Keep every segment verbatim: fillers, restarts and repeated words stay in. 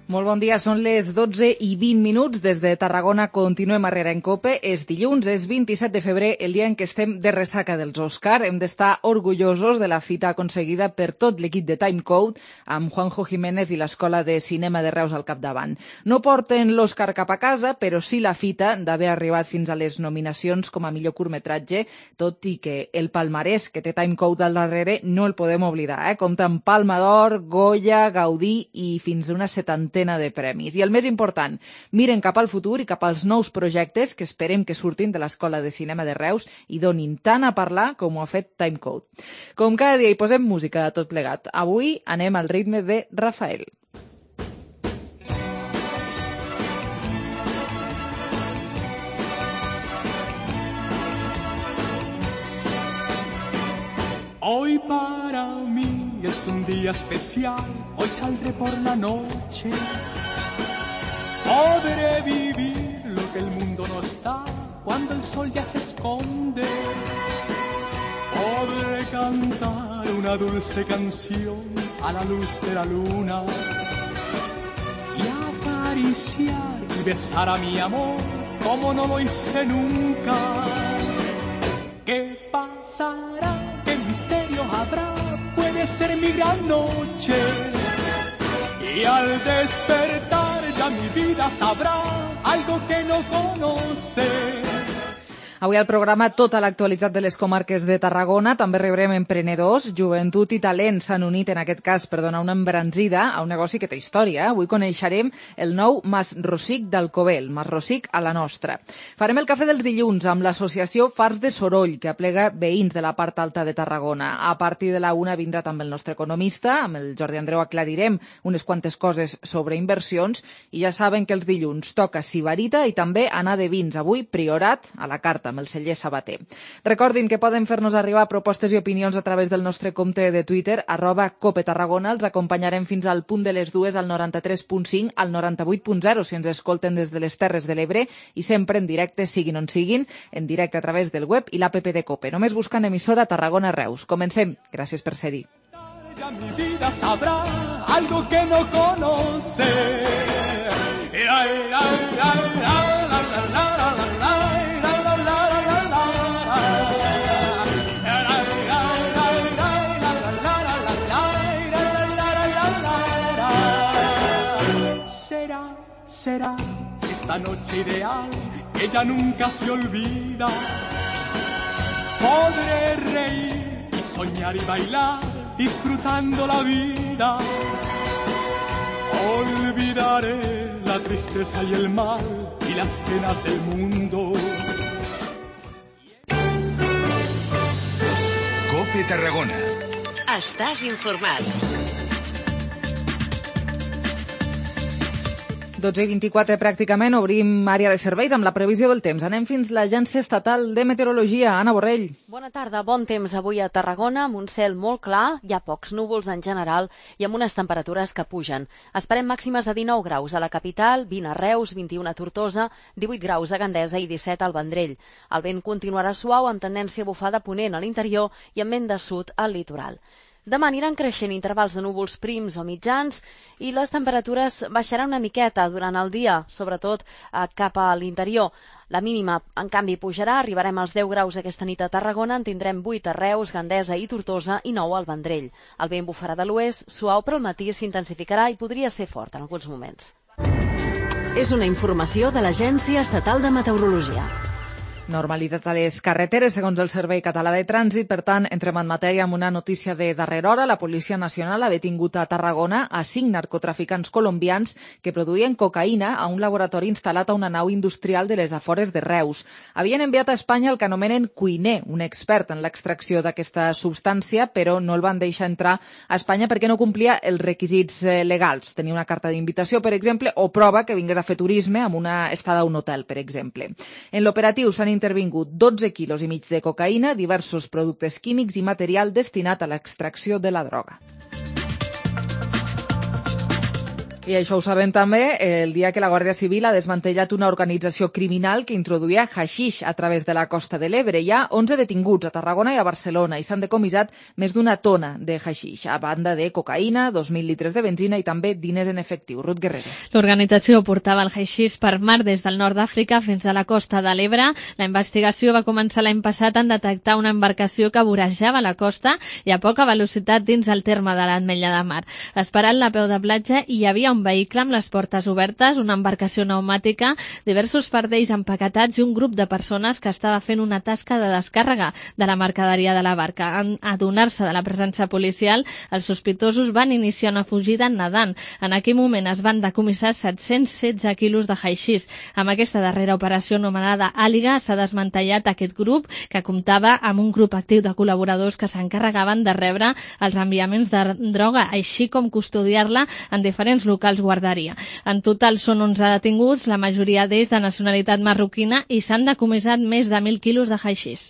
Molt bon dia, són les dotze i vint minuts. Des de Tarragona continuem a Herrera en Cope. És dilluns, és vint-i-set de febrer, el dia en què estem de ressaca dels Òscar. Hem d'estar orgullosos de la fita aconseguida per tot l'equip de Timecode, amb Juanjo Jiménez i l'Escola de Cinema de Reus al capdavant. No porten l'Òscar cap a casa, però sí la fita d'haver arribat fins a les nominacions com a millor curtmetratge, tot i que el palmarès que té Timecode al darrere no el podem oblidar. Eh? Compta amb Palma d'Or, Goya, Gaudí i fins a una setantena de premis. I el més important, miren cap al futur i cap als nous projectes que esperem que surtin de l'Escola de Cinema de Reus i donin tant a parlar com ho ha fet Timecode. Com cada dia hi posem música de tot plegat. Avui anem al ritme de Rafael. Hoy para mí es un día especial, hoy saldré por la noche. Podré vivir lo que el mundo no está cuando el sol ya se esconde. Podré cantar una dulce canción a la luz de la luna y acariciar y besar a mi amor como no lo hice nunca. ¿Qué pasará? ¿Qué misterio habrá? Puede ser mi gran noche. Y al despertar ya mi vida sabrá algo que no conoce. Avui al programa tota l'actualitat de les comarques de Tarragona. També rebrem emprenedors, joventut i talent s'han unit en aquest cas per donar una embranzida a un negoci que té història. Avui coneixerem el nou Mas Rosic d'Alcover, el Mas Rosic a la nostra. Farem el cafè dels dilluns amb l'associació Fars de Soroll, que aplega veïns de la part alta de Tarragona. A partir de la una vindrà també el nostre economista. Amb el Jordi Andreu aclarirem unes quantes coses sobre inversions i ja saben que els dilluns toca Sibarita i també anar de vins. Avui Priorat a la carta amb el celler Sabater. Recordin que poden fer-nos arribar propostes i opinions a través del nostre compte de Twitter, arroba Cope Tarragona. Els acompanyarem fins al punt de les dues al noranta-tres punt cinc, al noranta-vuit punt zero si ens escolten des de les Terres de l'Ebre i sempre en directe, siguin on siguin, en directe a través del web i l'app de Cope. Només buscant emissora Tarragona Reus. Comencem. Gràcies per ser-hi. Ya mi vida sabrá algo que no conoce. Ay, ay, ay, ay, la, la, la, la, la, la. Será esta noche ideal que ya nunca se olvida. Podré reír y soñar y bailar disfrutando la vida. Olvidaré la tristeza y el mal y las penas del mundo. Cope Tarragona. Estàs informat. dotze i vint-i-quatre pràcticament, obrim àrea de serveis amb la previsió del temps. Anem fins l'Agència Estatal de Meteorologia. Anna Borrell. Bona tarda, bon temps avui a Tarragona, amb un cel molt clar, hi ha pocs núvols en general i amb unes temperatures que pugen. Esperem màximes de dinou graus a la capital, vint a Reus, vint-i-u a Tortosa, divuit graus a Gandesa i disset al Vendrell. El vent continuarà suau amb tendència a bufar de ponent a l'interior i amb vent de sud al litoral. Demà aniran creixent intervals de núvols prims o mitjans i les temperatures baixaran una miqueta durant el dia, sobretot eh, cap a l'interior. La mínima, en canvi, pujarà, arribarem als deu graus aquesta nit a Tarragona, en tindrem vuit a Reus, Gandesa i Tortosa i nou al Vendrell. El vent bufarà de l'oest, suau, però al matí s'intensificarà i podria ser fort en alguns moments. És una informació de l'Agència Estatal de Meteorologia. Normalitat a les carreteres, segons el Servei Català de Trànsit. Per tant, entrem en matèria amb una notícia de darrera hora. La Policia Nacional ha detingut a Tarragona a cinc narcotraficants colombians que produïen cocaïna a un laboratori instal·lat a una nau industrial de les afores de Reus. Havien enviat a Espanya el que anomenen cuiner, un expert en l'extracció d'aquesta substància, però no el van deixar entrar a Espanya perquè no complia els requisits legals. Tenia una carta d'invitació, per exemple, o prova que vingués a fer turisme amb una estada a un hotel, per exemple. En l'operatiu s'han intervingut dotze quilos i mig de cocaïna, diversos productes químics i material destinat a l'extracció de la droga. I això ho sabem també el dia que la Guàrdia Civil ha desmantellat una organització criminal que introduïa haixix a través de la costa de l'Ebre. Hi ha onze detinguts a Tarragona i a Barcelona i s'han decomissat més d'una tona de haixix, a banda de cocaïna, dos mil litres de benzina i també diners en efectiu. Ruth Guerrero. L'organització portava el haixix per mar des del nord d'Àfrica fins a la costa de l'Ebre. La investigació va començar l'any passat en detectar una embarcació que vorejava la costa i a poca velocitat dins el terme de l'Ametlla de Mar. Esperant la peu de platja hi havia un vehicle amb les portes obertes, una embarcació pneumàtica, diversos fardells empaquetats i un grup de persones que estava fent una tasca de descàrrega de la mercaderia de la barca. En adonar-se de la presència policial, els sospitosos van iniciar una fugida nedant. En aquell moment es van decomissar set-cents setze quilos de haixix. Amb aquesta darrera operació anomenada Àliga s'ha desmantellat aquest grup que comptava amb un grup actiu de col·laboradors que s'encarregaven de rebre els enviaments de droga, així com custodiar-la en diferents locals guarderia. En total són onze detinguts, la majoria d'ells de nacionalitat marroquina, i s'han decomissat més de mil quilos de haixix.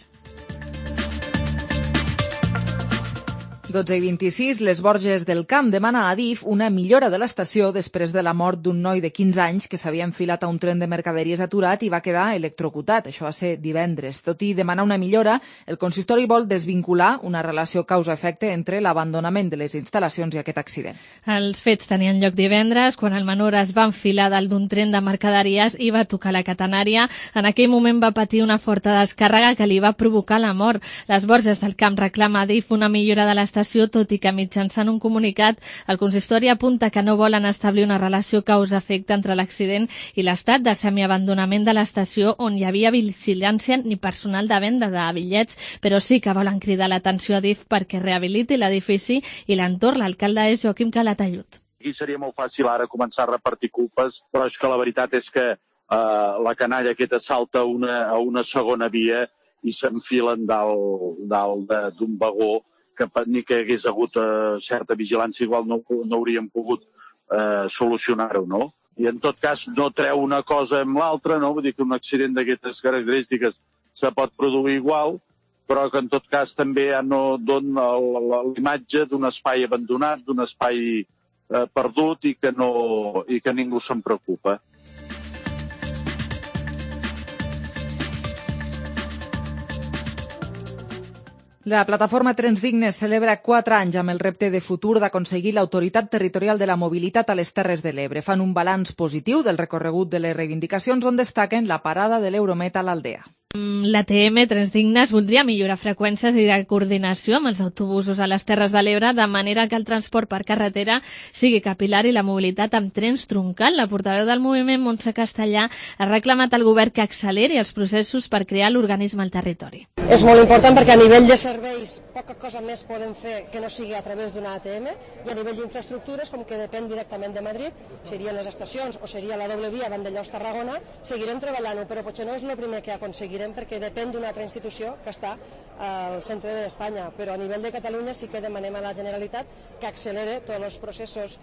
dotze i vint-i-sis, les Borges del Camp demana a Adif una millora de l'estació després de la mort d'un noi de quinze anys que s'havia enfilat a un tren de mercaderies aturat i va quedar electrocutat. Això va ser divendres. Tot i demanar una millora, el consistori vol desvincular una relació causa-efecte entre l'abandonament de les instal·lacions i aquest accident. Els fets tenien lloc divendres, quan el menor es va enfilar dalt d'un tren de mercaderies i va tocar la catenària. En aquell moment va patir una forta descàrrega que li va provocar la mort. Les Borges del Camp reclama a Adif una millora de l'estació, tot i que mitjançant un comunicat el consistori apunta que no volen establir una relació causa-efecte entre l'accident i l'estat de semiabandonament de l'estació, on hi havia vigilància ni personal de venda de bitllets, però sí que volen cridar l'atenció a Adif perquè rehabiliti l'edifici i l'entorn. L'alcalde és Joaquim Calatayud. Aquí seria molt fàcil ara començar a repartir culpes, però és que la veritat és que eh, la canalla aquesta salta una, a una segona via i s'enfilen dalt, dalt d'un vagó que ni que hagués hagut eh, certa vigilància igual no, no hauríem pogut eh, solucionar-ho, no? I en tot cas no treu una cosa amb l'altra, no? Vull dir que un accident d'aquestes característiques se pot produir igual, però que en tot cas també ja no dona la imatge d'un espai abandonat, d'un espai eh, perdut i que, no, i que ningú se'n preocupa. La plataforma Trens Dignes celebra quatre anys amb el repte de futur d'aconseguir l'autoritat territorial de la mobilitat a les Terres de l'Ebre. Fan un balanç positiu del recorregut de les reivindicacions on destaquen la parada de l'Euromet a l'Aldea. L'A T M Trens Dignes voldria millorar freqüències i la coordinació amb els autobusos a les Terres de l'Ebre de manera que el transport per carretera sigui capilar i la mobilitat amb trens troncal. La portaveu del moviment, Montse Castellà, ha reclamat al govern que acceleri els processos per crear l'organisme al territori. És molt important perquè a nivell de serveis poca cosa més podem fer que no sigui a través d'una A T M, i a nivell d'infraestructures, com que depèn directament de Madrid, serien les estacions o seria la doble via Vandellòs-Tarragona, seguirem treballant-ho, però potser no és el primer que aconseguirem perquè depèn d'una altra institució que està al centre d'Espanya, però a nivell de Catalunya sí que demanem a la Generalitat que accelere tots els processos.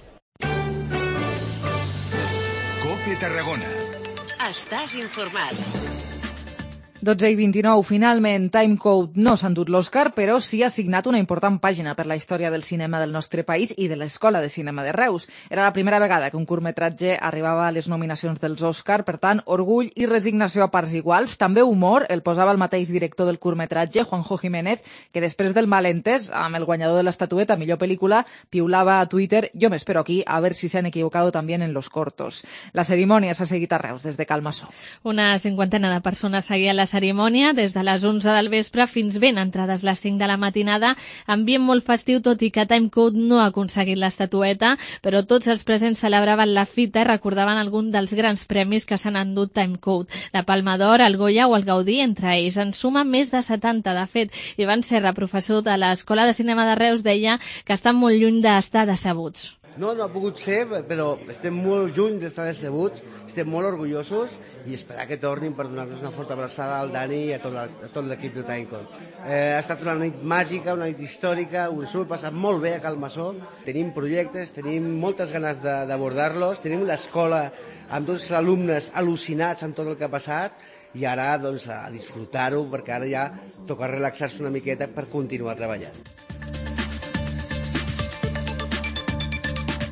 COPE Tarragona. Estàs informat. dotze i vint-i-nou, finalment, Timecode no s'ha endut l'Oscar, però sí ha signat una important pàgina per la història del cinema del nostre país i de l'Escola de Cinema de Reus. Era la primera vegada que un curtmetratge arribava a les nominacions dels Òscar, per tant, orgull i resignació a parts iguals. També humor, el posava el mateix director del curtmetratge, Juanjo Jiménez, que després del malentès, amb el guanyador de l'estatueta millor pel·lícula, piulava a Twitter: «Yo me espero aquí a ver si se han equivocado también en los cortos». La cerimònia s'ha seguit a Reus des de Calmassó. Una cinquantena de persones seguien la cerimònia des de les onze del vespre fins ben entrades les cinc de la matinada, ambient molt festiu, tot i que Timecode no ha aconseguit l'estatueta, però tots els presents celebraven la fita i recordaven algun dels grans premis que s'han endut Timecode. La Palma d'Or, el Goya o el Gaudí, entre ells. En suma més de setanta, de fet. Ivan Serra, professor de l'Escola de Cinema de Reus, deia que estan molt lluny d'estar decebuts. No, no ha pogut ser, però estem molt lluny d'estar decebuts, estem molt orgullosos i esperar que tornin per donar-nos una forta abraçada al Dani i a tot, la, a tot l'equip de Timecode. Eh, ha estat una nit màgica, una nit històrica, us ho he passat molt bé a Calmassó, tenim projectes, tenim moltes ganes d'abordar-los, tenim l'escola amb tots els alumnes al·lucinats amb tot el que ha passat i ara doncs, a disfrutar-ho, perquè ara ja toca relaxar-se una miqueta per continuar treballant.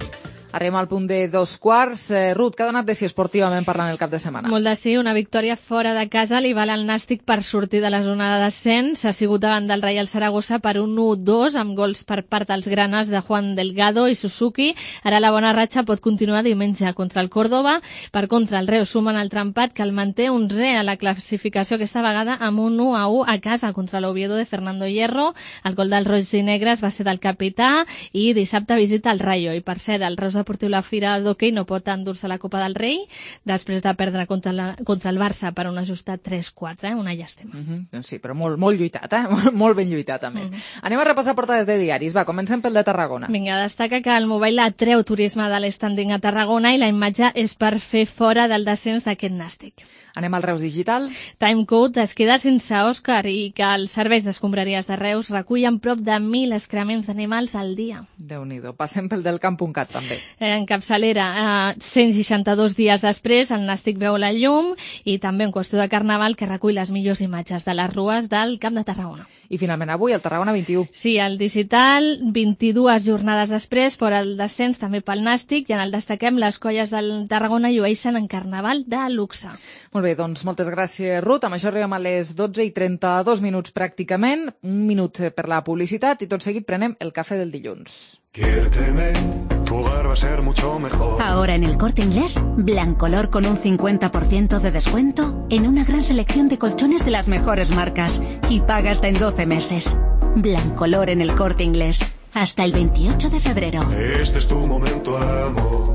Arribem al punt de dos quarts. Eh, Ruth, què ha donat de si esportivament parlant el cap de setmana? Molt de sí, una victòria fora de casa li val al Nàstic per sortir de la zona de descens. Ha sigut davant del Reial Saragossa per un u dos amb gols per part dels granes de Juan Delgado i Suzuki. Ara la bona ratxa pot continuar diumenge contra el Córdoba. Per contra, el Reus suma en el trempat que el manté onzè a la classificació aquesta vegada amb un u a u a casa contra l'Oviedo de Fernando Hierro. El gol dels roig i negres va ser del capità i dissabte visita el Rayo. I per cert, el Reus Deportiu La Fira d'Hockey no pot endur-se la Copa del Rei després de perdre contra, la, contra el Barça per un ajustat tres quatre, eh? Una llàstima. Uh -huh. Sí, però molt, molt lluitat, eh? Molt, molt ben lluitat, a més. Uh -huh. Anem a repassar portades de diaris. Va, comencem pel de Tarragona. Vinga, destaca que el Mobile atreu turisme de l'estanding a Tarragona i la imatge és per fer fora del descens d'aquest Nàstic. Anem al Reus Digital. Timecode es queda sense Òscar i que els serveis d'escombraries de Reus recullen prop de mil excrements d'animals al dia. Déu-n'hi-do. Passem pel del camp punt cat, també. En capçalera, eh, cent seixanta-dos dies després, el Nàstic veu la llum i també en qüestió de Carnaval que recull les millors imatges de les rues del Camp de Tarragona. I finalment avui, el Tarragona vint-i-u. Sí, el digital, vint-i-dues jornades després, fora el descens també pel Nàstic, i en el destaquem les colles del Tarragona llueixen en Carnaval de luxe. Molt bé, doncs moltes gràcies, Ruth. Amb això arribem a les dotze i trenta-dos minuts pràcticament, un minut per la publicitat i tot seguit prenem el cafè del dilluns. Quiérteme, tu hogar va a ser mucho mejor. Ahora en El Corte Inglés, Blancolor con un cincuenta por ciento de descuento en una gran selección de colchones de las mejores marcas y paga hasta en doce meses. Blancolor en El Corte Inglés, hasta el veintiocho de febrero. Este es tu momento, amor.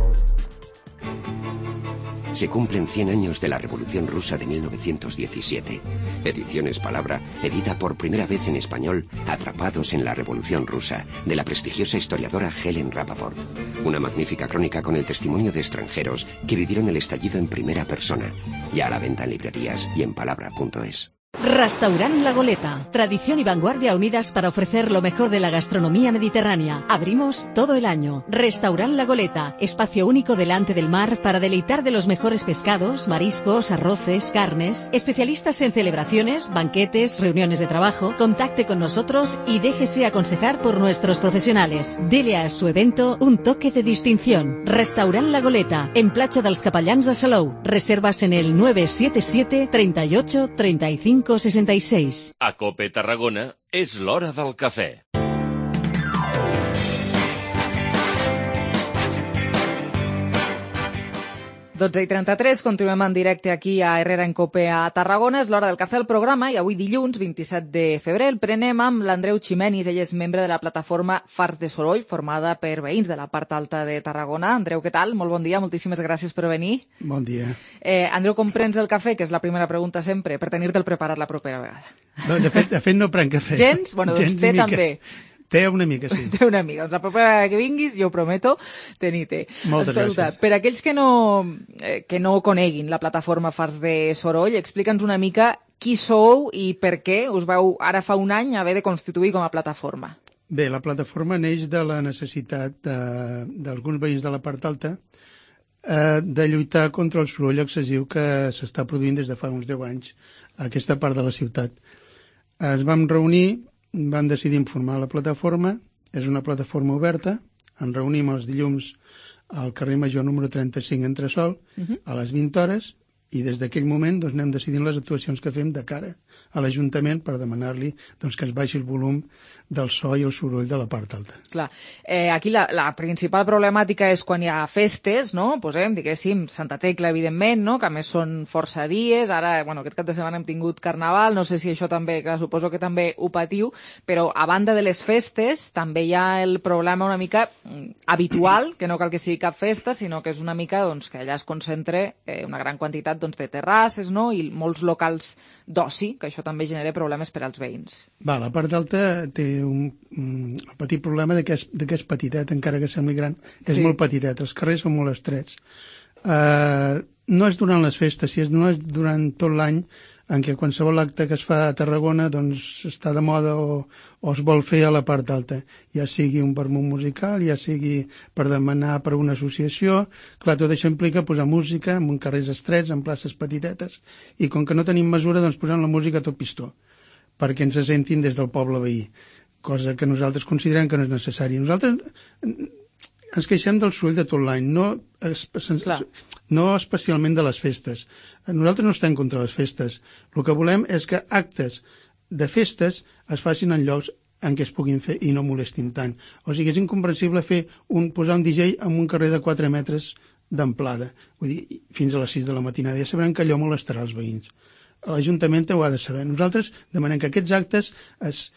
Se cumplen cien años de la Revolución Rusa de mil novecientos diecisiete. Ediciones Palabra edita por primera vez en español Atrapados en la Revolución Rusa, de la prestigiosa historiadora Helen Rappaport. Una magnífica crónica con el testimonio de extranjeros que vivieron el estallido en primera persona. Ya a la venta en librerías y en palabra punto es. Restaurant La Goleta. Tradición y vanguardia unidas para ofrecer lo mejor de la gastronomía mediterránea. Abrimos todo el año. Restaurant La Goleta. Espacio único delante del mar para deleitar de los mejores pescados, mariscos, arroces, carnes. Especialistas en celebraciones, banquetes, reuniones de trabajo. Contacte con nosotros y déjese aconsejar por nuestros profesionales. Dele a su evento un toque de distinción. Restaurant La Goleta. En Platja dels Capellans de Salou. Reservas en el nueve siete siete, treinta y ocho, treinta y cinco sesenta y seis. A Cope Tarragona és l'hora del cafè. dotze i trenta-tres, continuem en directe aquí a Herrera en Cope a Tarragona. És l'hora del cafè al programa i avui dilluns, vint-i-set de febrer, el prenem amb l'Andreu Ximenis. Ell és membre de la plataforma Fars de Soroll, formada per veïns de la part alta de Tarragona. Andreu, què tal? Molt bon dia, moltíssimes gràcies per venir. Bon dia. Eh, Andreu, com prens el cafè? Que és la primera pregunta sempre, per tenir-te'l preparat la propera vegada. No, de fet, de fet no prenc cafè. Gens? Bueno, doncs Gens té mica. també. Té una mica, sí. Té una mica. La propera vegada que vinguis, jo ho prometo, tenir té. Moltes Escolta, gràcies. per aquells que no, eh, que no coneguin la plataforma Fars de Soroll, explica'ns una mica qui sou i per què us vau ara fa un any haver de constituir com a plataforma. Bé, la plataforma neix de la necessitat de- d'alguns veïns de la part alta eh, de lluitar contra el soroll excessiu que s'està produint des de fa uns deu anys a aquesta part de la ciutat. Ens vam reunir, vam decidir informar la plataforma, és una plataforma oberta, ens reunim els dilluns al carrer Major número trenta-cinc Entresol, Mhm. a les vint hores, i des d'aquell moment doncs, anem decidint les actuacions que fem de cara a l'Ajuntament per demanar-li doncs, que es baixi el volum del so i el soroll de la part alta. Clar, eh, aquí la, la principal problemàtica és quan hi ha festes, no? Posem, diguéssim, Santa Tecla, evidentment, no? Que a més són força dies. Ara, bueno, aquest cap de setmana hem tingut Carnaval, no sé si això també, clar, suposo que també ho patiu, però a banda de les festes també hi ha el problema una mica mm, habitual, que no cal que sigui cap festa, sinó que és una mica doncs, que allà es concentre eh, una gran quantitat doncs, de terrasses, no? I molts locals d'oci, que això també genera problemes per als veïns. Va, la part alta té un, un petit problema de que, és, de que és petitet, encara que sembli gran. És Sí. molt petitet, els carrers són molt estrets. Uh, no és durant les festes, si és, no és durant tot l'any en què qualsevol acte que es fa a Tarragona doncs està de moda o, o es vol fer a la part alta, ja sigui un vermut musical, ja sigui per demanar per una associació. Clar, tot això implica posar música en carrers estrets, en places petitetes, i com que no tenim mesura, doncs posem la música a tot pistó, perquè ens se sentin des del poble veí, cosa que nosaltres considerem que no és necessari. Nosaltres ens queixem del soroll de tot l'any, no, no especialment de les festes. Nosaltres no estem contra les festes. El que volem és que actes de festes es facin en llocs en què es puguin fer i no molestin tant. O sigui, és incomprensible fer un, posar un D J en un carrer de quatre metres d'amplada, vull dir, fins a les sis de la matinada. Ja sabrem que allò molestarà els veïns. L'Ajuntament ho ha de saber. Nosaltres demanem que aquests actes es,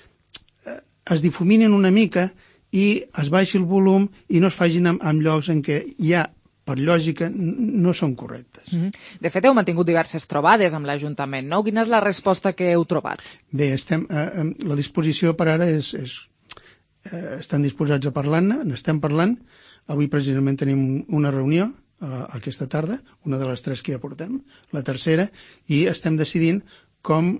es difuminin una mica i es baixi el volum i no es facin en, en llocs en què ja, per lògica, no són correctes. Mm-hmm. De fet, heu mantingut diverses trobades amb l'Ajuntament, no? Quina és la resposta que heu trobat? Bé, estem, eh, la disposició per ara és... és eh, estan disposats a parlar-ne, n'estem parlant. Avui precisament tenim una reunió eh, aquesta tarda, una de les tres que ja portem, la tercera, i estem decidint com,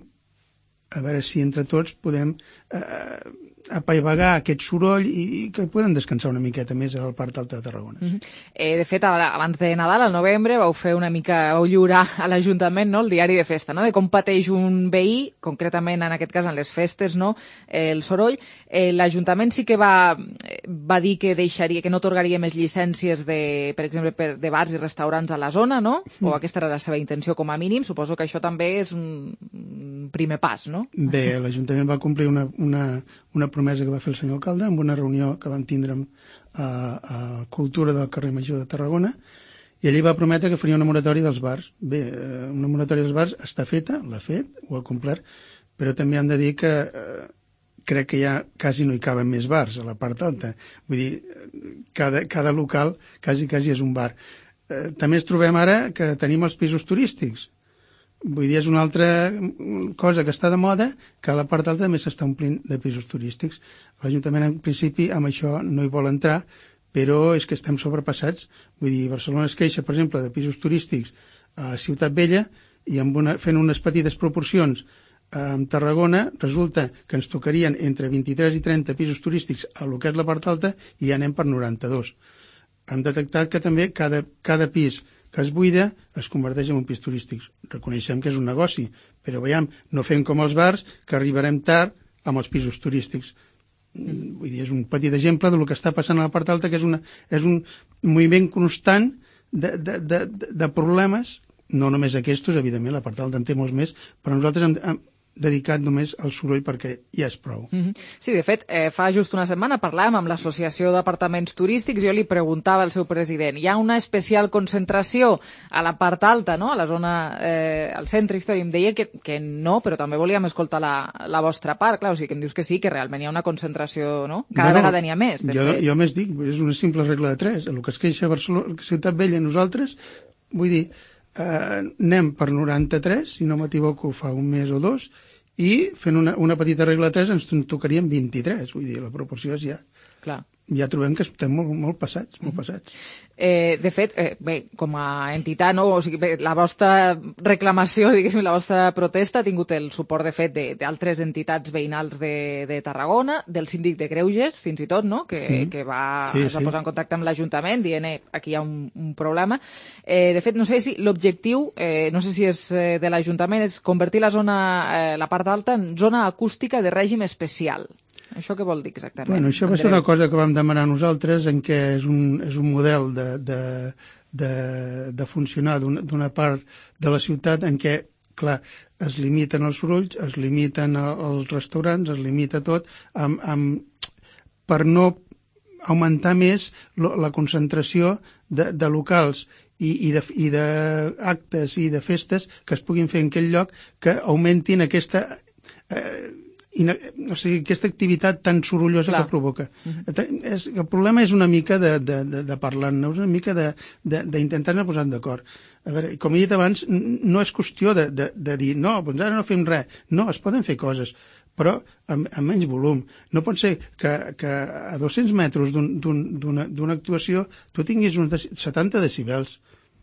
a veure si entre tots podem eh, apaivagar aquest soroll i, i que podem descansar una miqueta més a la part alta de Tarragona. Mm-hmm. eh, de fet, abans de Nadal, al novembre, vau fer una mica, vau lliurar a l'Ajuntament, no?, el diari de festa, no?, de com pateix un veí, concretament en aquest cas en les festes, no?, eh, el soroll. Eh, L'Ajuntament sí que va, va dir que deixaria, que no atorgaria més llicències de, per exemple, per, de bars i restaurants a la zona, no?, mm. o aquesta era la seva intenció com a mínim. Suposo que això també és un, un primer pas, no? Bé, l'Ajuntament va complir una, una, una promesa que va fer el senyor alcalde en una reunió que van tindre a, a Cultura del carrer Major de Tarragona, i allí va prometre que faria una moratòria dels bars. Bé, una moratòria dels bars està feta, l'ha fet, ho ha complert, però també han de dir que eh, crec que ja quasi no hi caben més bars a la part alta. Vull dir, cada, cada local quasi, quasi és un bar. Eh, també ens trobem ara que tenim els pisos turístics. Vull dir, és una altra cosa que està de moda, que a la part alta també s'està omplint de pisos turístics. L'Ajuntament, en principi, amb això no hi vol entrar, però és que estem sobrepassats. Vull dir, Barcelona es queixa, per exemple, de pisos turístics a Ciutat Vella, i amb una, fent unes petites proporcions amb Tarragona, resulta que ens tocarien entre vint-i-tres i trenta pisos turístics a lo que és la part alta, i ja anem per noranta-dos. Hem detectat que també cada, cada pis que es buida es converteix en un pis turístic. Reconeixem que és un negoci, però veiem, no fem com els bars, que arribarem tard amb els pisos turístics. Vull dir, és un petit exemple del que està passant a la part alta, que és, una, és un moviment constant de, de, de, de problemes, no només aquests, evidentment, la part alta en té molts més, però nosaltres hem, hem dedicat només al soroll perquè ja és prou. Mm-hmm. Sí, de fet, eh, fa just una setmana parlàvem amb l'Associació d'Apartaments Turístics, jo li preguntava al seu president, hi ha una especial concentració a la part alta, no?, a la zona, eh, al centre històric, em deia que, que no, però també volíem escoltar la, la vostra part, clar, o sigui que em dius que sí, que realment hi ha una concentració, no?, cada bueno, vegada n'hi ha més, de jo, fet. Jo més dic, és una simple regla de tres, el que es queixa a Barcelona, Ciutat Vella, nosaltres, vull dir, eh, anem per noranta-tres, si no m'equivoco fa un mes o dos, i fent una, una petita regla de tres ens tocarien vint-i-tres, vull dir, la proporció és ja... Clar. Ja trobem que estem molt, molt passats, molt passats. Eh, de fet, eh, bé, com a entitat, no? O sigui, bé, la vostra reclamació, diguéssim, la vostra protesta ha tingut el suport, de fet, d'altres entitats veïnals de, de Tarragona, del síndic de Greuges, fins i tot, no?, que, mm. que va, sí, es va sí. posar en contacte amb l'Ajuntament dient eh, aquí hi ha un, un problema. Eh, de fet, no sé si l'objectiu, eh, no sé si és eh, de l'Ajuntament, és convertir la zona, eh, la part alta en zona acústica de règim especial. Això què vol dir exactament? Bueno, això va ser una cosa que vam demanar nosaltres, en què és un, és un model de, de, de, de funcionar d'una part de la ciutat en què, clar, es limiten els sorolls, es limiten els restaurants, es limita tot, amb, amb, per no augmentar més lo, la concentració de, de locals i, i, de, i d'actes i de festes que es puguin fer en aquell lloc que augmentin aquesta... Eh, I no, o sigui, aquesta activitat tan sorollosa Clar. que provoca. Uh-huh. És, el problema és una mica de, de, de, de parlar-ne, una mica d'intentar-ne posar d'acord. A veure, com he dit abans, no és qüestió de, de, de dir no, doncs ara no fem res. No, es poden fer coses, però amb, amb menys volum. No pot ser que, que a dos-cents metres d'una un, actuació tu tinguis uns setanta decibels.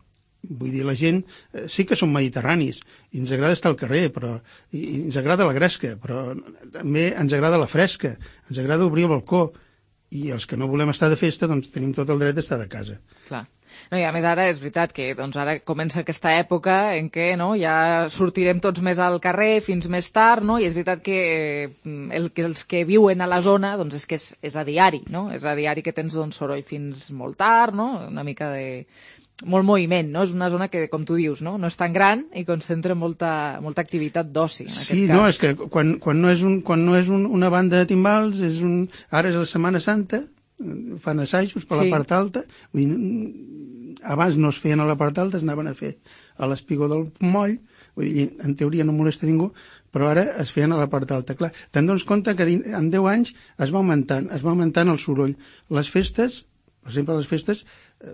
Vull dir, la gent eh, sí que som mediterranis i ens agrada estar al carrer, però i, i ens agrada la gresca, però també ens agrada la fresca, ens agrada obrir el balcó, i els que no volem estar de festa doncs tenim tot el dret d'estar de casa. Clar. No, i a més ara és veritat que doncs, ara comença aquesta època en què no, ja sortirem tots més al carrer fins més tard, no? I és veritat que, eh, el, que els que viuen a la zona doncs, és que és, és a diari, no? És a diari que tens doncs, soroll fins molt tard, no? Una mica de... molt moviment, no? És una zona que, com tu dius, no? No és tan gran i concentra molta, molta activitat d'oci, en sí, aquest no, cas. és que quan, quan no és, un, quan no és un, una banda de timbals, és un, ara és la Setmana Santa, fan assajos per sí. la part alta, vull dir, abans no es feien a la part alta, es anaven a fer a l'Espigó del Moll, vull dir, en teoria no molesta ningú, però ara es feien a la part alta. Clar, te'n dones compte que en deu anys es va augmentant, es va augmentant el soroll. Les festes, per exemple, les festes, eh,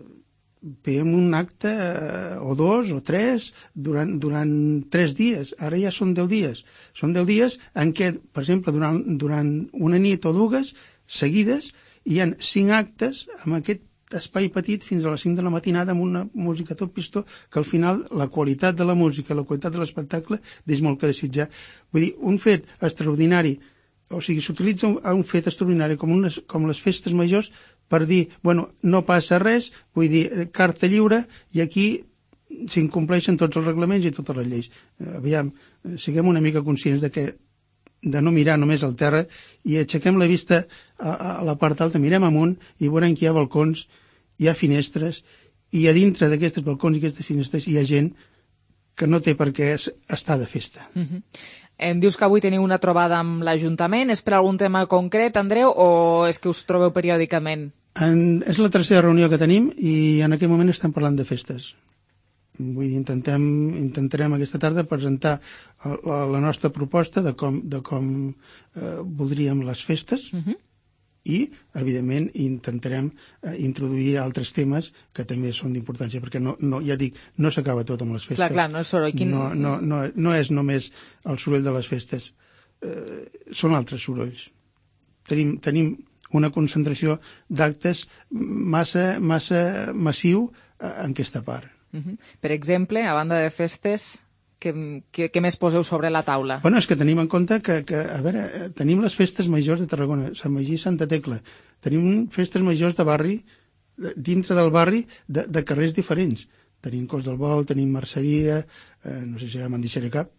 fèiem un acte eh, o dos o tres durant, durant tres dies, ara ja són deu dies. Són deu dies en què, per exemple, durant, durant una nit o dues seguides, hi ha cinc actes amb aquest espai petit fins a les cinc de la matinada amb una música a tot pistó, que al final la qualitat de la música, la qualitat de l'espectacle deix molt que desitjar. Vull dir, un fet extraordinari, o sigui, s'utilitza un, un fet extraordinari com, unes, com les festes majors per dir, bueno, no passa res, vull dir, carta lliure, i aquí s'incompleixen tots els reglaments i totes les lleis. Aviam, siguem una mica conscients de que de no mirar només al terra i aixequem la vista a, a la part alta, mirem amunt i veurem que hi ha balcons, hi ha finestres, i a dintre d'aquestes balcons i aquestes finestres hi ha gent que no té per què estar de festa. Uh-huh. Em dius que avui teniu una trobada amb l'Ajuntament. És per algun tema concret, Andreu, o és que us trobeu periòdicament? En, és la tercera reunió que tenim i en aquest moment estem parlant de festes. Vull dir, intentem, intentarem aquesta tarda presentar la, la nostra proposta de com, de com eh, voldríem les festes uh-huh. i, evidentment, intentarem eh, introduir altres temes que també són d'importància, perquè no, no, ja dic, no s'acaba tot amb les festes. Clar, clar, no és soroll. Quin... No, no, no, no és només el soroll de les festes, eh, són altres sorolls. Tenim, tenim una concentració d'actes massa, massa massiu eh, en aquesta part. Uh-huh. Per exemple, a banda de festes, què, què, què més poseu sobre la taula? Bueno, és que tenim en compte que, que, a veure, tenim les festes majors de Tarragona, Sant Magí i Santa Tecla. Tenim festes majors de barri, dintre del barri, de, de carrers diferents. Tenim Cos del Bou, tenim Merceria, eh, no sé si ja me'n deixaré cap,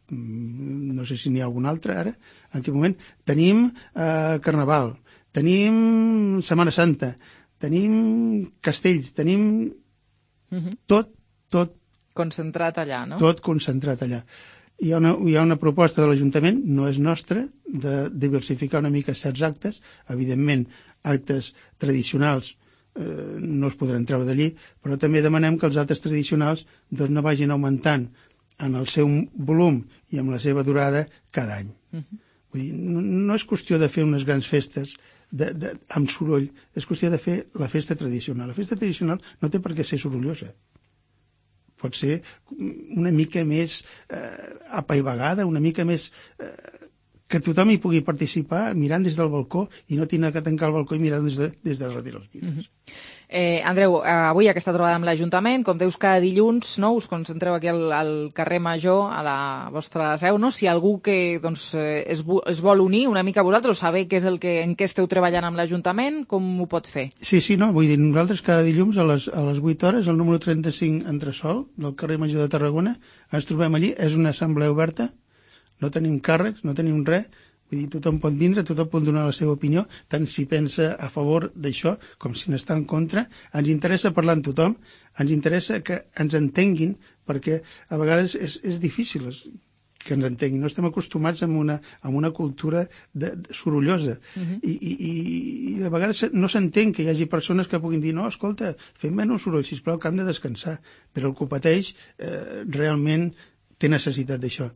no sé si n'hi ha algun altre ara, en aquest moment. Tenim eh, Carnaval, tenim Setmana Santa, tenim castells, tenim uh-huh. tot, tot concentrat allà, no? Tot concentrat allà. Hi ha una, hi ha una proposta de l'Ajuntament, no és nostra, de diversificar una mica certs actes. Evidentment, actes tradicionals eh, no es podran treure d'allí, però també demanem que els actes tradicionals doncs, no vagin augmentant en el seu volum i amb la seva durada cada any. Uh-huh. Vull dir, no, no és qüestió de fer unes grans festes de, de, amb soroll, és qüestió de fer la festa tradicional. La festa tradicional no té per què ser sorollosa. Pot ser una mica més eh, apaivagada, una mica més eh, que tothom hi pugui participar mirant des del balcó i no tenir que tancar el balcó i mirar des de, des de darrere els vidres. Uh-huh. eh, Andreu, avui aquesta trobada amb l'Ajuntament, com deus cada dilluns, no, us concentreu aquí al, al carrer Major, a la vostra seu, no? Si algú que doncs, es, es vol unir una mica a vosaltres, saber què és el que, en què esteu treballant amb l'Ajuntament, com ho pot fer? Sí, sí, no, vull dir, nosaltres cada dilluns a les, a les vuit hores, al número trenta-cinc Entresol, del carrer Major de Tarragona, ens trobem allí, és una assemblea oberta, no tenim càrrecs, no tenim res, vull dir, tothom pot vindre, tothom pot donar la seva opinió, tant si pensa a favor d'això com si n'està en contra. Ens interessa parlar amb tothom, ens interessa que ens entenguin, perquè a vegades és, és difícil que ens entenguin. No estem acostumats a una, a una cultura de, de, sorollosa. Uh-huh. I, i, i a vegades no s'entén que hi hagi persones que puguin dir no, escolta, fem menys soroll, sisplau, que hem de descansar. Però el que ho pateix eh, realment té necessitat d'això.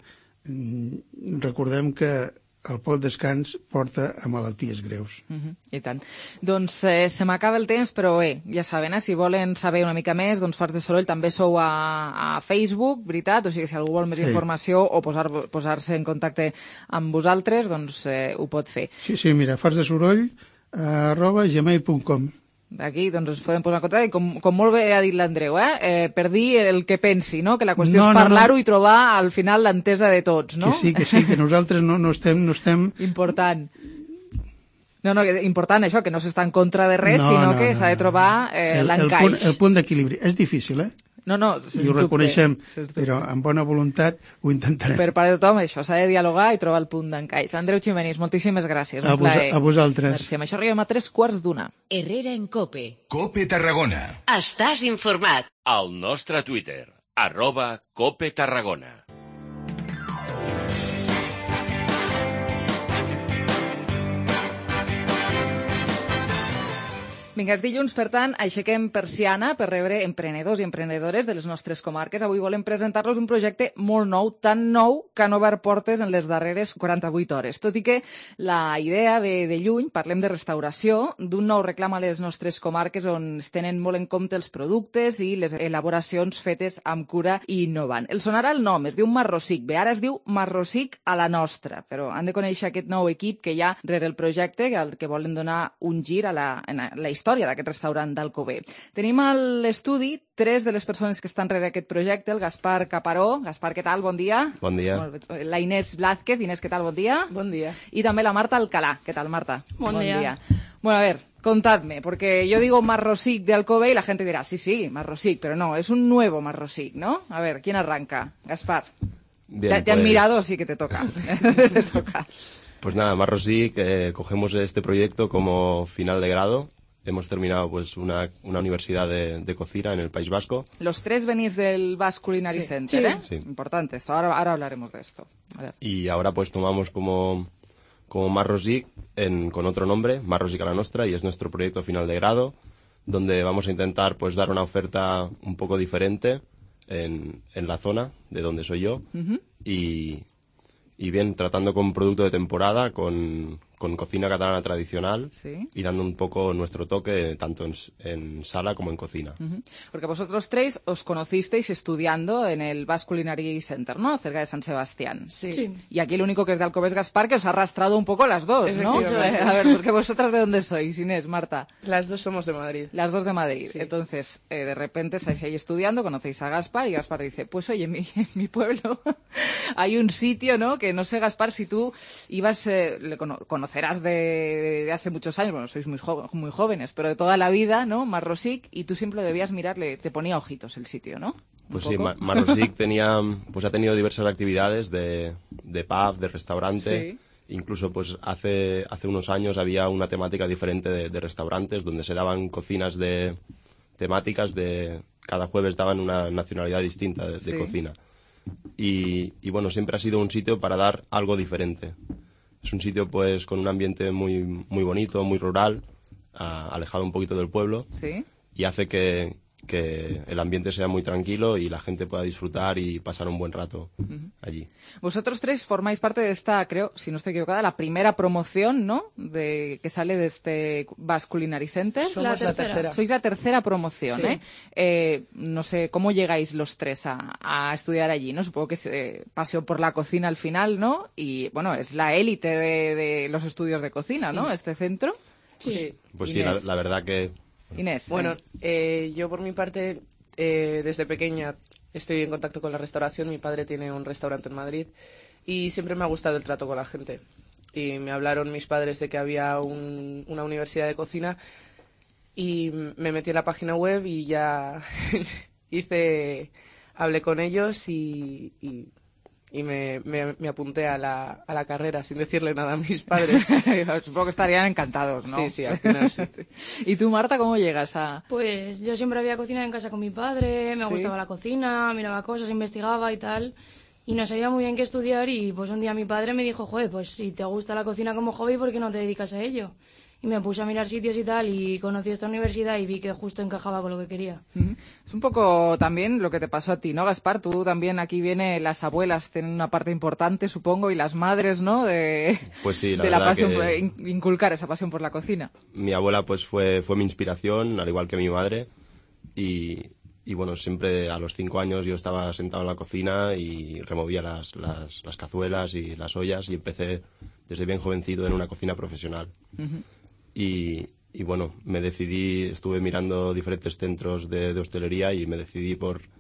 Recordem que el poc descans porta a malalties greus. Uh-huh, I tant. Doncs eh, se m'acaba el temps, però bé, ja saben, eh, si volen saber una mica més, doncs Farts de Soroll també sou a, a Facebook, veritat? O sigui, si algú vol més sí. informació o posar, posar-se en contacte amb vosaltres, doncs eh, ho pot fer. Sí, sí, mira, farts de soroll arroba gmail punt com. Aquí doncs ens podem posar en contacte i com, com molt bé ha dit l'Andreu, eh? eh, per dir el que pensi, no? Que la qüestió no, és parlar-ho no, no. i trobar al final l'entesa de tots, no? Que sí, que sí, que nosaltres no, no estem... No estem... Important. No, no, important això, que no s'està en contra de res, no, sinó no, que no, s'ha de trobar eh, l'encaix. El, el punt d'equilibri és difícil, eh? No, no, i ho reconeixem, però amb bona voluntat ho intentarem. Per part de tothom, això, s'ha de dialogar i trobar el punt d'encaix. Andreu Ximenís, moltíssimes gràcies. A, vos, a vosaltres. Merci. Amb això arribem a tres quarts d'una. Herrera en Cope. Cope Tarragona. Estàs informat. Al nostre Twitter, arroba Cope Tarragona. Vinga, és dilluns, per tant, aixequem persiana per rebre emprenedors i emprenedores de les nostres comarques. Avui volem presentar-los un projecte molt nou, tan nou que han obert portes en les darreres quaranta-vuit hores. Tot i que la idea ve de lluny, parlem de restauració, d'un nou reclam a les nostres comarques on es tenen molt en compte els productes i les elaboracions fetes amb cura i innovant. El sonarà el nom, es diu Marrosic. Bé, ara es diu Marrosic a la nostra, però han de conèixer aquest nou equip que hi ha rere el projecte, que volen donar un gir a la, a la història d'aquest restaurant d'Alcover. Tenim a l'estudi tres de les persones que estan rere aquest projecte, el Gaspar Caparó. Gaspar, què tal? Bon dia. Bon dia. La Inés Blázquez. Inés, què tal? Bon dia. Bon dia. Y también la Marta Alcalá. ¿Qué tal, Marta? Bon, bon día. día. Bueno, a ver, contadme, porque yo digo Marrosic de Alcover y la gente dirá, sí, sí, Marrosic, pero no, es un nuevo Marrosic, ¿no? A ver, ¿quién arranca? Gaspar. Bien, te, te pues... han mirado, sí que te toca. Te toca. Pues nada, Marrosic, eh, cogemos este proyecto como final de grado. Hemos terminado pues una, una universidad de, de cocina en el País Vasco. Los tres venís del Basque Culinary sí. Center, ¿eh? Sí. Importante esto, ahora, ahora hablaremos de esto. A ver. Y ahora pues tomamos como, como Marrosic en, con otro nombre, Marrosic a la Nostra, y es nuestro proyecto final de grado, donde vamos a intentar pues dar una oferta un poco diferente en, en la zona de donde soy yo. Uh-huh. y, y bien, tratando con producto de temporada, con... con cocina catalana tradicional, ¿sí? Y dando un poco nuestro toque tanto en, en sala como en cocina. Uh-huh. Porque vosotros tres os conocisteis estudiando en el Basque Culinary Center, ¿no? Cerca de San Sebastián. Sí. sí. Y aquí el único que es de Alcover es Gaspar, que os ha arrastrado un poco las dos, ¿no? A ver, porque vosotras ¿de dónde sois, Inés, Marta? Las dos somos de Madrid. Las dos de Madrid. Sí. Entonces, eh, de repente estáis ahí estudiando, conocéis a Gaspar y Gaspar dice, pues oye, en mi, en mi pueblo hay un sitio, ¿no? Que no sé, Gaspar, si tú ibas, eh, le cono- conocerás de, de hace muchos años, bueno, sois muy, jo- muy jóvenes, pero de toda la vida, ¿no? Marrosic, y tú siempre debías mirarle, te ponía ojitos el sitio, ¿no? Pues sí, Ma- Marrosic tenía, pues ha tenido diversas actividades de, de pub, de restaurante. Sí. Incluso pues hace, hace unos años había una temática diferente de, de restaurantes donde se daban cocinas de temáticas de cada jueves daban una nacionalidad distinta de, de sí. cocina. Y, y bueno, siempre ha sido un sitio para dar algo diferente. Es un sitio pues con un ambiente muy, muy bonito, muy rural, uh, alejado un poquito del pueblo. Sí. Y hace que, que el ambiente sea muy tranquilo y la gente pueda disfrutar y pasar un buen rato uh-huh. allí. Vosotros tres formáis parte de esta, creo, si no estoy equivocada, la primera promoción, ¿no? De, que sale de este Basque Culinary Center. Somos la, la tercera. Sois la tercera promoción, sí. ¿eh? ¿eh? No sé, ¿cómo llegáis los tres a, a estudiar allí, no? Supongo que es eh, pasión por la cocina al final, ¿no? Y, bueno, es la élite de, de los estudios de cocina, ¿no? Sí. Este centro. Sí. Pues sí, la, la verdad que... Inés. Bueno, eh, yo por mi parte, eh, desde pequeña estoy en contacto con la restauración. Mi padre tiene un restaurante en Madrid y siempre me ha gustado el trato con la gente. Y me hablaron mis padres de que había un, una universidad de cocina y me metí en la página web y ya hice, hablé con ellos y... y Y me, me, me apunté a la, a la carrera sin decirle nada a mis padres. Supongo que estarían encantados, ¿no? Sí, sí, al final sí. ¿Y tú, Marta, cómo llegas a...? Pues yo siempre había cocinado en casa con mi padre, me ¿Sí? gustaba la cocina, miraba cosas, investigaba y tal. Y no sabía muy bien qué estudiar y pues un día mi padre me dijo, joder, pues si te gusta la cocina como hobby, ¿por qué no te dedicas a ello? Y me puse a mirar sitios y tal y conocí esta universidad y vi que justo encajaba con lo que quería. Uh-huh. Es un poco también lo que te pasó a ti, ¿no, Gaspar? Tú también aquí viene, las abuelas tienen una parte importante, supongo, y las madres, ¿no? De, pues sí, la de la verdad pasión, que por, inculcar esa pasión por la cocina. Mi abuela pues fue, fue mi inspiración, al igual que mi madre, y, y bueno, siempre a los cinco años yo estaba sentado en la cocina y removía las, las, las cazuelas y las ollas y empecé desde bien jovencito en una cocina profesional. Uh-huh. Y, y bueno, me decidí, estuve mirando diferentes centros de, de hostelería y me decidí por,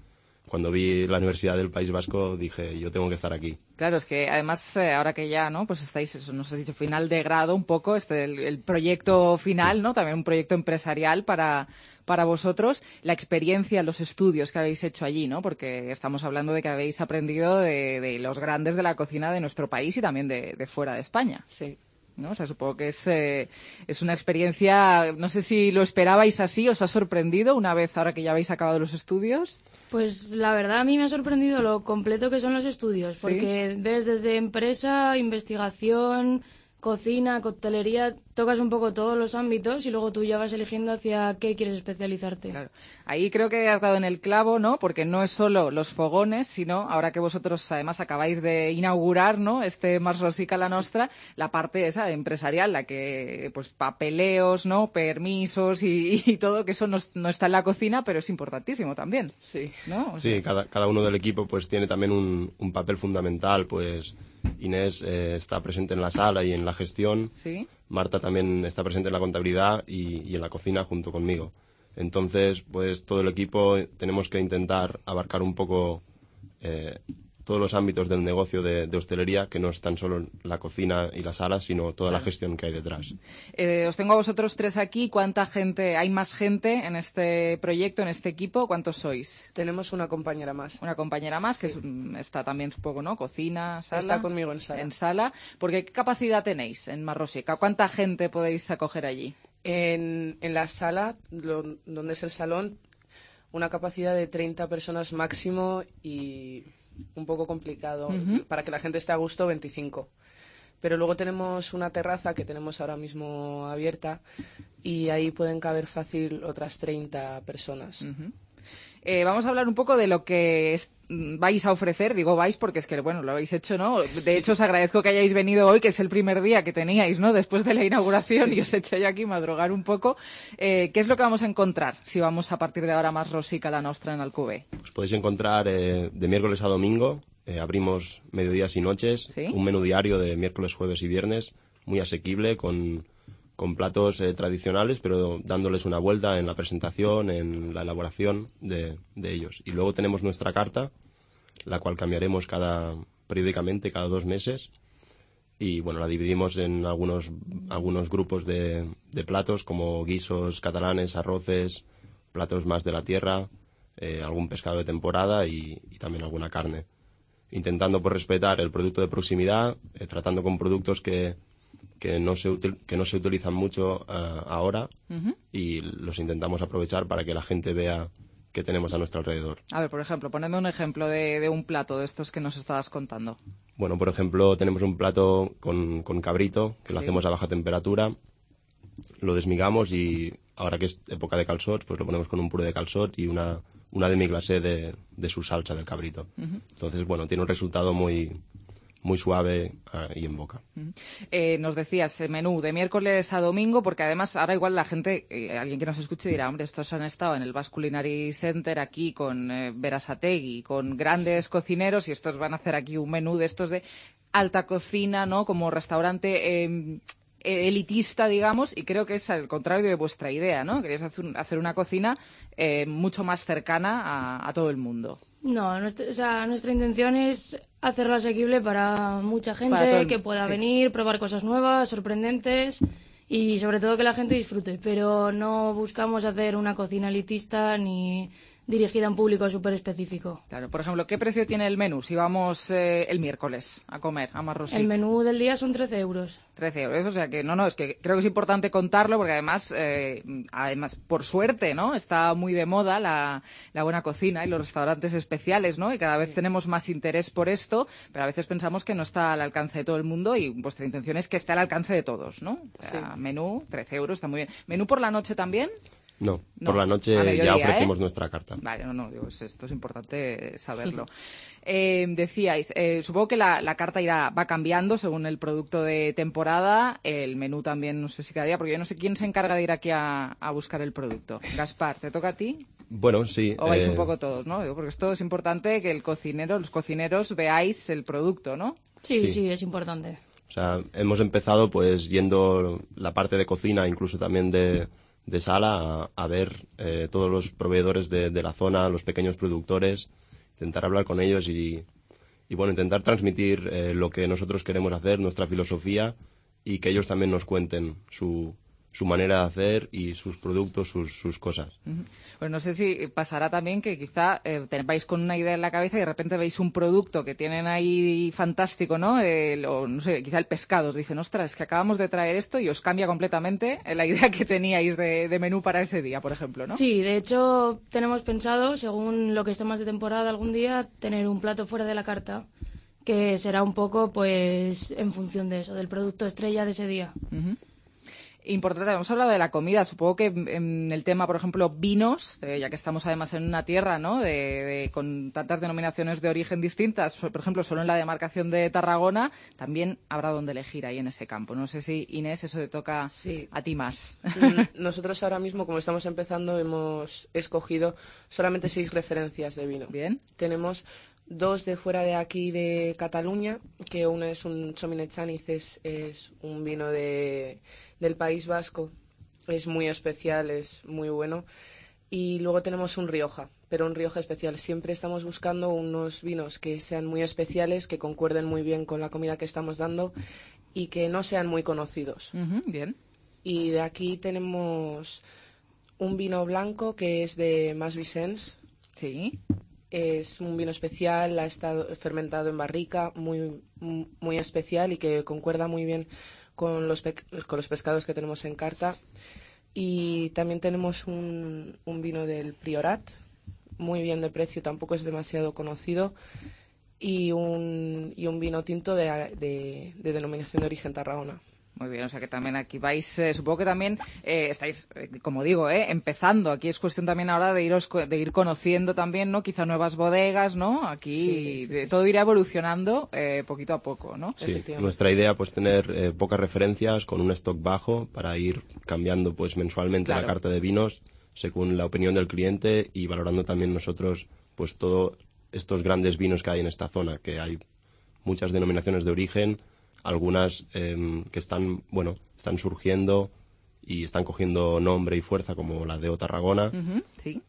cuando vi la Universidad del País Vasco dije, yo tengo que estar aquí. Claro, es que además eh, ahora que ya, ¿no? Pues estáis, eso nos has dicho, final de grado un poco, este el, el proyecto final, ¿no? También un proyecto empresarial para para vosotros, la experiencia, los estudios que habéis hecho allí, ¿no? Porque estamos hablando de que habéis aprendido de, de los grandes de la cocina de nuestro país y también de, de fuera de España. Sí. ¿No? O sea, supongo que es, eh, es una experiencia, no sé si lo esperabais así, ¿os ha sorprendido una vez ahora que ya habéis acabado los estudios? Pues la verdad a mí me ha sorprendido lo completo que son los estudios, porque ¿sí? Ves desde empresa, investigación, cocina, coctelería, tocas un poco todos los ámbitos y luego tú ya vas eligiendo hacia qué quieres especializarte. Claro. Ahí creo que has dado en el clavo, ¿no? Porque no es solo los fogones, sino ahora que vosotros además acabáis de inaugurar, ¿no? Este Mars Rosica la Nostra, la parte esa empresarial, la que, pues, papeleos, ¿no? Permisos y, y todo, que eso no, no está en la cocina, pero es importantísimo también. Sí. ¿No? O sea, sí, cada, cada uno del equipo pues tiene también un, un papel fundamental, pues Inés eh, está presente en la sala y en la gestión. Sí. Marta también está presente en la contabilidad y, y en la cocina junto conmigo. Entonces, pues todo el equipo tenemos que intentar abarcar un poco eh, todos los ámbitos del negocio de, de hostelería, que no es tan solo la cocina y la sala, sino toda la gestión que hay detrás. Eh, os tengo a vosotros tres aquí. ¿Cuánta gente, hay más gente en este proyecto, en este equipo? ¿Cuántos sois? Tenemos una compañera más. Una compañera más, que sí. es, está también, supongo, ¿no? Cocina, sala. Está conmigo en sala. En sala. Porque ¿qué capacidad tenéis en Mars Rosica? ¿Cuánta gente podéis acoger allí? En, en la sala, lo, donde es el salón, una capacidad de treinta personas máximo y un poco complicado. Uh-huh. Para que la gente esté a gusto, veinticinco. Pero luego tenemos una terraza que tenemos ahora mismo abierta y ahí pueden caber fácil otras treinta personas. Uh-huh. Eh, vamos a hablar un poco de lo que es, vais a ofrecer, digo vais porque es que, bueno, lo habéis hecho, ¿no? De sí. hecho, os agradezco que hayáis venido hoy, que es el primer día que teníais, ¿no? Después de la inauguración sí. y os he hecho yo aquí madrugar un poco. Eh, ¿Qué es lo que vamos a encontrar si vamos a partir de ahora Mars Rosica la Nostra en Alcubé? Pues podéis encontrar eh, de miércoles a domingo, eh, abrimos mediodías y noches, ¿sí? un menú diario de miércoles, jueves y viernes, muy asequible, con... con platos eh, tradicionales, pero dándoles una vuelta en la presentación, en la elaboración de, de ellos. Y luego tenemos nuestra carta, la cual cambiaremos cada periódicamente, cada dos meses. Y bueno, la dividimos en algunos, algunos grupos de, de platos, como guisos catalanes, arroces, platos más de la tierra, eh, algún pescado de temporada y, y también alguna carne. Intentando pues, respetar el producto de proximidad, eh, tratando con productos que... que no se util, que no se utilizan mucho uh, ahora uh-huh. y los intentamos aprovechar para que la gente vea qué tenemos a nuestro alrededor. A ver, por ejemplo, ponedme un ejemplo de, de un plato de estos que nos estabas contando. Bueno, por ejemplo, tenemos un plato con, con cabrito, que lo sí. hacemos a baja temperatura, lo desmigamos y ahora que es época de calçots, pues lo ponemos con un puré de calçot y una, una demi-glacé de, de su salsa del cabrito. Uh-huh. Entonces, bueno, tiene un resultado muy... muy suave uh, y en boca. Eh, nos decías, menú de miércoles a domingo, porque además ahora igual la gente, eh, alguien que nos escuche dirá, hombre, estos han estado en el Basque Culinary Center aquí con eh, Berasategui, con grandes cocineros y estos van a hacer aquí un menú de estos de alta cocina, ¿no? Como restaurante eh, elitista, digamos, y creo que es al contrario de vuestra idea, ¿no? Queréis hacer una cocina eh, mucho más cercana a, a todo el mundo. No, nuestra, o sea, nuestra intención es hacerlo asequible para mucha gente, para el... que pueda sí. venir, probar cosas nuevas, sorprendentes y sobre todo que la gente disfrute, pero no buscamos hacer una cocina elitista ni dirigida a un público súper específico. Claro, por ejemplo, ¿qué precio tiene el menú si vamos eh, el miércoles a comer a Mars Rosica? El menú del día son trece euros. trece euros, o sea que no, no, es que creo que es importante contarlo porque además, eh, además por suerte, ¿no? Está muy de moda la, la buena cocina y los restaurantes especiales, ¿no? Y cada sí. vez tenemos más interés por esto, pero a veces pensamos que no está al alcance de todo el mundo y vuestra intención es que esté al alcance de todos, ¿no? O sea, sí. menú, trece euros, está muy bien. ¿Menú por la noche también? No, no, por la noche mediodía, ya ofrecemos ¿eh? nuestra carta. Vale, no, no, digo, esto es importante saberlo. eh, decíais, eh, supongo que la, la carta irá va cambiando según el producto de temporada, el menú también, no sé si cada día, porque yo no sé quién se encarga de ir aquí a, a buscar el producto. Gaspar, ¿te toca a ti? Bueno, sí. O vais eh... un poco todos, ¿no? Digo, porque esto es importante que el cocinero, los cocineros veáis el producto, ¿no? Sí, sí, sí, es importante. O sea, hemos empezado pues yendo la parte de cocina, incluso también de... de sala a, a ver eh, todos los proveedores de, de la zona, los pequeños productores intentar hablar con ellos y, y bueno, intentar transmitir eh, lo que nosotros queremos hacer, nuestra filosofía, y que ellos también nos cuenten su, su manera de hacer y sus productos, sus, sus cosas. Uh-huh. Pues no sé si pasará también que quizá eh, vais con una idea en la cabeza y de repente veis un producto que tienen ahí fantástico, ¿no? Eh, o, no sé, quizá el pescado, os dicen, ostras, es que acabamos de traer esto y os cambia completamente la idea que teníais de, de menú para ese día, por ejemplo, ¿no? Sí, de hecho tenemos pensado, según lo que esté más de temporada algún día, tener un plato fuera de la carta, que será un poco pues en función de eso, del producto estrella de ese día. Uh-huh. Importante, hemos hablado de la comida, supongo que en el tema, por ejemplo, vinos, eh, ya que estamos además en una tierra, ¿no?, de, de, con tantas denominaciones de origen distintas, por ejemplo, solo en la demarcación de Tarragona, también habrá donde elegir ahí en ese campo. No sé si, Inés, eso te toca sí. a ti más. Nosotros ahora mismo, como estamos empezando, hemos escogido solamente seis referencias de vino. Bien. Tenemos dos de fuera de aquí de Cataluña, que uno es un Chauminet Chaniz, es, es un vino de... del País Vasco, es muy especial, es muy bueno. Y luego tenemos un Rioja, pero un Rioja especial. Siempre estamos buscando unos vinos que sean muy especiales, que concuerden muy bien con la comida que estamos dando y que no sean muy conocidos. Uh-huh, bien. Y de aquí tenemos un vino blanco que es de Mas Vicens. Sí. Es un vino especial, ha estado fermentado en barrica, muy, muy especial y que concuerda muy bien con los, pe- con los pescados que tenemos en carta. Y también tenemos un, un vino del Priorat, muy bien de precio, tampoco es demasiado conocido, y un, y un vino tinto de, de, de denominación de origen Tarragona. Muy bien, o sea que también aquí vais, eh, supongo que también eh, estáis, eh, como digo, eh, empezando. Aquí es cuestión también ahora de iros, de ir conociendo también, ¿no? Quizá nuevas bodegas, ¿no? Aquí sí, sí, de, sí, todo irá evolucionando eh, poquito a poco, ¿no? Sí, nuestra idea pues tener eh, pocas referencias con un stock bajo para ir cambiando pues mensualmente claro. la carta de vinos según la opinión del cliente y valorando también nosotros pues todos estos grandes vinos que hay en esta zona, que hay muchas denominaciones de origen, algunas eh, que están, bueno, están surgiendo y están cogiendo nombre y fuerza como la de O Tarragona. Uh-huh, sí.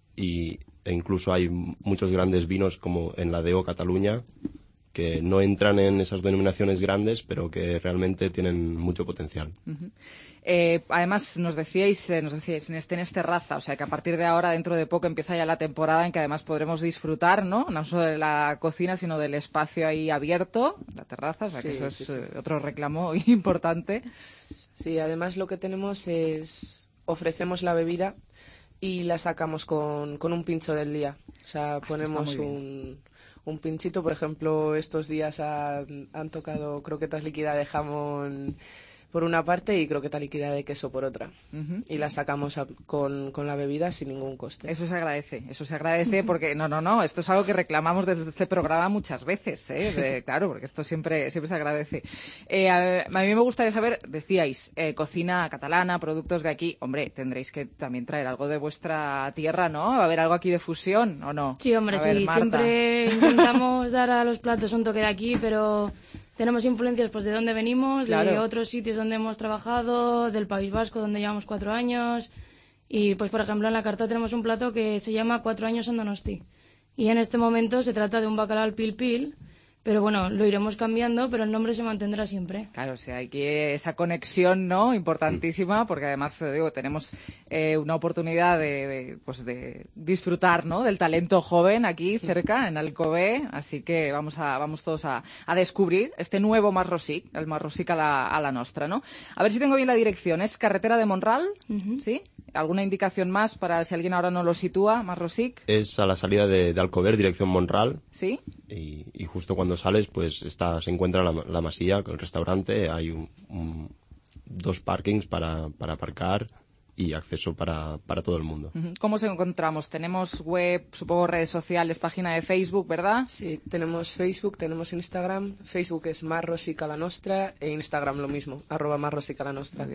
Y, e incluso hay muchos grandes vinos como en la de O Cataluña que no entran en esas denominaciones grandes, pero que realmente tienen mucho potencial. Uh-huh. Eh, además, nos decíais, eh, nos decíais, Inés Terraza, o sea que a partir de ahora, dentro de poco, empieza ya la temporada en que además podremos disfrutar, ¿no? No solo de la cocina, sino del espacio ahí abierto, la terraza, o sea sí, que eso es sí, sí. Eh, otro reclamo importante. Sí, además lo que tenemos es, ofrecemos la bebida y la sacamos con, con un pincho del día. O sea, ponemos un... un pinchito, por ejemplo, estos días han, han tocado croquetas líquidas de jamón por una parte y croqueta líquida de queso por otra. Uh-huh. Y la sacamos a, con, con la bebida sin ningún coste. Eso se agradece, eso se agradece porque, no, no, no, esto es algo que reclamamos desde este programa muchas veces, ¿eh? De, claro, porque esto siempre, siempre se agradece. Eh, a, a mí me gustaría saber, decíais, eh, cocina catalana, productos de aquí. Hombre, tendréis que también traer algo de vuestra tierra, ¿no? ¿Va a haber algo aquí de fusión o no? Sí, hombre, ver, sí, Marta. Siempre intentamos dar a los platos un toque de aquí, pero... tenemos influencias pues de dónde venimos, claro. de otros sitios donde hemos trabajado, del País Vasco donde llevamos cuatro años y pues por ejemplo en la carta tenemos un plato que se llama Cuatro años en Donosti y en este momento se trata de un bacalao al pil pil, pero bueno, lo iremos cambiando, pero el nombre se mantendrá siempre. Claro, o sea, hay que esa conexión, ¿no? Importantísima, porque además, digo, tenemos eh, una oportunidad de, de, pues de disfrutar, ¿no? Del talento joven aquí cerca, en Alcover, así que vamos a vamos todos a, a descubrir este nuevo Mas Rosic, el Mas Rosic a la, a la nostra, ¿no? A ver si tengo bien la dirección, ¿es carretera de Monral? Uh-huh. ¿Sí? ¿Alguna indicación más para si alguien ahora no lo sitúa, Mas Rosic? Es a la salida de, de Alcover, dirección Monral. ¿Sí? Y, y justo cuando sales, pues está, se encuentra la, la masía con el restaurante, hay un, un, dos parkings para, para aparcar y acceso para, para todo el mundo. ¿Cómo se encontramos? Tenemos web, supongo redes sociales, página de Facebook, ¿verdad? Sí, tenemos Facebook, tenemos Instagram. Facebook es Mas Rosic a la nostra e Instagram lo mismo, arroba Mas Rosic a la nostra.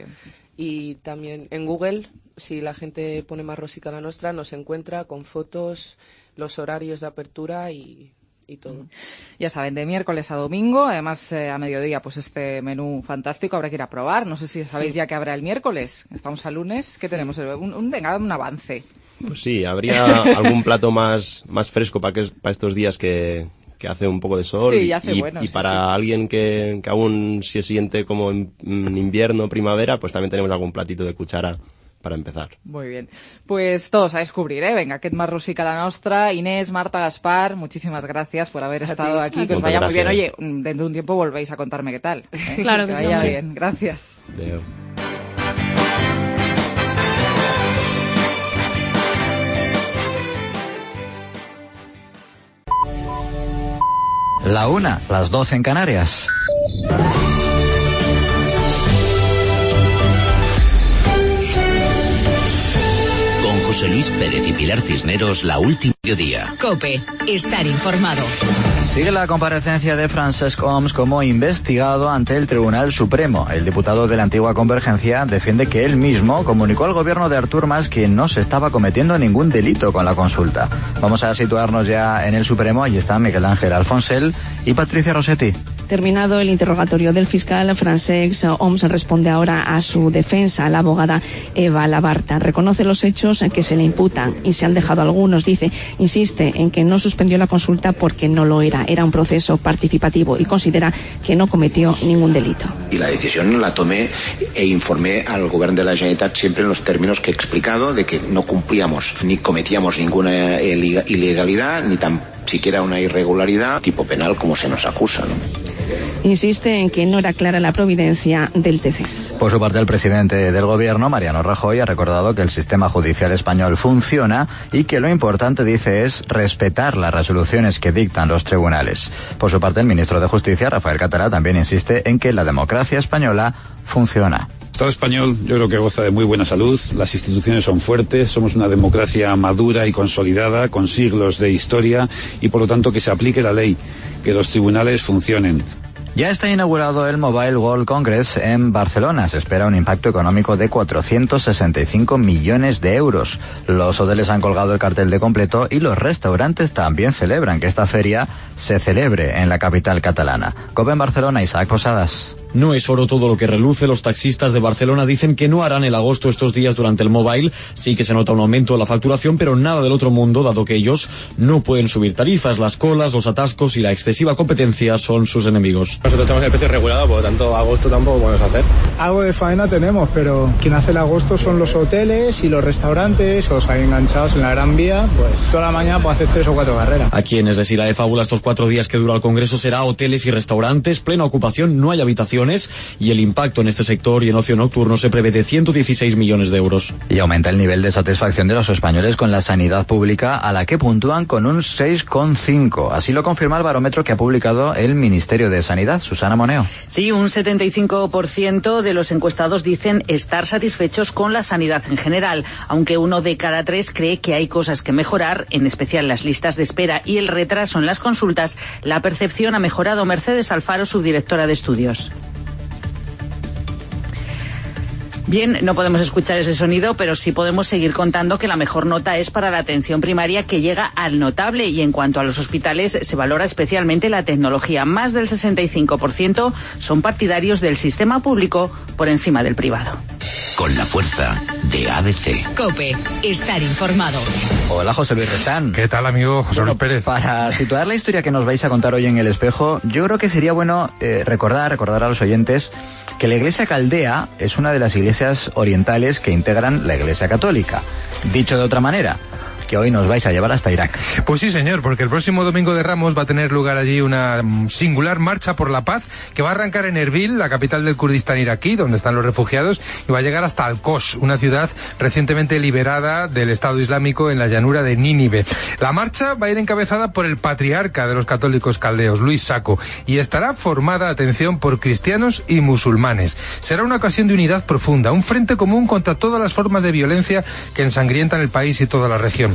Y también en Google, si la gente pone Mas Rosic a la nostra, nos encuentra con fotos, los horarios de apertura y... y todo. Ya saben, de miércoles a domingo, además eh, a mediodía, pues este menú fantástico habrá que ir a probar. No sé si sabéis ya que habrá el miércoles. Estamos a lunes. ¿Qué sí. tenemos? Un, un, venga, un avance. Pues sí, habría algún plato más, más fresco para, que, para estos días que, que hace un poco de sol. Sí, y, hace y, bueno, y sí, para sí. alguien que, que aún se siente como en, en invierno, primavera, pues también tenemos algún platito de cuchara para empezar. Muy bien. Pues todos a descubrir, ¿eh? Venga, aquest más rusica la nostra. Inés, Marta, Gaspar, muchísimas gracias por haber estado aquí. Que os vaya muy bien. Oye, dentro de un tiempo volvéis a contarme qué tal. ¿eh? Claro que que vaya sí. bien. Gracias. Adeu. La una, las doce en Canarias. Con José Luis Pérez y Pilar Cisneros, la última día. COPE, estar informado. Sigue la comparecencia de Francesc Homs como investigado ante el Tribunal Supremo. El diputado de la antigua Convergencia defiende que él mismo comunicó al gobierno de Artur Mas que no se estaba cometiendo ningún delito con la consulta. Vamos a situarnos ya en el Supremo. Allí están Miguel Ángel Alfonsel y Patricia Rossetti. Terminado el interrogatorio del fiscal, Francesc Homs responde ahora a su defensa. La abogada Eva Labarta reconoce los hechos que se le imputan y se han dejado algunos. Dice, insiste en que no suspendió la consulta porque no lo era. Era un proceso participativo y considera que no cometió ningún delito. Y la decisión la tomé e informé al gobierno de la Generalitat siempre en los términos que he explicado, de que no cumplíamos ni cometíamos ninguna ilegalidad ni tan siquiera una irregularidad tipo penal como se nos acusa, ¿no? Insiste en que no era clara la providencia del T C. Por su parte, el presidente del gobierno, Mariano Rajoy, ha recordado que el sistema judicial español funciona y que lo importante, dice, es respetar las resoluciones que dictan los tribunales. Por su parte, el ministro de Justicia, Rafael Catalá, también insiste en que la democracia española funciona. El Estado español yo creo que goza de muy buena salud, las instituciones son fuertes, somos una democracia madura y consolidada, con siglos de historia, y por lo tanto que se aplique la ley, que los tribunales funcionen. Ya está inaugurado el Mobile World Congress en Barcelona. Se espera un impacto económico de cuatrocientos sesenta y cinco millones de euros. Los hoteles han colgado el cartel de completo y los restaurantes también celebran que esta feria se celebre en la capital catalana. COPE en Barcelona, Isaac Posadas. No es oro todo lo que reluce. Los taxistas de Barcelona dicen que no harán el agosto estos días durante el Mobile. Sí que se nota un aumento de la facturación, pero nada del otro mundo, dado que ellos no pueden subir tarifas. Las colas, los atascos y la excesiva competencia son sus enemigos. Nosotros tenemos el precio regulado, por lo tanto agosto tampoco podemos hacer. Algo de faena tenemos, pero quien hace el agosto son los hoteles y los restaurantes, o sea, enganchados en la Gran Vía, pues toda la mañana pues hacer tres o cuatro carreras. A quienes les irá de fábula estos cuatro días que dura el Congreso será hoteles y restaurantes, plena ocupación, no hay habitaciones, y el impacto en este sector y en ocio nocturno se prevé de ciento dieciséis millones de euros. Y aumenta el nivel de satisfacción de los españoles con la sanidad pública, a la que puntúan con un seis coma cinco. Así lo confirma el barómetro que ha publicado el Ministerio de Sanidad. Susana Moneo. Sí, un setenta y cinco por ciento de los encuestados dicen estar satisfechos con la sanidad en general, aunque uno de cada tres cree que hay cosas que mejorar, en especial las listas de espera y el retraso en las consultas. La percepción ha mejorado. Mercedes Alfaro, subdirectora de estudios. Bien, no podemos escuchar ese sonido, pero sí podemos seguir contando que la mejor nota es para la atención primaria, que llega al notable, y en cuanto a los hospitales se valora especialmente la tecnología. Más del sesenta y cinco por ciento son partidarios del sistema público por encima del privado. Con la fuerza de A B C. COPE, estar informado. Hola, José Luis Restán. ¿Qué tal, amigo José Luis Pérez? Para situar la historia que nos vais a contar hoy en El Espejo, yo creo que sería bueno eh, recordar, recordar a los oyentes que la Iglesia Caldea es una de las iglesias orientales que integran la Iglesia Católica. Dicho de otra manera, que hoy nos vais a llevar hasta Irak. Pues sí, señor, porque el próximo domingo de Ramos va a tener lugar allí una singular marcha por la paz que va a arrancar en Erbil, la capital del Kurdistán iraquí, donde están los refugiados, y va a llegar hasta Al-Qosh, una ciudad recientemente liberada del Estado Islámico en la llanura de Nínive. La marcha va a ir encabezada por el patriarca de los católicos caldeos, Luis Sacco, y estará formada, atención, por cristianos y musulmanes. Será una ocasión de unidad profunda, un frente común contra todas las formas de violencia que ensangrientan el país y toda la región.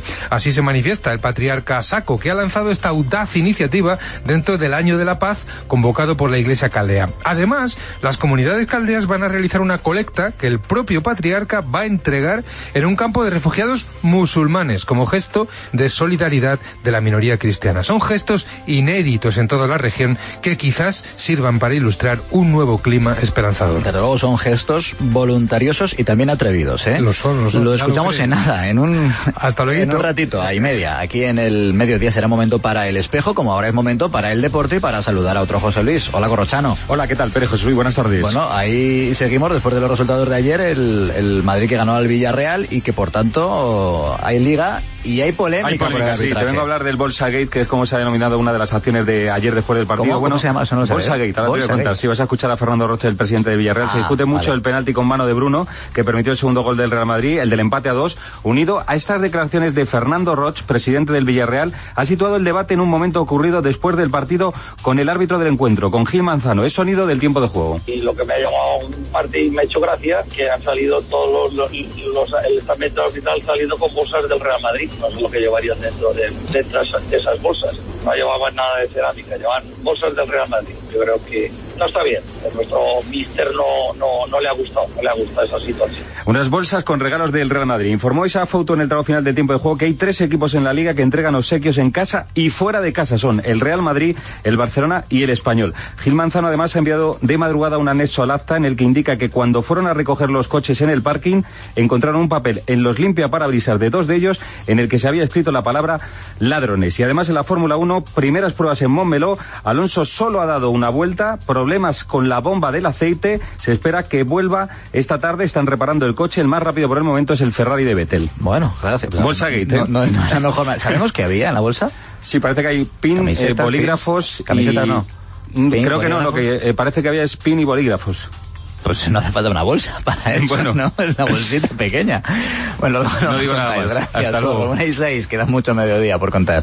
Así se manifiesta el patriarca Sako, que ha lanzado esta audaz iniciativa dentro del Año de la Paz convocado por la Iglesia caldea. Además, las comunidades caldeas van a realizar una colecta que el propio patriarca va a entregar en un campo de refugiados musulmanes como gesto de solidaridad de la minoría cristiana. Son gestos inéditos en toda la región que quizás sirvan para ilustrar un nuevo clima esperanzador. Desde luego son gestos voluntariosos y también atrevidos, ¿eh? Lo son, lo son. Lo escuchamos en nada, en un, Hasta luego. En un ratito, a y media. Aquí en el mediodía será momento para el espejo, como ahora es momento para el deporte y para saludar a otro José Luis. Hola, Corrochano. Hola, ¿qué tal, Pere José Luis? Buenas tardes. Bueno, ahí seguimos después de los resultados de ayer, el, el Madrid que ganó al Villarreal y que por tanto hay liga y hay polémica. Hay polémica, por el sí. arbitraje. Te vengo a hablar del Bolsagate, que es como se ha denominado una de las acciones de ayer después del partido. ¿Cómo, bueno, ¿Cómo se llama? Eso no lo Bolsagate, ahora te voy a contar. Si vas a escuchar a Fernando Roche, el presidente de Villarreal, Ah, se discute mucho vale. el penalti con mano de Bruno, que permitió el segundo gol del Real Madrid, el del empate a dos, unido a estas declaraciones de Fernando Roche, presidente del Villarreal, ha situado el debate en un momento ocurrido después del partido con el árbitro del encuentro, con Gil Manzano. Es sonido del tiempo de juego. Y lo que me ha llamado Martín, me ha hecho gracia, que han salido todos los, los, los el estamento arbitral saliendo con bolsas del Real Madrid. No sé lo que llevarían dentro de, dentro de esas bolsas. No llevaban nada de cerámica, llevaban bolsas del Real Madrid. Yo creo que no está bien. A nuestro míster no, no, no le ha gustado, no le ha gustado esa situación. Unas bolsas con regalos del Real Madrid. Informó esa foto en el tramo final del tiempo de juego que hay tres equipos en la liga que entregan obsequios en casa y fuera de casa. Son el Real Madrid, el Barcelona y el Español. Gil Manzano además ha enviado de madrugada un anexo al acta en el que indica que cuando fueron a recoger los coches en el parking encontraron un papel en los limpiaparabrisas de dos de ellos en el que se había escrito la palabra ladrones. Y además en la Fórmula uno, primeras pruebas en Montmeló, Alonso solo ha dado una vuelta, problemas con la bomba del aceite, se espera que vuelva esta tarde, están reparando el coche, el más rápido por el momento es el Ferrari de Vettel. Bueno, gracias. Bolsagate, ¿eh? No, no, no, no, no, ¿sabemos qué había en la bolsa? Sí, parece que hay pin, eh, bolígrafos pin, camisetas y... no. Pin, bolígrafos. creo que no, lo que eh, parece que había es pin y bolígrafos. Pues no hace falta una bolsa para eso, bueno. ¿no? Es una bolsita pequeña. Bueno, no, no, no digo nada más. Gracias. Hasta luego. Una y seis, queda mucho mediodía por contar.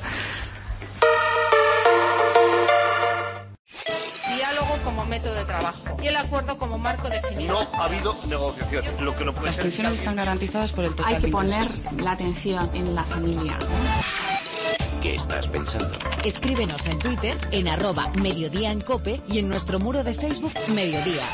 Diálogo como método de trabajo y el acuerdo como marco definido. No ha habido negociación. Lo que no puede Las ser pensiones están garantizadas por el total. Hay que poner la atención en la familia. ¿Qué estás pensando? Escríbenos en Twitter, en arroba Mediodía en Cope y en nuestro muro de Facebook Mediodía.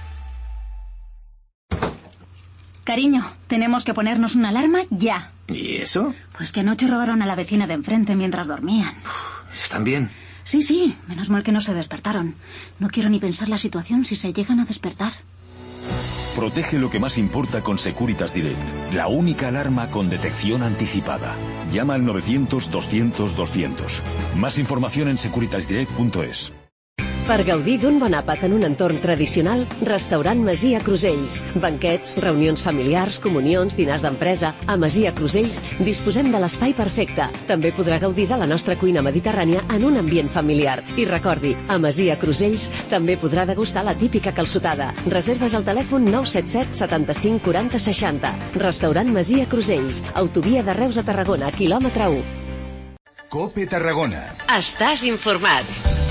Cariño, tenemos que ponernos una alarma ya. ¿Y eso? Pues que anoche robaron a la vecina de enfrente mientras dormían. ¿Están bien? Sí, sí, menos mal que no se despertaron. No quiero ni pensar la situación si se llegan a despertar. Protege lo que más importa con Securitas Direct, la única alarma con detección anticipada. Llama al novecientos doscientos doscientos. Más información en securitas direct punto es. Per gaudir d'un bon àpat en un entorn tradicional, Restaurant Masia Crusells. Banquets, reunions familiars, comunions, dinars d'empresa. A Masia Crusells disposem de l'espai perfecte. També podrà gaudir de la nostra cuina mediterrània en un ambient familiar. I recordi, a Masia Crusells també podrà degustar la típica calçotada. Reserves al telèfon nou set set setanta-cinc quaranta seixanta. Restaurant Masia Crusells. Autovia de Reus a Tarragona, quilòmetre u. Cope Tarragona. Estàs informat.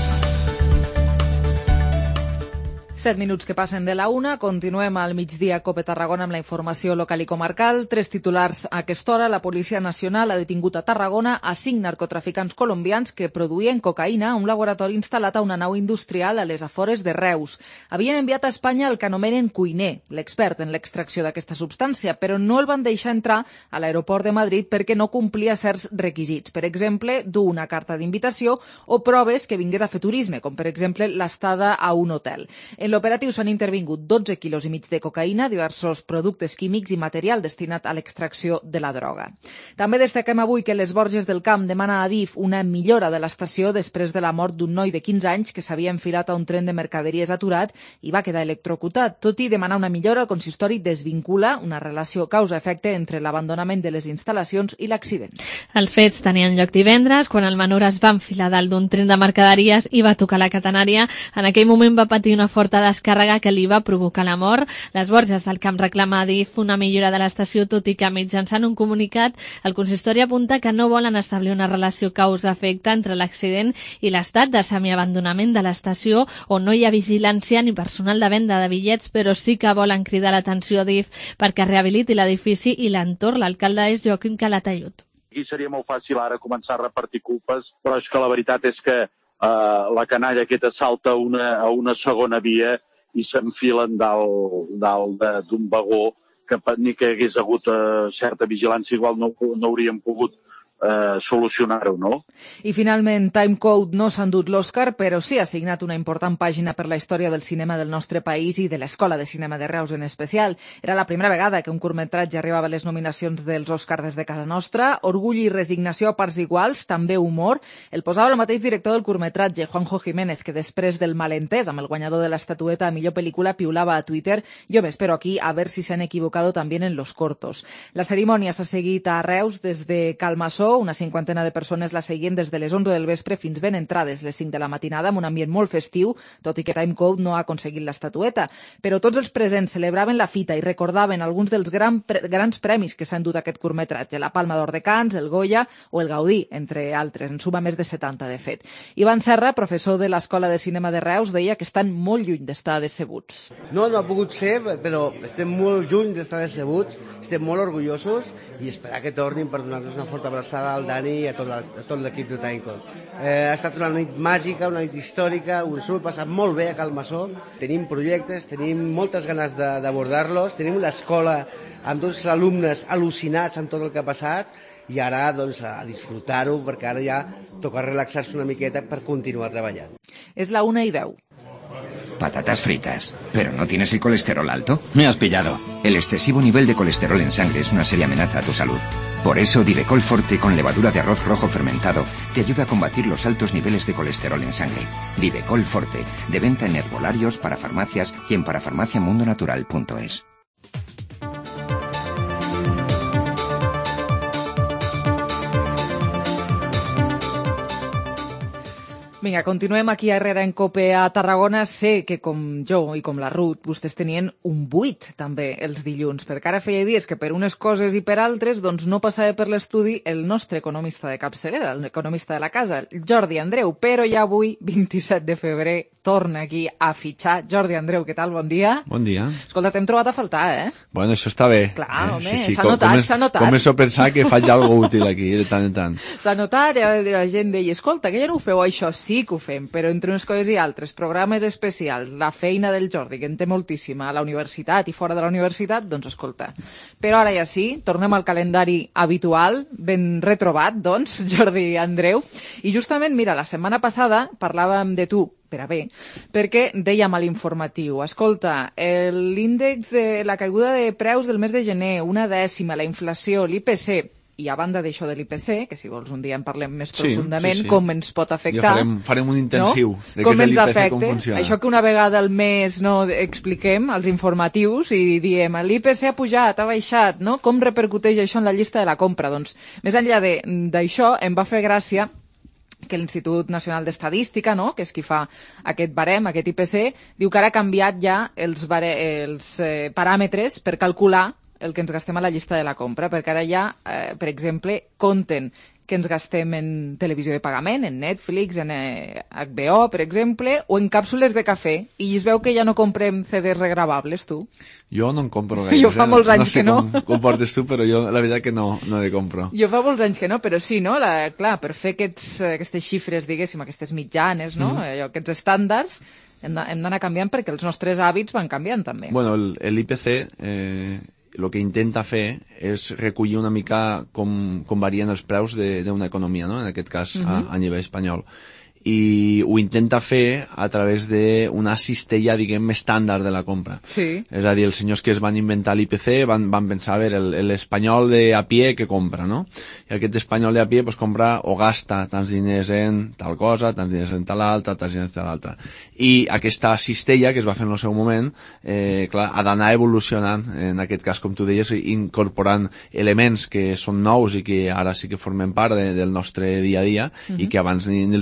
Set minuts que passen de la una, continuem al migdia Cope Tarragona amb la informació local i comarcal. Tres titulars a aquesta hora. La Policia Nacional ha detingut a Tarragona a cinc narcotraficants colombians que produïen cocaïna a un laboratori instal·lat a una nau industrial a les afores de Reus. Havien enviat a Espanya el que anomenen cuiner, l'expert en l'extracció d'aquesta substància, però no el van deixar entrar a l'aeroport de Madrid perquè no complia certs requisits. Per exemple, dur una carta d'invitació o proves que vingués a fer turisme, com per exemple l'estada a un hotel. En l'operatiu s'han intervingut dotze quilos i mig de cocaïna, diversos productes químics i material destinat a l'extracció de la droga. També destaquem avui que les Borges del Camp demana a Adif una millora de l'estació després de la mort d'un noi de quinze anys que s'havia enfilat a un tren de mercaderies aturat i va quedar electrocutat. Tot i demanar una millora, el consistori desvincula una relació causa-efecte entre l'abandonament de les instal·lacions i l'accident. Els fets tenien lloc divendres, quan el menor es va enfilar dalt d'un tren de mercaderies i va tocar la catenària. En aquell moment va patir una forta descàrrega que li va provocar la mort. Les Borges del Camp reclama a Adif una millora de l'estació, tot i que mitjançant un comunicat el consistori apunta que no volen establir una relació causa-efecte entre l'accident i l'estat de semiabandonament de l'estació, on no hi ha vigilància ni personal de venda de bitllets, però sí que volen cridar l'atenció a Adif perquè rehabiliti l'edifici i l'entorn. L'alcalde és Joaquim Calatayud. Aquí seria molt fàcil ara començar a repartir culpes, però és que la veritat és que eh, la canalla aquesta salta una, a una segona via i s'enfilen dalt, dalt d'un vagó que ni que hagués hagut eh, certa vigilància igual no, no hauríem pogut Eh, solucionar-ho, no? I finalment, Timecode no s'ha endut l'Oscar, però sí ha signat una important pàgina per la història del cinema del nostre país i de l'Escola de Cinema de Reus en especial. Era la primera vegada que un curtmetratge arribava a les nominacions dels Oscars des de casa nostra. Orgull i resignació a parts iguals, també humor. El posava el mateix director del curtmetratge, Juanjo Jiménez, que després del malentès amb el guanyador de l'estatueta a millor pel·lícula piulava a Twitter: yo me espero aquí a ver si se han equivocado también en los cortos. La cerimònia s'ha seguit a Reus des de Calmassó. Una cinquantena de persones la seguien des de les onze del vespre fins ben entrades les cinc de la matinada, amb un ambient molt festiu, tot i que Timecode no ha aconseguit l'estatueta. Però tots els presents celebraven la fita i recordaven alguns dels gran pre grans premis que s'ha endut aquest curtmetratge, la Palma d'Or de Cans, el Goya o el Gaudí, entre altres. En suma més de setanta, de fet. Ivan Serra, professor de l'Escola de Cinema de Reus, deia que estan molt lluny d'estar decebuts. No, no ha pogut ser, però estem molt lluny d'estar decebuts, estem molt orgullosos i esperar que tornin per donar-nos una forta abraçada al Dani i a tot, la, a tot l'equip de Timecode. Eh, ha estat una nit màgica, una nit històrica, us ho he passat molt bé a Calmassó. Tenim projectes, tenim moltes ganes d'abordar-los, tenim l'escola amb tots els alumnes al·lucinats amb tot el que ha passat i ara doncs, a disfrutar-ho perquè ara ja toca relaxar-se una miqueta per continuar treballant. És la una i deu. Patatas fritas. ¿Pero no tienes el colesterol alto? Me has pillado. El excesivo nivel de colesterol en sangre es una seria amenaza a tu salud. Por eso, Divecol Forte con levadura de arroz rojo fermentado te ayuda a combatir los altos niveles de colesterol en sangre. Divecol Forte, de venta en herbolarios, para farmacias y en parafarmaciamundonatural punto es. Vinga, continuem aquí a Herrera en Cope a Tarragona. Sé que com jo i com la Ruth, vostès tenien un buit també els dilluns, perquè ara feia dies que per unes coses i per altres doncs no passava per l'estudi el nostre economista de capçalera, l'economista de la casa, Jordi Andreu, però ja avui, vint-i-set de febrer, torna aquí a fitxar. Jordi Andreu, què tal? Bon dia. Bon dia. Escolta, t'hem trobat a faltar, eh? Bueno, això està bé. Clar, eh? home, sí, sí, s'ha notat, s'ha notat. Començo a pensar que faig alguna útil aquí, de tant en tant. S'ha notat, ja la gent deia, escolta, que ja no ho feu això, sí que ho fem, però entre unes coses i altres, programes especials, la feina del Jordi, que en té moltíssima, a la universitat i fora de la universitat, doncs escolta. Però ara ja sí, tornem al calendari habitual, ben retrobat, doncs, Jordi Andreu. I justament, mira, la setmana passada parlàvem de tu, per a bé, perquè dèiem a l'informatiu, escolta, l'índex de la caiguda de preus del mes de gener, una dècima, la inflació, l'I P C, i a banda d'això de l'I P C, que si vols un dia en parlem més sí, profundament, sí, sí. com ens pot afectar. Ja farem, farem un intensiu no? de com què és l'I P C, afecta, com funciona. Això que una vegada al mes no, expliquem als informatius i diem l'I P C ha pujat, ha baixat, no? Com repercuteix això en la llista de la compra? Doncs, més enllà d'això, em va fer gràcia que l'Institut Nacional d'Estadística, no? Que és qui fa aquest barem, aquest I P C, diu que ara ha canviat ja els, bare, els eh, paràmetres per calcular el que ens gastem a la llista de la compra, perquè ara ja, eh, per exemple, compten que ens gastem en televisió de pagament, en Netflix, en eh, H B O, per exemple, o en càpsules de cafè, i es veu que ja no comprem C Ds regravables, tu. Jo no en compro gaire. Jo fa molts anys no sé que no. Com, com portes tu, però jo la veritat que no, no de compro. Jo fa molts anys que no, però sí, no? La, clar, per fer aquests, aquestes xifres, diguéssim, aquestes mitjanes, no? Mm. Allò, aquests estàndards, hem d'anar canviant perquè els nostres hàbits van canviant també. Bueno, l'I P C eh, el que intenta fer és recollir una mica com, com varien els preus d'una economia, no? En aquest cas, uh-huh. a, a nivell espanyol. I ho intenta fer a través d'una cistella, diguem, estàndard de la compra. Sí. És a dir, els senyors que es van inventar l'I P C van, van pensar, a veure, l'espanyol de a pie que compra, no? I aquest espanyol de a pie pues, compra o gasta tants diners en tal cosa, tants diners en tal altra, tants diners en tal altra. I aquesta cistella, que es va fer en el seu moment, eh, clar, ha d'anar evolucionant, en aquest cas, com tu deies, incorporant elements que són nous i que ara sí que formen part de, del nostre dia a dia uh-huh. i que abans ni, ni els imaginàvem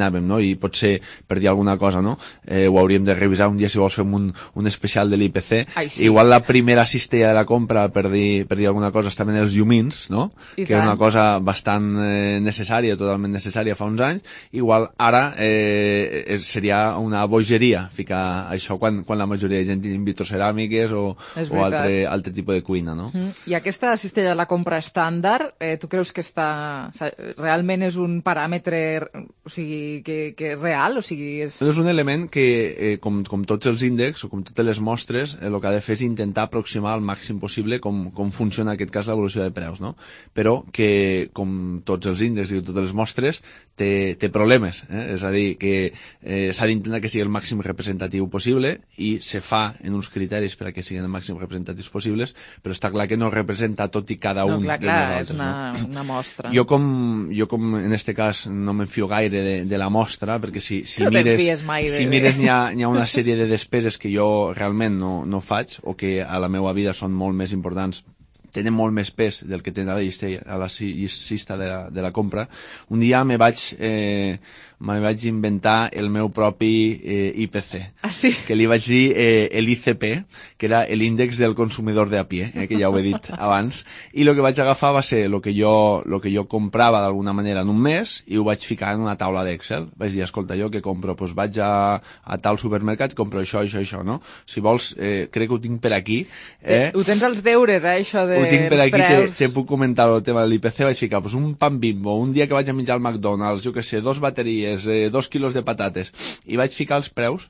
anàvem, no? I potser per dir alguna cosa, no? Eh, ho hauríem de revisar un dia si vols fem un, un especial de l'I P C. Ai, sí. Igual la primera cistella de la compra, per dir, per dir alguna cosa, estaven els llumins, no? I que era tant. una cosa bastant eh, necessària, totalment necessària fa uns anys. Igual ara eh, seria una bogeria ficar això quan, quan la majoria de gent tinguin vitroceràmiques o, o altre, altre tipus de cuina, no? Mm. I aquesta cistella de la compra estàndard, eh, tu creus que està... O sigui, realment és un paràmetre, o sigui, que, que és real? O sigui, és... És un element que, eh, com, com tots els índexs o com totes les mostres, eh, el que ha de fer és intentar aproximar al màxim possible com, com funciona en aquest cas l'evolució de preus, no? Però que, com tots els índexs i totes les mostres, té, té problemes, eh? És a dir, que eh, s'ha d'intentar que sigui el màxim representatiu possible i se fa en uns criteris per a que siguin el màxim representatius possibles, però està clar que no representa tot i cada no, un clar, de clar, nosaltres. És una, no? una mostra. Jo com, jo com en este cas no me'n fio gaire de, de la mostra, perquè si, si no mires, mai de... si mires n'hi ha, n'hi ha una sèrie de despeses que jo realment no, no faig o que a la meva vida són molt més importants, tenen molt més pes del que tenen a la llista, a la llista de la, de la compra. Un dia me vaig, eh, me vaig inventar el meu propi eh, I P C, ah, sí? que li vaig dir eh, l'I C P, que era l'índex del consumidor de a pie, eh, que ja ho he dit abans, i el que vaig agafar va ser el que jo, lo que jo comprava d'alguna manera en un mes i ho vaig ficar en una taula d'Excel. Vaig dir, escolta, jo què compro? Doncs vaig a, a tal supermercat i compro això, això, això, no? Si vols, eh, crec que ho tinc per aquí. Eh? Ho tens als deures, eh, això de Ho tinc per aquí, te, preus. te puc comentar el tema de l'I P C, vaig ficar pues, un pan Bimbo, un dia que vaig a menjar al McDonald's, jo que sé, dos bateries, eh, dos quilos de patates, i vaig ficar els preus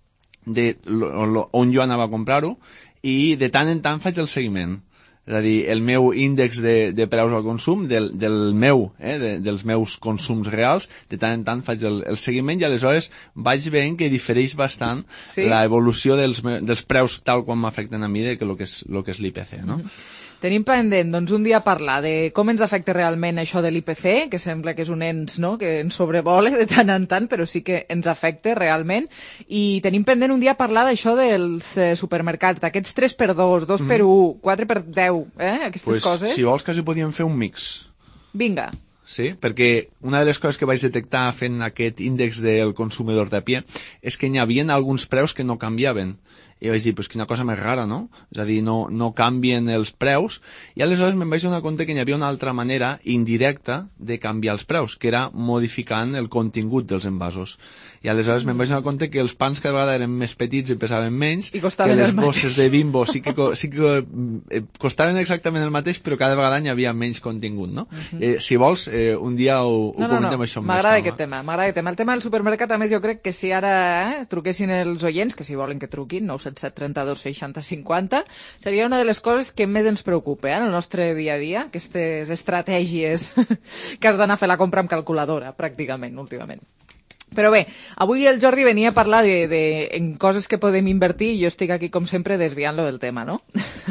de lo, lo, on jo anava a comprar-ho, i de tant en tant faig el seguiment. És a dir, el meu índex de, de preus al consum, del, del meu, eh, de, dels meus consums reals, de tant en tant faig el, el seguiment i aleshores vaig veient que difereix bastant sí? l'evolució dels, dels preus tal quan m'afecten a mi de que lo que és, lo que és l'I P C, no? Mm-hmm. Tenim pendent, doncs, un dia parlar de com ens afecta realment això de l'I P C, que sembla que és un ens, no?, que ens sobrevola de tant en tant, però sí que ens afecta realment. I tenim pendent un dia parlar d'això dels eh, supermercats, d'aquests tres per dos, dos per un, quatre per deu, eh?, aquestes pues, coses. Si vols, quasi podíem fer un mix. Vinga. Sí, perquè una de les coses que vaig detectar fent aquest índex del consumidor de a pie és que n'hi havia alguns preus que no canviaven. I vaig dir, pues quina cosa més rara, no? És a dir, no, no canvien els preus. I aleshores me'n vaig donar compte que n'hi havia una altra manera indirecta de canviar els preus, que era modificant el contingut dels envasos. I aleshores me'n vaig donar compte que els pans cada vegada eren més petits i pesaven menys, I que les bosses de Bimbo sí que, sí que eh, costaven exactament el mateix, però cada vegada n'hi havia menys contingut, no? Uh-huh. eh, si vols, eh, un dia ho, ho no, no, comentem no. això amb més M'agrada calma. aquest tema, m'agrada aquest tema. El tema del supermercat, a més, jo crec que si ara eh, truquessin els oients, que si volen que truquin, nou set set trenta dos seixanta cinquanta, seria una de les coses que més ens preocupa eh, en el nostre dia a dia, aquestes estratègies que has d'anar a fer la compra amb calculadora, pràcticament, últimament. Però bé, avui el Jordi venia a parlar de, de en coses que podem invertir i jo estic aquí, com sempre, desviant-lo del tema, no?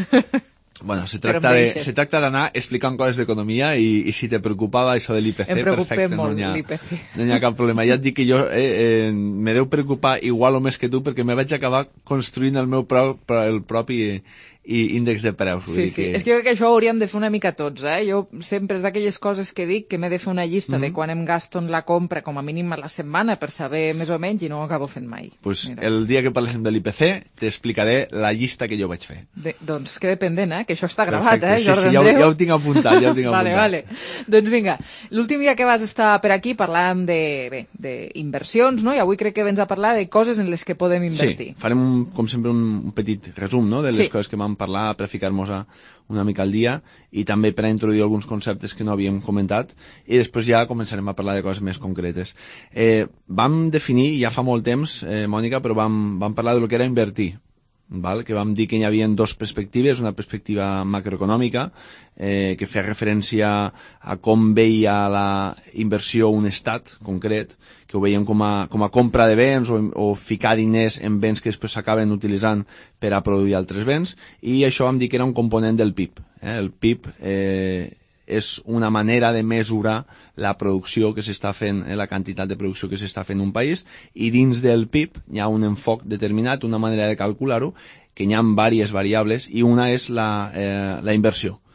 Bueno, se tracta de, se tracta d'anar explicant coses d'economia i, i si te preocupava això de l'I P C, em perfecte, molt, no n'hi ha, l'I P C. no n'hi ha cap problema. Ja et dic que jo eh, eh, me deu preocupar igual o més que tu perquè me vaig acabar construint el meu pro, el propi i índex de preus. Sí, sí, que... és que jo crec que això ho hauríem de fer una mica tots, eh? Jo sempre és d'aquelles coses que dic que m'he de fer una llista mm-hmm. de quan em gasto en la compra, com a mínim a la setmana, per saber més o menys, i no ho acabo fent mai. Pues Mira. El dia que parléssim de l'I P C t'explicaré la llista que jo vaig fer. De, doncs queda pendent, eh? Que això està gravat, Perfecte. eh? Sí, sí, ja, ho, ja ho tinc apuntat, ja ho tinc vale, apuntat. Vale. Doncs vinga, l'últim dia que vas estar per aquí parlàvem de, bé, d'inversions, no? I avui crec que vens a parlar de coses en les que podem invertir. Sí, farem, un, com sempre, un, un petit resum, no?, de les sí. coses que vam parlar per ficar una mica al dia i també per a introduir alguns conceptes que no havíem comentat i després ja començarem a parlar de coses més concretes. Eh, vam definir, ja fa molt temps, eh, Mònica, però vam, vam parlar de lo que era invertir, val? Que vam dir que hi havia dues perspectives, una perspectiva macroeconòmica eh, que feia referència a com veia la inversió un estat concret, que ho veiem com a, com a compra de béns o, o ficar diners en béns que després s'acaben utilitzant per a produir altres béns, i això vam dir que era un component del P I B. Eh? El P I B eh, és una manera de mesurar la producció que s'està fent, eh, la quantitat de producció que s'està fent en un país, i dins del P I B hi ha un enfoc determinat, una manera de calcular-ho, que hi ha diverses variables, i una és la, eh, la inversió.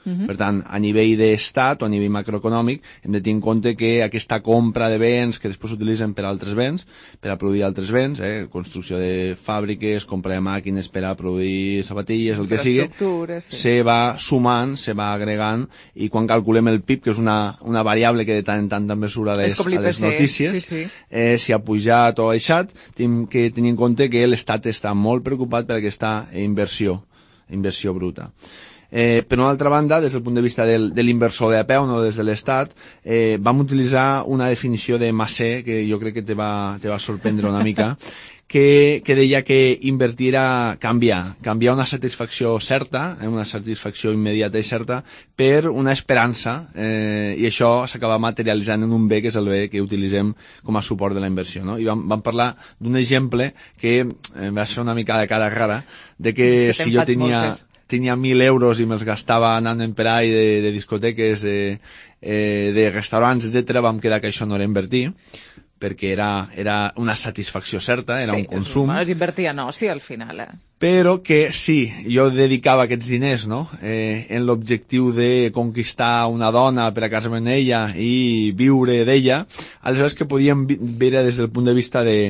Uh-huh. Per tant, a nivell d'estat o a nivell macroeconòmic hem de tenir en compte que aquesta compra de béns que després s'utilitzen per altres béns, per a produir altres béns, eh, construcció de fàbriques, compra de màquines per a produir sabatilles, el que sigui, sí. se va sumant, se va agregant, i quan calculem el P I B, que és una, una variable que de tant en tant també surt a les, a les notícies, sí, sí. Eh, si ha pujat o ha baixat, tenim que tenir en compte que l'Estat està molt preocupat per aquesta inversió, inversió bruta. Eh, per una altra banda, des del punt de vista del, de l'inversor de a peu, no des de l'Estat, eh, vam utilitzar una definició de Massé, que jo crec que te va, te va sorprendre una mica, que, que deia que invertir era canviar, canviar una satisfacció certa, eh, una satisfacció immediata i certa, per una esperança, eh, i això s'acaba materialitzant en un bé, que és el bé que utilitzem com a suport de la inversió, no? I vam, vam parlar d'un exemple que eh, va ser una mica de cara rara, de que, que si jo tenia... Moltes. tenia mil euros i me'ls gastava anant en per ahí de, de discoteques, de, eh, de restaurants, etcètera, vam quedar que això no era invertir, perquè era, era una satisfacció certa, era sí, un consum. Sí, és invertir en oci, al final, eh? Però que sí, jo dedicava aquests diners, no?, eh, en l'objectiu de conquistar una dona per a casar-me amb ella i viure d'ella, aleshores que podíem veure des del punt de vista de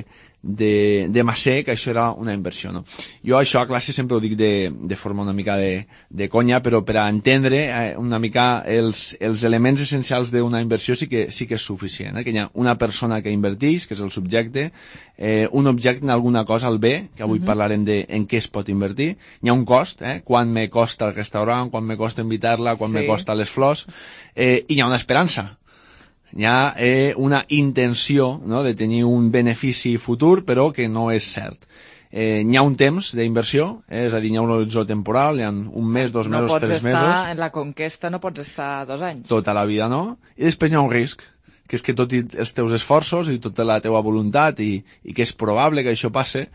de, de Massé, que això era una inversió, no? Jo això a classe sempre ho dic de, de forma una mica de, de conya, però per a entendre eh, una mica els, els elements essencials d'una inversió sí que, sí que és suficient, eh? Que hi ha una persona que inverteix, que és el subjecte, eh, un objecte en alguna cosa, el bé, que avui uh-huh. parlarem de en què es pot invertir, hi ha un cost, eh? Quan me costa el restaurant, quan me costa invitar-la, quan sí. me costa les flors, eh, i hi ha una esperança. Hi ha eh, una intenció, no?, de tenir un benefici futur, però que no és cert. Eh, hi ha un temps d'inversió, eh, és a dir, hi ha un horitzó temporal, hi ha un mes, dos no mesos, tres mesos... No pots estar en la conquesta, no pots estar dos anys. Tota la vida no. I després hi ha un risc, que és que tot i els teus esforços i tota la teua voluntat i, i que és probable que això passe,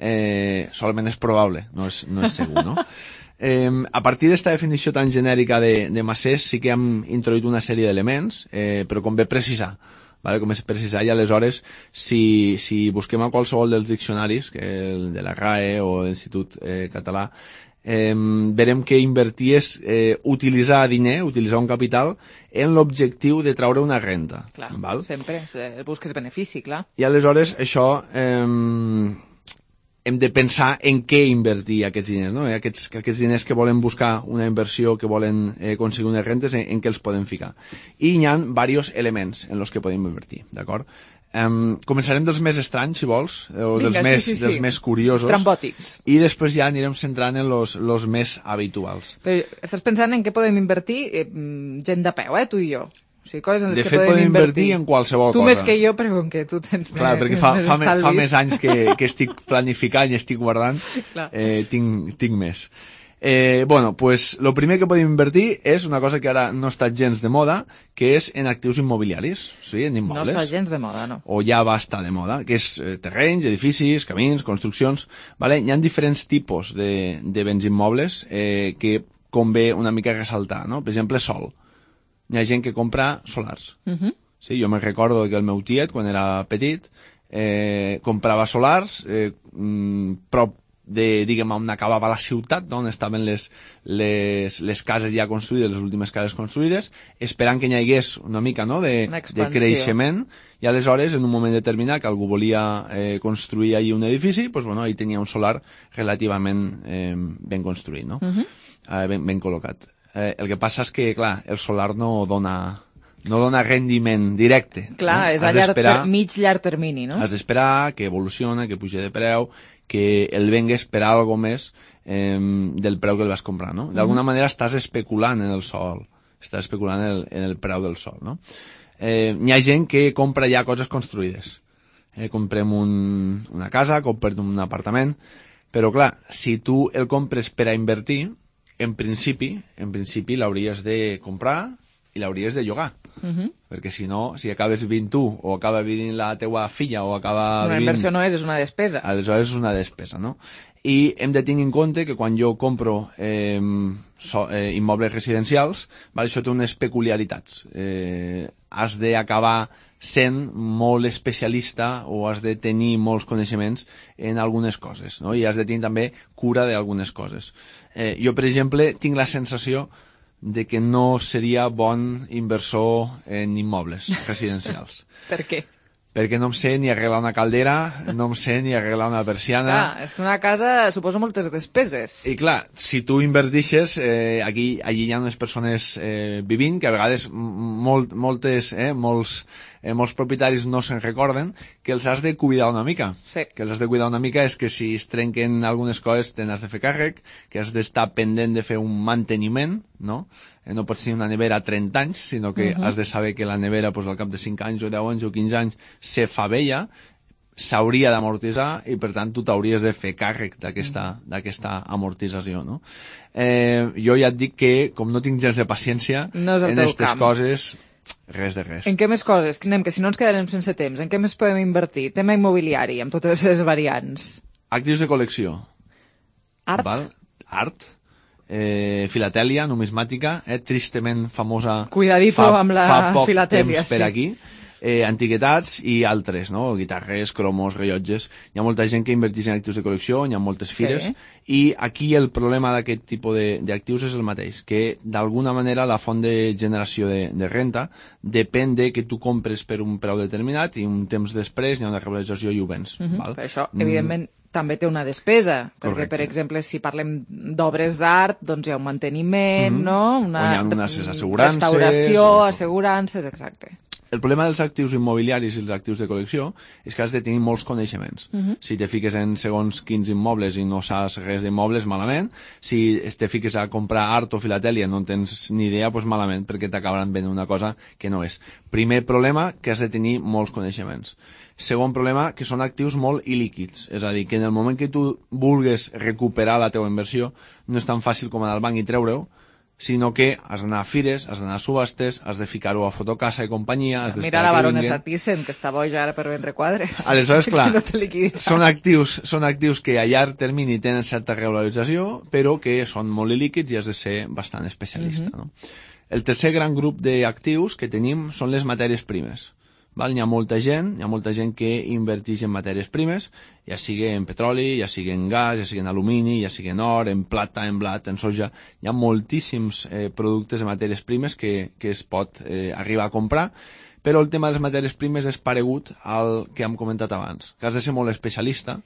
eh, solament és probable, no és, no és segur, no? Eh, a partir d'esta definició tan genèrica de, de Massés sí que hem introduït una sèrie d'elements, eh, però convé precisar, vale? Com és precisar, i aleshores si, si busquem a qualsevol dels diccionaris, que el de la R A E o l'Institut eh, Català, eh, verem que invertir és eh, utilitzar diner, utilitzar un capital en l'objectiu de traure una renta. Clar, val? Sempre, busques benefici, clar. I aleshores això... Eh, hem de pensar en què invertir aquests diners, no? Aquests, aquests diners que volen buscar una inversió, que volen eh, aconseguir unes rentes, en, en què els podem ficar. I hi ha diversos elements en els que podem invertir, d'acord? Um, començarem dels més estranys, si vols, o Vinga, dels, sí, més, sí, sí. dels més curiosos. Trambòtics. I després ja anirem centrant en los, los més habituals. Però estàs pensant en què podem invertir eh, gent de peu, eh, tu i jo? O sigui, coses en les de que fet, podem invertir en qualsevol tu cosa. Tu més que jo, però com que tu tens Clar, més, perquè fa, més fa, me, fa més anys que, que estic planificant i estic guardant, eh, tinc, tinc més. Eh, bueno, pues lo primer que podem invertir és una cosa que ara no està gens de moda, que és en actius immobiliaris, sí, en immobles. No està gens de moda, no. O ja va estar de moda, que és eh, terrenys, edificis, camins, construccions, vale? Hi ha diferents tipus de, de béns immobles eh, que convé una mica ressaltar, no? Per exemple, sol. Hi ha gent que compra solars. Uh-huh. Sí, jo me recordo que el meu tiet, quan era petit, eh, comprava solars eh, prop de, diguem, on acabava la ciutat, on estaven les, les, les cases ja construïdes, les últimes cases construïdes, esperant que hi hagués una mica, no?, de, de creixement, i aleshores, en un moment determinat, que algú volia eh, construir allí un edifici, pues, bueno, ahí tenia un solar relativament eh, ben construït, no? Uh-huh. eh, ben, ben col·locat. Eh, el que passa és que, clar, el solar no dona, no dona rendiment directe. Clar, no? és a llarg, ter, mig llarg termini, no? Has d'esperar que evoluciona, que puja de preu, que el vengues per algo més eh, del preu que el vas comprar, no? D'alguna uh-huh. manera estàs especulant en el sol, estàs especulant en el, en el preu del sol, no? Eh, hi ha gent que compra ja coses construïdes. Eh, comprem un, una casa, comprem un apartament, però clar, si tu el compres per a invertir, en principi, en principi l'hauries de comprar i l'hauries de llogar. Uh-huh. Perquè si no, si acabes vivint tu, o acaba vivint la teua filla, o acaba una vivint... inversió no és, és una despesa. Aleshores és una despesa, no? I hem de tenir en compte que quan jo compro eh, so, eh, immobles residencials, val, això té unes peculiaritats. Eh, has d'acabar sent molt especialista o has de tenir molts coneixements en algunes coses, no? I has de tenir també cura d'algunes coses. Eh, jo, per exemple, tinc la sensació, de que no seria bon inversor en immobles residencials. Per què? Perquè no em sé ni arreglar una caldera, no em sé ni arreglar una persiana. Clar, és que una casa suposa moltes despeses. I clar, si tu invertixes, eh, aquí, allí hi ha unes persones eh, vivint que a vegades molt, moltes, eh, molts, eh, molts propietaris no se'n recorden que els has de cuidar una mica. Sí. Que els has de cuidar una mica és que si es trenquen algunes coses te n'has de fer càrrec, que has d'estar pendent de fer un manteniment, no? No pots tenir una nevera a trenta anys, sinó que uh-huh. has de saber que la nevera pues, al cap de cinc anys o deu anys o quinze anys se fa vella, s'hauria d'amortitzar i per tant tu t'hauries de fer càrrec d'aquesta d'aquesta amortització, no? Eh, jo ja et dic que com no tinc gens de paciència no en aquestes coses, res de res. En què més coses? Anem, que si no ens quedarem sense temps. En què més podem invertir? Tema immobiliari, amb totes les variants. Actius de col·lecció. Art? Val? Art. Eh, filatèlia, numismàtica, eh, tristament famosa. Cuidadito fa, amb la fa poc filatèlia, temps per sí. aquí. Eh, antiguitats i altres, no? Guitarres, cromos, rellotges. Hi ha molta gent que inverteix en actius de col·lecció, hi ha moltes fires, sí. I aquí el problema d'aquest tipus d'actius és el mateix, que d'alguna manera la font de generació de, de renta depèn de que tu compres per un preu determinat i un temps després hi ha una revalorització i ho vens. Uh-huh. Val? Per això, evidentment, mm. també té una despesa, perquè, Correcte. per exemple, si parlem d'obres d'art, doncs hi ha un manteniment, mm-hmm. no? Una o hi ha unes assegurances. Restauració, o... assegurances, exacte. El problema dels actius immobiliaris i els actius de col·lecció és que has de tenir molts coneixements. Uh-huh. Si te fiques en segons quins immobles i no saps res d'immobles, malament. Si te fiques a comprar art o filatèlia no en tens ni idea, doncs malament, perquè t'acabaran venent una cosa que no és. Primer problema, que has de tenir molts coneixements. Segon problema, que són actius molt il·líquids. És a dir, que en el moment que tu vulgues recuperar la teva inversió, no és tan fàcil com anar al banc i treure-ho, sinó que has d'anar a fires, has d'anar a subhastes, has de ficar-ho a Fotocasa i companyia... Has Mira la baronessa Thyssen, que està boja ara per vendre quadres. Aleshores, clar, no són, actius, són actius que a llarg termini tenen certa regularització, però que són molt il·líquids i has de ser bastant especialista. Uh-huh. No? El tercer gran grup d'actius que tenim són les matèries primes. Val? Hi ha molta gent, hi ha molta gent que inverteix en matèries primes, ja sigui en petroli, ja sigui en gas, ja sigui en alumini, ja sigui en or, en plata, en blat, en soja. Hi ha moltíssims eh, productes de matèries primes que, que es pot eh, arribar a comprar, però el tema de les matèries primes és paregut al que hem comentat abans, que has de ser molt especialista,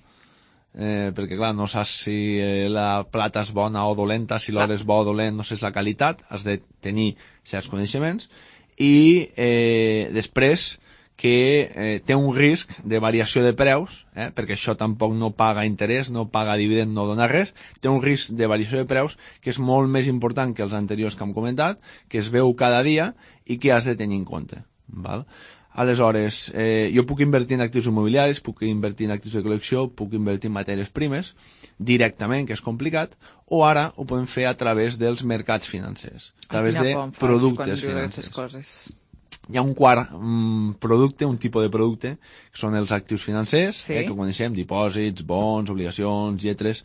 eh, perquè clar, no saps si eh, la plata és bona o dolenta, si l'or és bo o dolent, no saps la qualitat, has de tenir certs coneixements, i eh, després que eh, té un risc de variació de preus, eh, perquè això tampoc no paga interès, no paga dividend, no dona res, té un risc de variació de preus que és molt més important que els anteriors que hem comentat, que es veu cada dia i que has de tenir en compte. Val? Aleshores, eh, jo puc invertir en actius immobiliaris, puc invertir en actius de col·lecció, puc invertir en matèries primes, directament, que és complicat, o ara ho podem fer a través dels mercats financers, a través de productes financers. Hi ha un quart um, producte, un tipus de producte, que són els actius financers, sí. eh, que coneixem, dipòsits, bons, obligacions, lletres,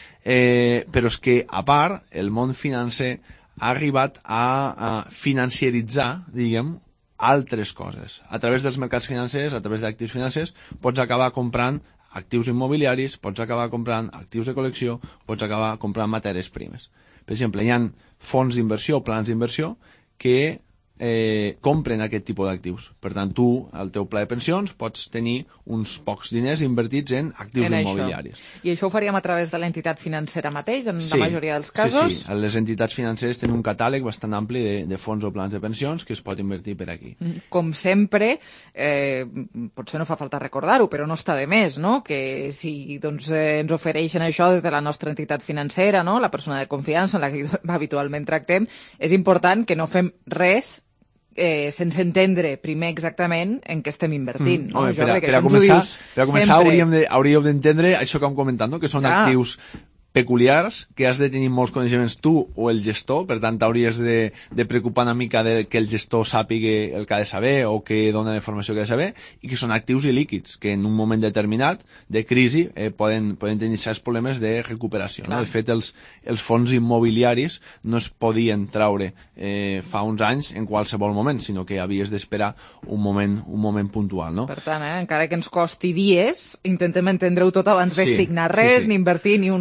eh, però és que, a part, el món financer ha arribat a, a financiaritzar, diguem, altres coses. A través dels mercats financers, a través d'actius financers, pots acabar comprant actius immobiliaris, pots acabar comprant actius de col·lecció, pots acabar comprant matèries primes. Per exemple, hi ha fons d'inversió, plans d'inversió, que eh, compren aquest tipus d'actius. Per tant, tu, al teu pla de pensions, pots tenir uns pocs diners invertits en actius en immobiliaris. Això. I això ho faríem a través de l'entitat financera mateix, en sí, la majoria dels casos? Sí, sí. Les entitats financeres tenen un catàleg bastant ampli de, de fons o plans de pensions que es pot invertir per aquí. Com sempre, eh, potser no fa falta recordar-ho, però no està de més, no?, que si doncs, eh, ens ofereixen això des de la nostra entitat financera, no?, la persona de confiança en la que habitualment tractem, és important que no fem res Eh, sense entendre primer exactament en què estem invertint. Mm. No? Home, jo per, a, crec que per, a començar, per a començar sempre. hauríem de, hauríeu d'entendre això que hem comentat, no? Que són ja. actius peculiars, que has de tenir molts coneixements tu o el gestor, per tant hauries de, de preocupar una mica de que el gestor sàpiga el que ha de saber o que dona la informació que ha de saber, i que són actius il·líquids, que en un moment determinat de crisi eh, poden, poden tenir certs problemes de recuperació. No? De fet, els, els fons immobiliaris no es podien traure eh, fa uns anys en qualsevol moment, sinó que havies d'esperar un moment, un moment puntual. No? Per tant, eh, encara que ens costi dies, intentem entendre-ho tot abans de sí, signar res, sí, sí. ni invertir ni una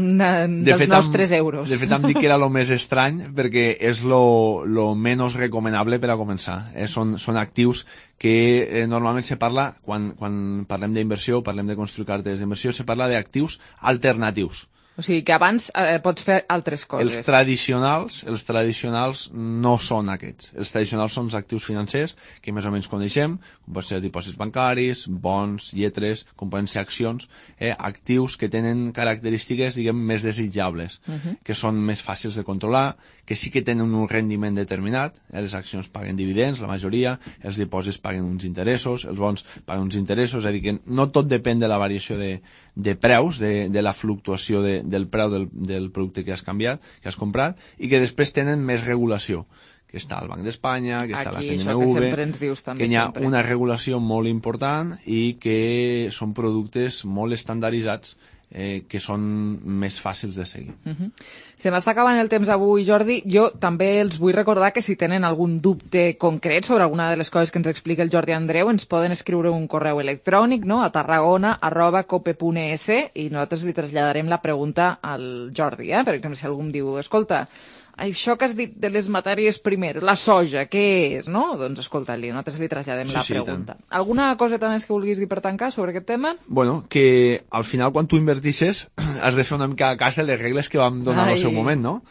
dels fet, nostres em, euros. De fet, em dic que era el més estrany perquè és lo, lo menys recomanable per a començar. Eh? Són, són actius que eh, normalment se parla, quan, quan parlem d'inversió, parlem de construir carteres d'inversió, se parla d'actius alternatius. O sigui que abans eh, pots fer altres coses. Els tradicionals, els tradicionals no són aquests. Els tradicionals són els actius financers que més o menys coneixem, com poden ser dipòsits bancaris, bons, lletres, com poden ser accions, eh, actius que tenen característiques, diguem, més desitjables, uh-huh. que són més fàcils de controlar, que sí que tenen un rendiment determinat, eh, les accions paguen dividends, la majoria, els dipòsits paguen uns interessos, els bons paguen uns interessos, és a dir, que no tot depèn de la variació de, de preus, de, de la fluctuació de, del preu del, del producte que has canviat, que has comprat, i que després tenen més regulació, que està el Banc d'Espanya, que està Aquí, la C N M V, això que sempre ens dius, també, que hi ha sempre. una regulació molt important i que són productes molt estandarditzats eh, que són més fàcils de seguir. Uh-huh. Se m'està acabant el temps avui, Jordi. Jo també els vull recordar que si tenen algun dubte concret sobre alguna de les coses que ens explica el Jordi Andreu, ens poden escriure un correu electrònic, no?, a tarragona arroba cope punt es, i nosaltres li traslladarem la pregunta al Jordi. Eh? Per exemple, si algú em diu, escolta, això que has dit de les matèries primeres, la soja, què és, no? Doncs escolta-li, nosaltres li traslladem Sí, la sí, pregunta. Alguna coseta més que vulguis dir per tancar sobre aquest tema? Bueno, que al final quan tu invertixes has de fer una mica cas de les regles que vam donar Ai. al seu moment, no?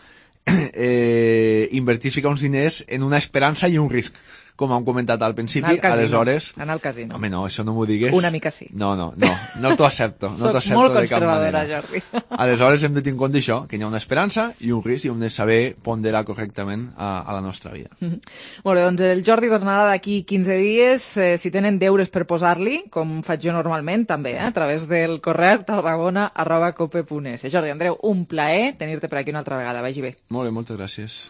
Eh, invertir ficar uns diners en una esperança i un risc, com hem comentat al principi, Anar al casino. aleshores... Anar al casino. Home, no, això no m'ho digues. Una mica sí. No, no, no, no t'ho accepto. No t'ho Soc accepto molt de cap conservadora, manera. Jordi. Aleshores hem de tenir en compte això, que hi ha una esperança i un risc i hem de saber ponderar correctament a, a la nostra vida. Molt bé, doncs el Jordi tornarà d'aquí quinze dies. Eh, si tenen deures per posar-li, com faig jo normalment, també, eh, a través del correu tarragona arroba cope punt es. Jordi Andreu, un plaer tenir-te per aquí una altra vegada. Vagi bé. Molt bé, moltes gràcies.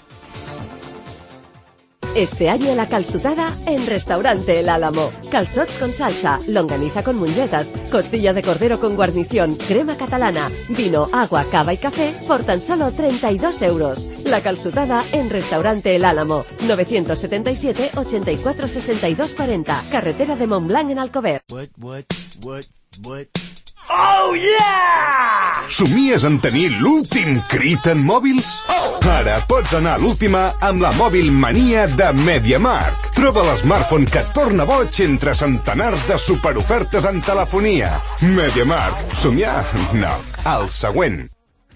Este año la calzutada en Restaurante El Álamo. Calzots con salsa, longaniza con muñetas, costilla de cordero con guarnición, crema catalana, vino, agua, cava y café por tan solo treinta y dos euros. La calzutada en Restaurante El Álamo. novecientos setenta y siete, ochenta y cuatro, sesenta y dos cuarenta. Carretera de Montblanc en Alcover. What, what, what, what? Oh, yeah! Somies en tenir l'últim crit en mòbils? Ara pots anar a l'última amb la mòbil mania de MediaMarkt. Troba l'smartphone que et torna boig entre centenars de superofertes en telefonia. MediaMarkt. Somiar? No. El següent.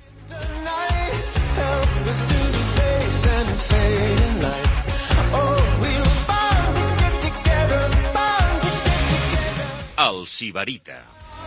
El Sibarita.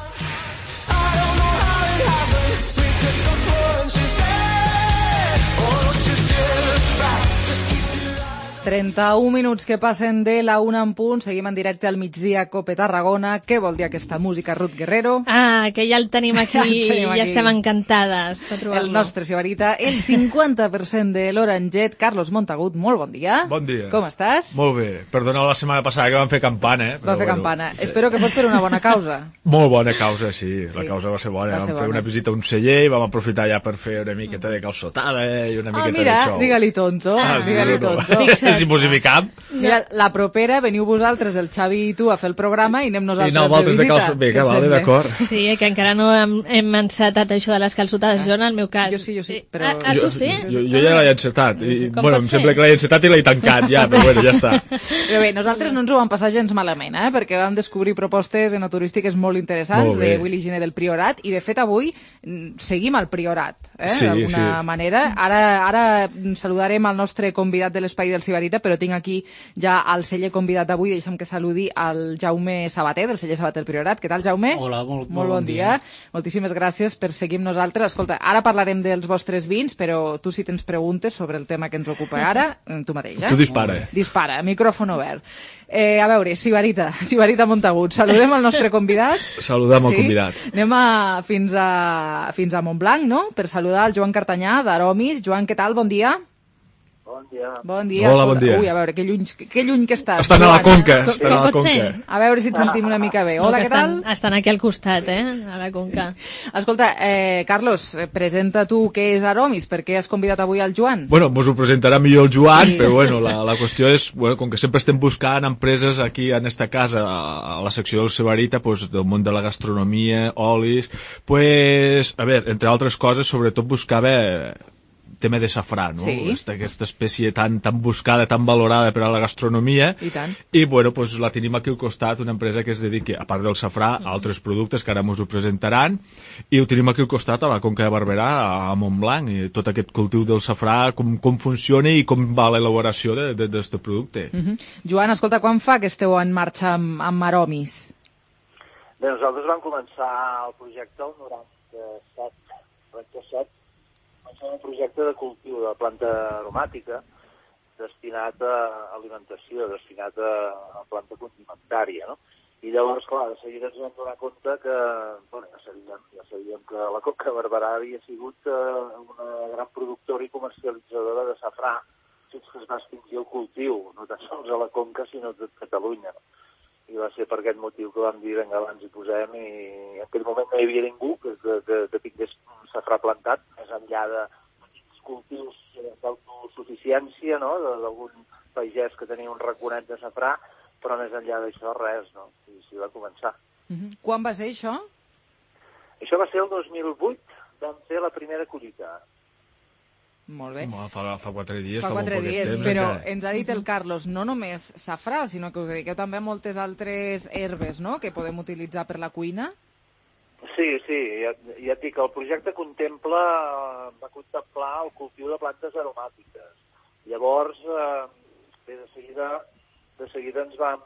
trenta-un minuts que passen de la una en punt. Seguim en directe al migdia Cope Tarragona. Què vol dir aquesta música, Ruth Guerrero? Ah, que ja el tenim aquí, Ja el tenim ja aquí. estem encantades de trobar-lo. El nostre Sibarita, el cinquanta per cent de l'Oranget. Carlos Montagut, molt bon dia. Bon dia. Com estàs? Molt bé. Perdoneu la setmana passada que vam fer campana, eh? Va fer campana. Espero que fos per una bona causa. Molt bona causa, sí. La Sí. causa va ser bona. Va ser vam fer bona. una visita a un celler i vam aprofitar ja per fer una miqueta de calçotada i una Ah, miqueta mira, de xou. digue-li tonto, Ah, digue-li no, no. tonto. Si m'ho hi cap. Mira, la propera, veniu vosaltres, el Xavi i tu, a fer el programa i anem nosaltres I no, de vosaltres de visita. calço- Bé, Què que et vale, sembla? d'acord. Sí, que encara no hem, hem encetat això de les calçotades. Jo, en el meu cas... Jo sí, jo sí, però... Ah, ah, tu sí? Jo, jo ja l'he encetat. I, Com bueno, pot em ser? sembla que l'he encetat i l'he tancat ja, però bueno, ja està. Però bé, nosaltres no ens ho vam passar gens malament, eh? Perquè vam descobrir propostes enoturístiques molt interessants Molt bé. de Willy Giner del Priorat, i de fet avui mm, seguim al Priorat, eh? Sí, d'alguna sí. manera. Ara, ara saludarem el nostre convidat de l'Espai del Sibarita, però tinc aquí ja el celler convidat d'avui. Deixa'm que saludi al Jaume Sabater, del celler Sabater del Priorat. Què tal, Jaume? Hola, molt, molt bon dia. Moltíssimes gràcies per seguir amb nosaltres. Escolta, ara parlarem dels vostres vins, però tu si tens preguntes sobre el tema que ens ocupa ara, tu mateix, eh? Tu dispara. Dispara, micròfon obert. Eh, a veure, Sibarita, Sibarita Montagut, saludem el nostre convidat. Saludem el convidat. Anem a, fins, a, fins a Montblanc, no?, per saludar el Joan Cartanyà, d'Aromis. Joan, què tal? Bon dia. Bon Bon dia. Bon dia. Hola, Escolta, bon dia. Ui, a veure, que lluny, que lluny que estàs. Estan a la Joan. Conca. Com, Estan a com la pot ser? Conca. A veure si et sentim una mica bé. Hola, no, què tal? estan, estan aquí al costat, eh, a la Conca. Escolta, eh, Carlos, eh, presenta tu què és Aromis, per què has convidat avui al Joan? Bueno, mos ho presentarà millor el Joan, Sí. però bueno, la, la qüestió és, bueno, com que sempre estem buscant empreses aquí en esta casa, a, a la secció del Sebarita, pues, del món de la gastronomia, olis, pues, a veure, entre altres coses, sobretot buscava tema de safrà, no? Sí. Esta, aquesta espècie tan, tan buscada, tan valorada per a la gastronomia. I tant. I, bueno, pues, la tenim aquí al costat, una empresa que es dedica, a part del safrà, a altres productes que ara mos ho presentaran, i ho tenim aquí al costat, a la Conca de Barberà, a Montblanc, i tot aquest cultiu del safrà, com, com funciona i com va l'elaboració d'aquest producte. Uh -huh. Joan, escolta, quan fa que esteu en marxa amb, amb Aromis? Bé, nosaltres vam començar el projecte el noranta-set, noranta-set, va ser un projecte de cultiu de planta aromàtica destinat a alimentació, destinat a, a planta condimentària, no? I llavors, clar, de seguida ens vam donar compte que, bueno, ja sabíem, ja sabíem que la Conca de Barberà havia sigut eh, una gran productora i comercialitzadora de safrà fins que es va extingir el cultiu, no tan sols a la Conca, sinó a tot Catalunya, no? I va ser per aquest motiu que vam dir, vinga, abans hi posem, i en aquell moment no hi havia ningú que, que, que, que tingués un safrà plantat, més enllà de cultius d'autosuficiència, no?, d'algun pagès que tenia un raconet de safrà, però més enllà d'això res, no? I així va començar. Uh -huh. Quan va ser això? Això va ser el dos mil vuit, vam fer la primera collita. Molt bé. Fa, fa quatre dies. Fa fa quatre dies, temps, però que... ens ha dit el Carlos, no només safrà, sinó que us dediqueu també a moltes altres herbes, no?, que podem utilitzar per la cuina. Sí, sí, ja, ja et dic, el projecte contempla, va contemplar el cultiu de plantes aromàtiques. Llavors, eh, bé, de seguida, de seguida ens vam,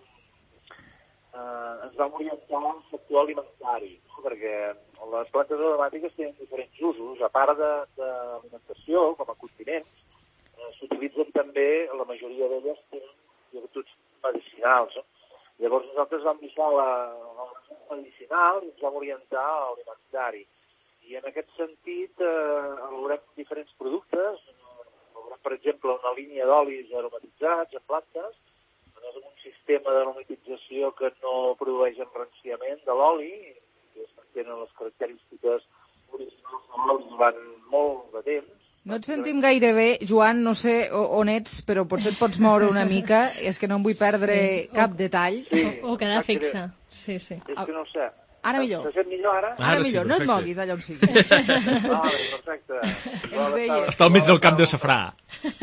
eh, ens vam orientar al sector alimentari, no? Perquè les plantes aromàtiques tenen diferents usos. A part d'alimentació, com a condiments, eh, s'utilitzen també, la majoria d'elles tenen virtuts medicinals, no? Llavors nosaltres vam deixar la, la medicinal i ens vam orientar a l'alimentari. I en aquest sentit eh, elaborem diferents productes, elaborem, per exemple, una línia d'olis aromatitzats en plantes, amb un sistema d'aromatització que no produeix enranciament de l'oli, que es mantenen les característiques originals de l'oli durant molt de temps. No et sentim gaire bé, Joan, no sé on ets, però potser et pots moure una mica, és que no em vull perdre sí. cap detall. Sí, o, o quedar fixa. Sí, sí. És que no ho sé. Ara millor. Se sent millor ara? Ara, ara millor, sí, no et moguis allà on siguis. Vale, perfecte. Està al mig del camp de safrà.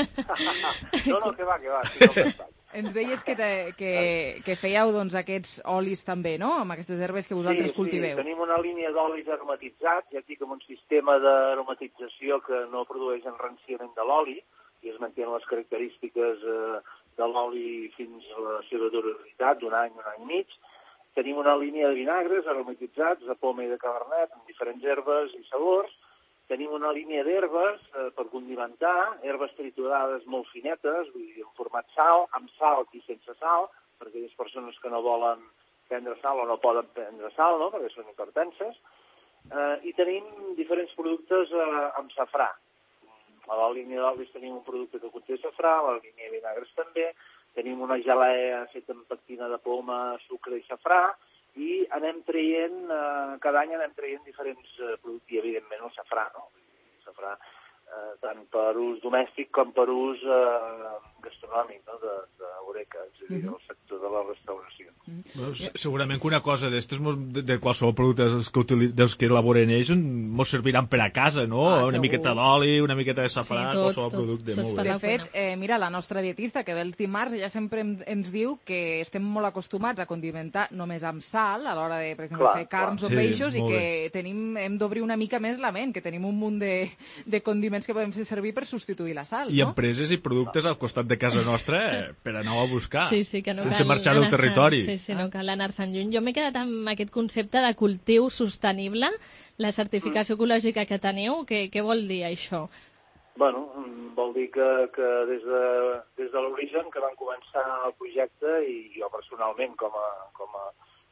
No, no, que va, que va. Sí, no, ens deies que, te, que, que fèieu doncs, aquests olis també, no?, amb aquestes herbes que vosaltres sí, cultiveu. Sí, tenim una línia d'olis aromatitzats, ja dic, amb un sistema d'aromatització que no produeix enranciament de l'oli i es mantenen les característiques eh, de l'oli fins a la seva durabilitat d'un any, un any i mig. Tenim una línia de vinagres aromatitzats, de poma i de cabernet, amb diferents herbes i sabors. Tenim una línia d'herbes eh, per condimentar, herbes triturades molt finetes, vull dir, en format sal, amb sal i sense sal, per aquelles persones que no volen prendre sal o no poden prendre sal, no?, perquè són hipertenses. Eh, I tenim diferents productes eh, amb safrà. A la línia d'olis tenim un producte que conté safrà, a la línia de vinagres també. Tenim una gelea feta amb pectina de poma, sucre i safrà, i anem traient, eh, cada any anem traient diferents eh, productes, i evidentment el safrà, no? El safrà eh, tant per ús domèstic com per ús eh, gastronòmic, no?, de, de l'Oreca, és a dir, del sector de la restauració. Bueno, segurament que una cosa d'estes, de, de qualsevol producte dels que, utili, dels que elaboren ells, mos serviran per a casa, no? Ah, una segur. miqueta d'oli, una miqueta de safrà, Sí, tots, qualsevol tots, producte. tots Molt per bé. De fet, eh, mira, la nostra dietista, que ve el dimarts, ella sempre em, ens diu que estem molt acostumats a condimentar només amb sal, a l'hora de, per exemple, Clar, fer carns clar. o Sí, peixos, i molt que tenim, hem d'obrir una mica més la ment, que tenim un munt de, de condiments que podem fer servir per substituir la sal, I no? empreses i productes al costat de casa nostra eh, per anar a buscar, Sí, sí, que no sense cal marxar del anar-se'n- territori. Sí, sí, no cal anar-se'n lluny. Jo m'he quedat amb aquest concepte de cultiu sostenible, la certificació ecològica que teniu, què, què vol dir això? Bueno, vol dir que, que des de, des de l'origen que vam començar el projecte, i jo personalment com a, com a,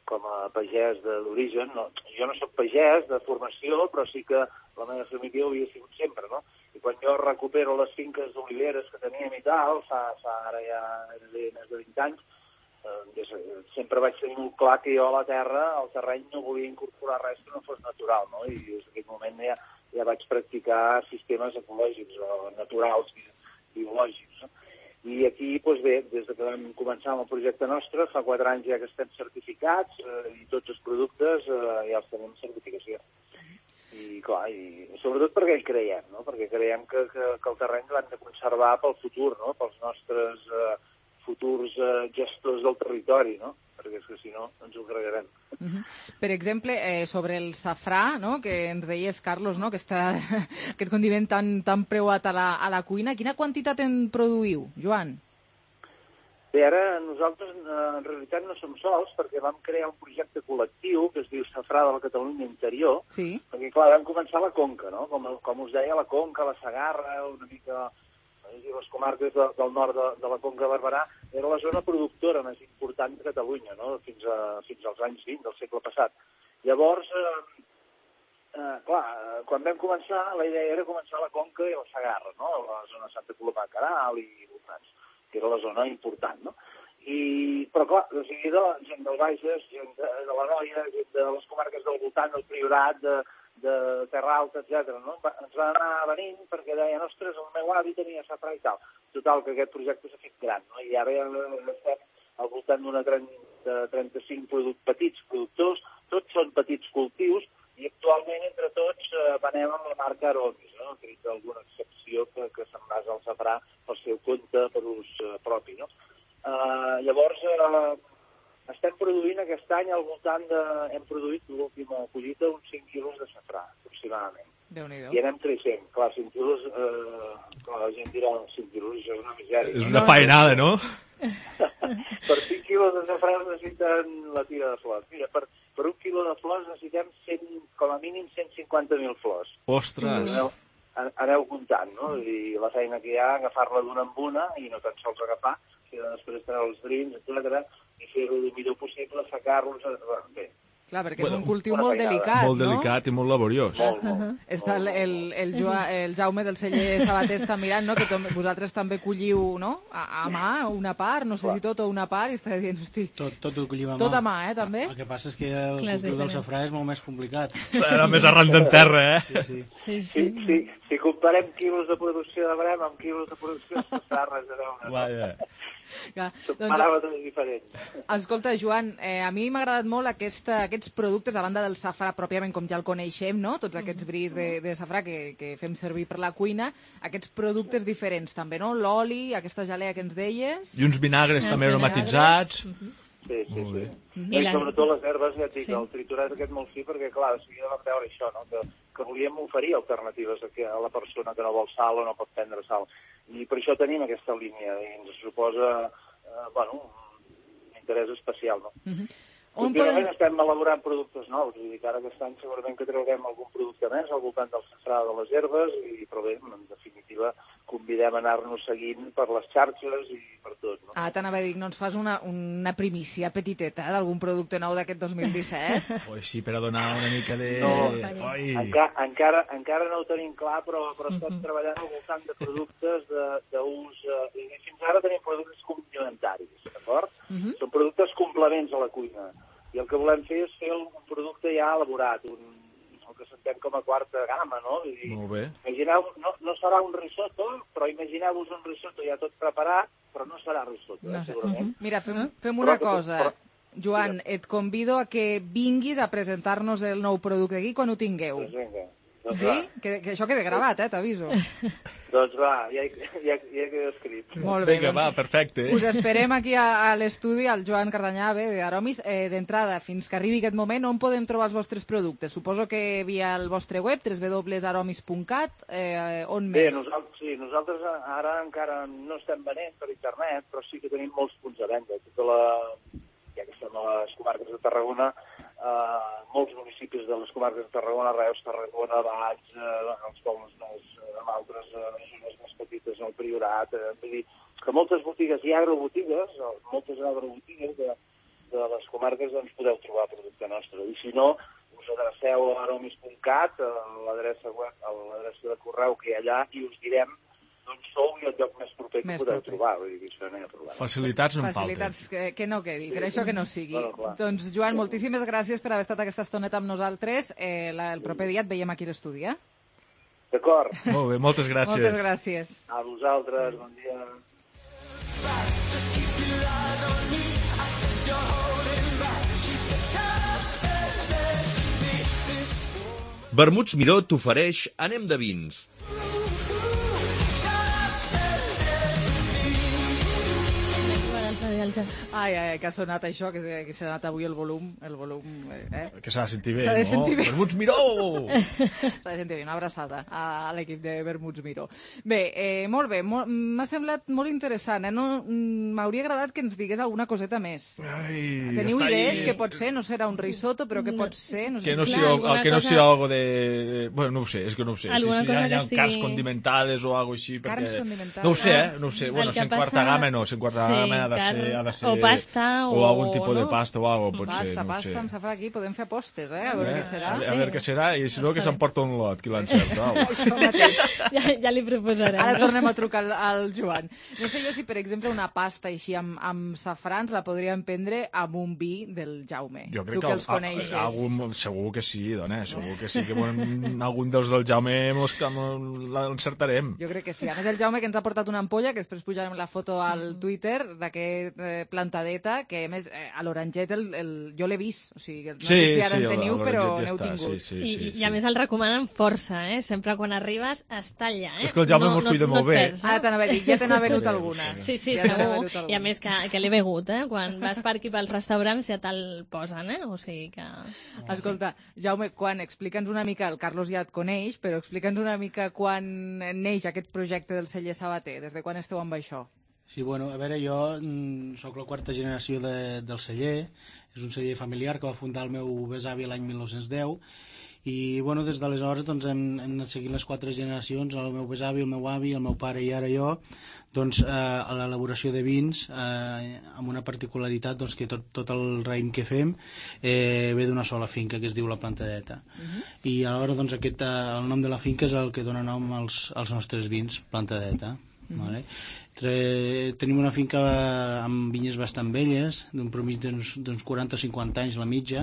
com a pagès d'origen. No, jo no soc pagès de formació, però sí que la meva família ho havia sigut sempre, no? I quan jo recupero les finques d'oliveres que teníem i tal, fa, fa ara ja més de vint anys, eh, sempre vaig tenir molt clar que jo a la terra, al terreny, no volia incorporar res que no fos natural, no? I des d'aquest moment ja, ja vaig practicar sistemes ecològics o naturals, biològics, no? I aquí, doncs bé, des que vam començar amb el projecte nostre, fa quatre anys ja que estem certificats eh, i tots els productes eh, ja els tenim certificació. I clar, i sobretot perquè hi creiem, no? Perquè creiem que, que, que el terreny l'hem de conservar pel futur, no? Pels nostres eh, futurs eh, gestors del territori, no? Perquè és que si no, ens ho carregarem. Uh-huh. Per exemple, eh, sobre el safrà, no? Que ens deies, Carlos, no? Que està aquest condiment tan, tan preuat a la, a la cuina, quina quantitat en produïu, Joan? Bé, ara nosaltres en realitat no som sols perquè vam crear un projecte col·lectiu que es diu Safrà de la Catalunya Interior, sí. Perquè clar, vam començar a la Conca, no? Com, com us deia, la Conca, la Segarra, una mica les comarques de, del nord de, de la Conca de Barberà, era la zona productora més important de Catalunya, no? Fins, a, fins als anys vint del segle passat. Llavors, eh, eh, clar, quan vam començar, la idea era començar a la Conca i la Segarra, no? La zona de Santa Coloma de Queralt i voltants, que era la zona important, no? I, però clar, de seguida, gent del Baixes, gent de, de la Noia, gent de les comarques del voltant, del Priorat, de, de Terra Alta, etcètera, no? Ens va anar venint perquè deien, ostres, el meu avi tenia safrà i tal. Total, que aquest projecte s'ha fet gran, no? I ara ja estem al voltant d'una trenta, trenta-cinc product, petits productors, tots són petits cultius, i actualment entre tots eh, venem amb la marca Aromis, no? Que hi ha alguna excepció que, que se'n basa al safrà pel seu compte, per ús eh, propi, no? Uh, llavors, eh, estem produint aquest any al voltant de... Hem produït l'última collita uns cinc quilos de safrà, aproximadament. Déu-n'hi-do. I anem creixent. Clar, cinc quilos... Eh, clar, la gent dirà, cinc quilos, això és una misèria. És una faenada, no? Per cinc quilos de safrà necessiten la tira de flors. Mira, per, per un quilo de flors necessitem cent, com a mínim cent cinquanta mil flors. Ostres! Aneu, aneu comptant, no? I la feina que hi ha, agafar-la d'una en una, i no tan sols agafar, sinó després treure els drins, etcètera, i fer-ho el millor possible, assecar-los... Bé. Clar, perquè bueno, és un cultiu molt delicat, molt no? Molt delicat i molt laboriós. Molt, molt. Uh-huh. Està el, el, el, Joa, el Jaume del celler Sabater està mirant, no? Que tom, vosaltres també colliu, no? A, a mà, una part, no sé Clar. si tot o una part, i està dient, hosti... Tot, tot ho collim a mà. Tot a mà, eh, també? El que passa és que el Clar, cultiu del safrà és molt més complicat. Serà més arran d'en terra, eh? Sí, sí. sí, sí. Si, si, si comparem quilos de producció de brem amb quilos de producció de safrà, res a veure. Vaja. Clar, doncs, paràmetres diferents. Escolta, Joan, eh, a mi m'ha agradat molt aquesta, aquests productes, a banda del safrà pròpiament, com ja el coneixem, no? Tots aquests bris de, de safrà que, que fem servir per la cuina, aquests productes diferents també, no? L'oli, aquesta gelea que ens deies... I uns vinagres Els també aromatitzats... Uh -huh. Sí, sí, sí. Mm-hmm. I, I sobretot les herbes, ja et dic, sí. El triturat aquest molt fi, perquè clar, de seguida vam veure això, no? que, que volíem oferir alternatives a, que, a la persona que no vol sal o no pot prendre sal. I per això tenim aquesta línia, i ens suposa, eh, bueno, un interès especial, no? Mm-hmm. Continuament podem... estem elaborant productes nous, vull dir que ara aquest any segurament que traurem algun producte més al voltant del safrà de les herbes, i, però bé, en definitiva, convidem a anar-nos seguint per les xarxes i per tot. No? Ah, t'anava a dir, no ens fas una, una primícia petiteta d'algun producte nou d'aquest dos mil disset? Oi, sí, per a donar una mica de... No, enca, encara, encara no ho tenim clar, però, però estem uh-huh. treballant al voltant de productes d'ús... Eh, i fins ara tenim productes complementaris, d'acord? Uh-huh. Són productes complements a la cuina. I el que volem fer és fer un producte ja elaborat, un, el que s'entén com a quarta gamma, no? Vull dir, molt bé. Imagineu, no, no serà un risotto, però imagineu-vos un risotto ja tot preparat, però no serà risotto, no sé. segurament. Mira, fem, fem una però, cosa. Però, Joan, et convido a que vinguis a presentar-nos el nou producte aquí quan ho tingueu. Doncs vinga. Doncs sí? Que, que això quede gravat, eh, t'aviso. Doncs va, ja, ja, ja queda escrit. Molt bé, vinga, doncs, va, perfecte. Us esperem aquí a, a l'estudi, al Joan Cardanyà, bé, d'Aromis. Eh, D'entrada, fins que arribi aquest moment, on podem trobar els vostres productes? Suposo que via el vostre web, w w w punt aromis punt cat, eh, on bé, més? Nosaltres, sí, nosaltres ara encara no estem venent per internet, però sí que tenim molts punts de venda. Tota la... ja que estem a les comarques de Tarragona, eh, molts municipis de les comarques de Tarragona, Reus, Tarragona, Valls, eh, els pobles més, eh, amb altres eh, zones més petites, el Priorat, eh, vull dir que moltes botigues i agrobotigues, moltes agrobotigues de, de les comarques doncs, podeu trobar producte nostre. I si no, us adreceu a aromis punt cat, a l'adreça web, a l'adreça de correu que hi ha allà, i us direm d'on sou i el lloc més proper que Més podeu proper. trobar. Vull dir que això no hi ha problema. Facilitats no en falten. Facilitats que, que no quedi, per això que no sigui. Bueno, clar. Doncs, Joan, moltíssimes gràcies per haver estat aquesta estoneta amb nosaltres. Eh, la, el proper dia et veiem aquí a l'estudi, eh? D'acord. Molt bé, moltes gràcies. Moltes gràcies. A vosaltres, bon dia. Vermuts Miró t'ofereix Anem de vins. Ai, ai, que ha sonat això, que, que s'ha anat avui el volum, el volum, eh? Que s'ha de sentir bé, S'ha de no? sentir bé. Vermuts Miró! S'ha de sentir bé, una abraçada a l'equip de Vermuts Miró. Bé, eh, molt bé, molt- m'ha semblat molt interessant, eh? No, mm, m'hauria agradat que ens digués alguna coseta més. Ai, Teniu està idees ahí. que pot ser? No serà un risotto, però que pot ser? No sé Que no si- sigui al- que no sigui algo de... Bueno, no ho sé, és que no ho sé. Alguna si, si cosa hi ha, que hi ha estigui- carns condimentades o algo així, perquè... Carns condimentades. No ho sé, eh? Ah, No ho sé. el Bueno, que si en passa- quarta gamma no, si en quarta Sí, gamma ha de carn- ser... Ha de ser o pasta, o... o- algun tipus de no? pasta o algo, pot pasta, ser, no ho pasta, sé. em sembla que aquí podem fer apostes, eh? A veure Eh? què serà. A, a veure què serà, i si no, que Està s'emporta un lot, qui l'encerta. Au. Ja, ja li proposarem. Ara tornem a trucar al, al Joan. No sé jo si, per exemple, una pasta així amb, amb safrans la podríem prendre amb un vi del Jaume. Jo crec tu que, que els al- coneixes. algun, segur que sí, dona, segur que sí, que bon, algun dels del Jaume mos, mos l'encertarem. Jo crec que sí. A més, el Jaume que ens ha portat una ampolla, que després pujarem la foto al Twitter d'aquest eh, plantadeta, que a més, eh, a l'Oranget el, el, jo l'he vist. O sigui, no Sí, sé si ara sí, en teniu, el- però l'Oranget ja n'heu està, tingut. sí, sí, I, sí, I a més el recomanen força, eh? Sempre quan arribes està allà, eh? És que el Jaume mos cuida molt et bé. perds, eh? Ara t'anava a dir, ja te n'ha venut alguna. Sí, sí, Ja te n'ha segur. venut alguna. I a més que, que l'he begut, eh? Quan vas per aquí pels restaurants ja te'l posen, eh? O sigui que... Escolta, Jaume, quan, explica'ns una mica, el Carlos ja et coneix, però explica'ns una mica quan neix aquest projecte del celler Sabater, des de quan esteu amb això? Sí, bueno, a veure, jo mm, sóc la quarta generació de, del celler, és un celler familiar que va fundar el meu besavi l'any mil nou-cents deu, i bueno, des d'aleshores doncs, hem, hem anat seguint les quatre generacions, el meu besavi, el meu avi, el meu pare i ara jo, doncs, eh, a l'elaboració de vins, eh, amb una particularitat doncs, que tot, tot el raïm que fem eh, ve d'una sola finca que es diu la Plantadeta. Mhm. I alhora doncs, aquest, eh, el nom de la finca és el que dona nom als, als nostres vins, Plantadeta. Mhm. Vale? Tre, tenim una finca amb vinyes bastant velles, d'un promís d'uns d'uns quaranta o cinquanta anys la mitja,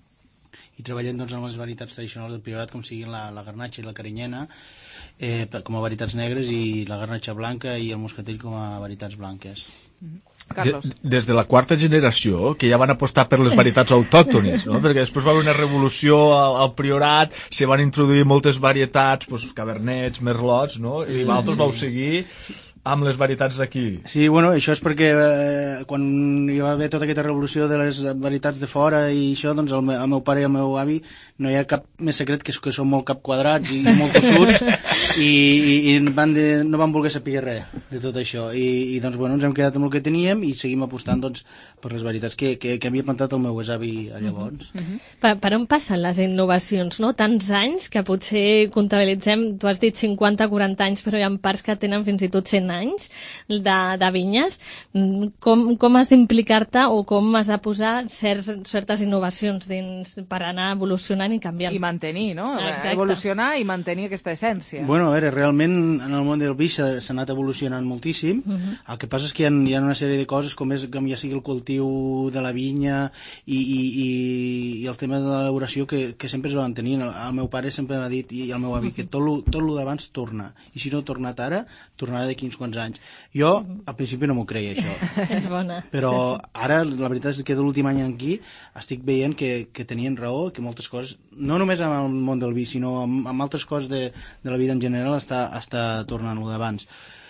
i treballem doncs, amb les varietats tradicionals del Priorat, com siguin la, la garnatxa i la carinyena, eh, per- com a varietats negres, i la garnatxa blanca i el moscatell com a varietats blanques. Carlos. De, des de la quarta generació, que ja van apostar per les varietats autòctones, no? Perquè després va haver una revolució al, al Priorat, se van introduir moltes varietats, pues, cabernets, merlots, no? I vosaltres vau seguir amb les varietats d'aquí. Sí, bueno, això és perquè eh, quan hi va haver tota aquesta revolució de les varietats de fora i això, doncs el, me, el meu pare i el meu avi no hi ha cap més secret que, que són molt cap quadrats i molt tossuts i, i, i van de, no van voler saber res de tot això i, i doncs bueno, ens hem quedat amb el que teníem i seguim apostant doncs per les varietats que, que, que havia plantat el meu besavi a llavors. Uh -huh. per, per on passen les innovacions, no? Tants anys que potser comptabilitzem, tu has dit cinquanta quaranta anys, però hi ha parts que tenen fins i tot cent anys de, de vinyes. Com, com has d'implicar-te o com has de posar certs, certes innovacions dins per anar evolucionant i canviant? I mantenir, no? Exacte. Evolucionar i mantenir aquesta essència. Bueno, a veure, realment en el món del vi s'ha s'ha anat evolucionant moltíssim. Uh -huh. El que passa és que hi ha, hi ha una sèrie de coses com, és, com ja sigui el cultiu de la vinya i, i, i, i el tema de l'elaboració que, que sempre es va mantenir. El, el meu pare sempre m'ha dit, i el meu avi, que tot lo, tot lo d'abans torna. I si no ha tornat ara, tornarà d'aquí uns quants anys. Jo, al principi no m'ho creia, això. És bona. Però Sí, sí. ara la veritat és que de l'últim any aquí estic veient que, que tenien raó, que moltes coses, no només amb el món del vi, sinó amb, amb altres coses de, de la vida en general està, està tornant lo d'abans.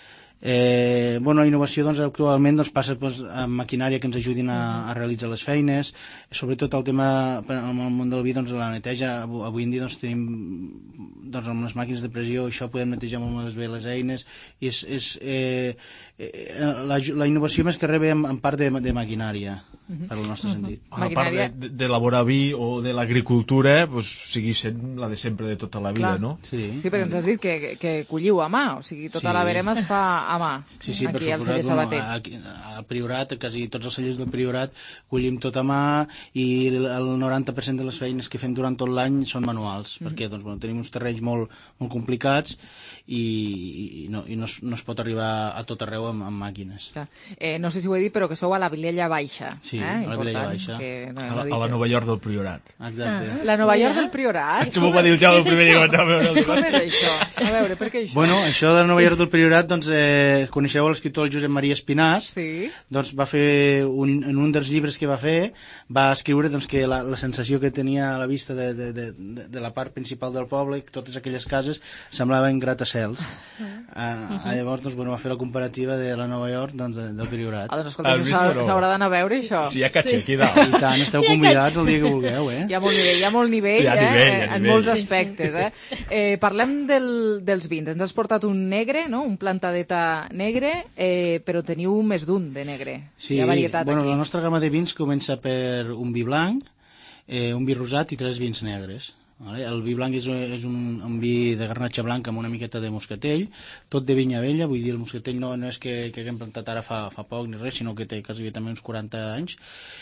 Eh, bueno, la innovació doncs, actualment doncs, passa doncs, amb maquinària que ens ajudin a, a realitzar les feines, sobretot el tema en el món del vi, doncs, la neteja, avui en dia doncs, tenim doncs, amb les màquines de pressió, això podem netejar molt bé les eines, i és, és, eh, eh, la, la innovació més que res ve en, en part de, de maquinària. per al nostre sentit. A part d'elaborar vi o de l'agricultura, pues, sigui sent la de sempre de tota la vida, no? Sí, sí, perquè ens has dit que, que colliu a mà, o sigui, tota sí. la verema es fa a mà, sí, sí, aquí al celler Sabater. Bueno, aquí, al Priorat, quasi tots els cellers del Priorat collim tot a mà i el noranta per cent de les feines que fem durant tot l'any són manuals, mm. perquè doncs, bueno, tenim uns terrenys molt, molt complicats i, i, no, i no, es, no es pot arribar a tot arreu amb, amb màquines. Eh, no sé si ho he dit, però que sou a la Vilella Baixa. Sí, eh? a la Vilella Baixa. Que, no, a, la, a la Nova York del Priorat. Exacte. Ah, la Nova York del Priorat? Això m'ho va dir el Jaume el primer dia que vaig a veure. Com és això? A veure, per què això? Bueno, això de la Nova York del Priorat, doncs, eh, coneixeu l'escriptor Josep Maria Espinàs? Sí. Doncs va fer, un, en un dels llibres que va fer, va escriure doncs, que la, la sensació que tenia a la vista de, de, de, de, de la part principal del poble, que totes aquelles cases semblaven gratacels. Uh, uh, llavors, doncs, bueno, va fer la comparativa de la Nova York doncs, de, del Priorat. Ah, doncs, escolta, això s'haurà d'anar a veure, això. Sí, hi ha catxer aquí dalt. I tant, esteu convidats el dia que vulgueu, eh? Hi ha molt nivell, hi ha molt nivell, hi ha eh? nivell, hi ha en nivell. molts aspectes, eh? eh parlem del, dels vins. Ens has portat un negre, no? Un plantadeta negre, eh, però teniu més d'un de negre. Sí, hi ha varietat bueno, aquí. La nostra gamma de vins comença per un vi blanc, eh, un vi rosat i tres vins negres. Vale? El vi blanc és, és un, un vi de garnatxa blanca amb una miqueta de moscatell, tot de vinya vella, vull dir, el moscatell no, no és que, que haguem plantat ara fa, fa poc ni res, sinó que té quasi també uns quaranta anys,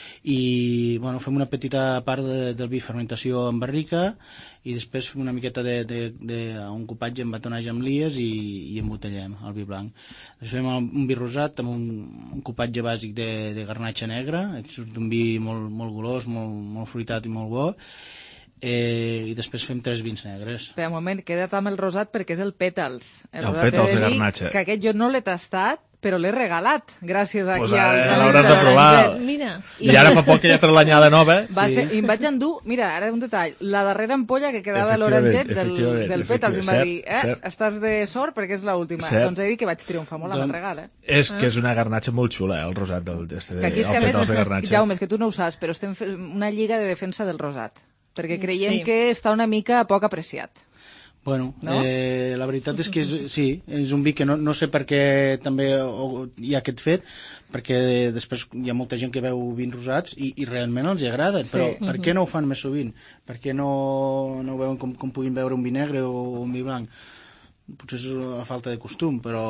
i bueno, fem una petita part de, del vi fermentació en barrica i després fem una miqueta de, de, de un copatge en batonatge amb lies i, i embotellem el vi blanc. Després fem un vi rosat amb un, un copatge bàsic de, de garnatxa negra, és un vi molt, molt golós, molt, molt fruitat i molt bo. Eh, i després fem tres vins negres. Espera un moment, queda't amb el rosat perquè és el Pètals. El, el Pètals de, de garnatxa. Que aquest jo no l'he tastat, però l'he regalat, gràcies aquí pues, als eh, amics de provar. Mira. I, I ara fa poc que ja treu l'anyada nova. Va sí. ser, I em vaig endur, mira, ara un detall, la darrera ampolla que quedava a l'oranget del, del Pètals, i em va dir, eh, cert. Estàs de sort perquè és l'última. Doncs he dit que vaig triomfar molt amb el regal, eh? És que és una garnatxa molt xula, eh, el rosat del, este, que aquí és el que Pètals més, de garnatxa. Jaume, és que tu no ho saps, però estem fent una lliga de defensa del rosat, perquè creiem sí. que està una mica poc apreciat. Bueno, no? eh, la veritat és que és, sí, és un vi que no, no sé per què també hi ha aquest fet, perquè després hi ha molta gent que veu vins rosats i, i realment els agrada, sí. però per què no ho fan més sovint? Per què no, no ho veuen com, com puguin veure un vi negre o un vi blanc? Potser és a falta de costum, però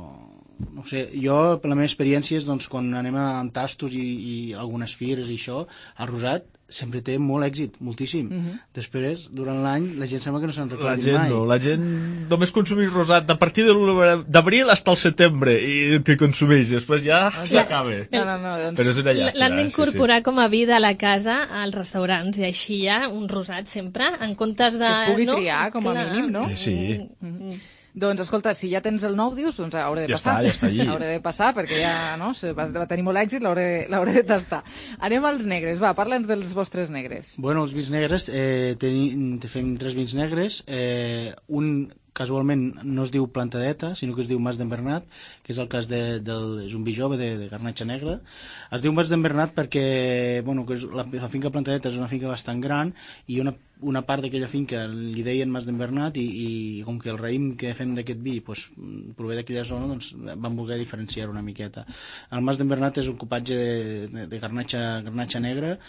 no sé, jo per la meva experiència és doncs, quan anem a tastos i, i algunes fires i això, el rosat sempre té molt èxit, moltíssim. Uh -huh. Després, durant l'any, la gent sembla que no se'n recordi mai. No, la gent només consumeix rosat de partir de l'u d'abril fins al setembre i que consumeix, després ja ah, s'acaba. No, no, no, doncs... Però és una llàstima. L'han d'incorporar sí, sí. com a vi de la casa als restaurants i així hi ha un rosat sempre, en comptes de... Que es pugui no? triar, com a Clar. mínim, no? Sí, sí. Mm -hmm. Doncs, escolta, si ja tens el nou, dius, doncs hauré de ja passar. Està, ja està allí. Hauré de passar, perquè ja no, va, va tenir molt èxit, l'hauré de tastar. Anem als negres, va, parla'ns dels vostres negres. Bueno, els vins negres, eh, tenim, fem tres vins negres, eh, un casualment no es diu Plantadeta, sinó que es diu Mas d'en Bernat, que és el cas de, del, és un vi jove de, de garnatxa negra. Es diu Mas d'en Bernat perquè bueno, que és, la, la finca Plantadeta és una finca bastant gran i una, una part d'aquella finca li deien Mas d'en Bernat i, i com que el raïm que fem d'aquest vi pues, prové d'aquella zona, doncs vam voler diferenciar una miqueta. El Mas d'en Bernat és un copatge de, de, de garnatxa, garnatxa negra,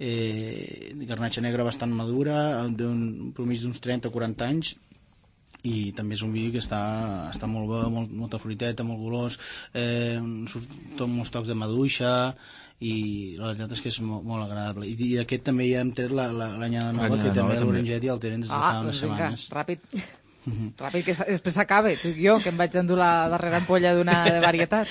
eh, garnatxa negra bastant madura, d'un promís d'uns trenta o quaranta anys, i també és un vi que està, està molt bé, molt, molta fruiteta, molt golós, eh, surten molts tocs de maduixa i la veritat és que és molt, molt agradable. I, i d'aquest també ja hem tret l'anyada nova, que també l'Oranget i el tenen des de ah, fa unes doncs vinga, setmanes. Ràpid. Mm-hmm. Ràpid, que després s'acaba, tu i jo, que em vaig endur la darrera ampolla d'una de varietat.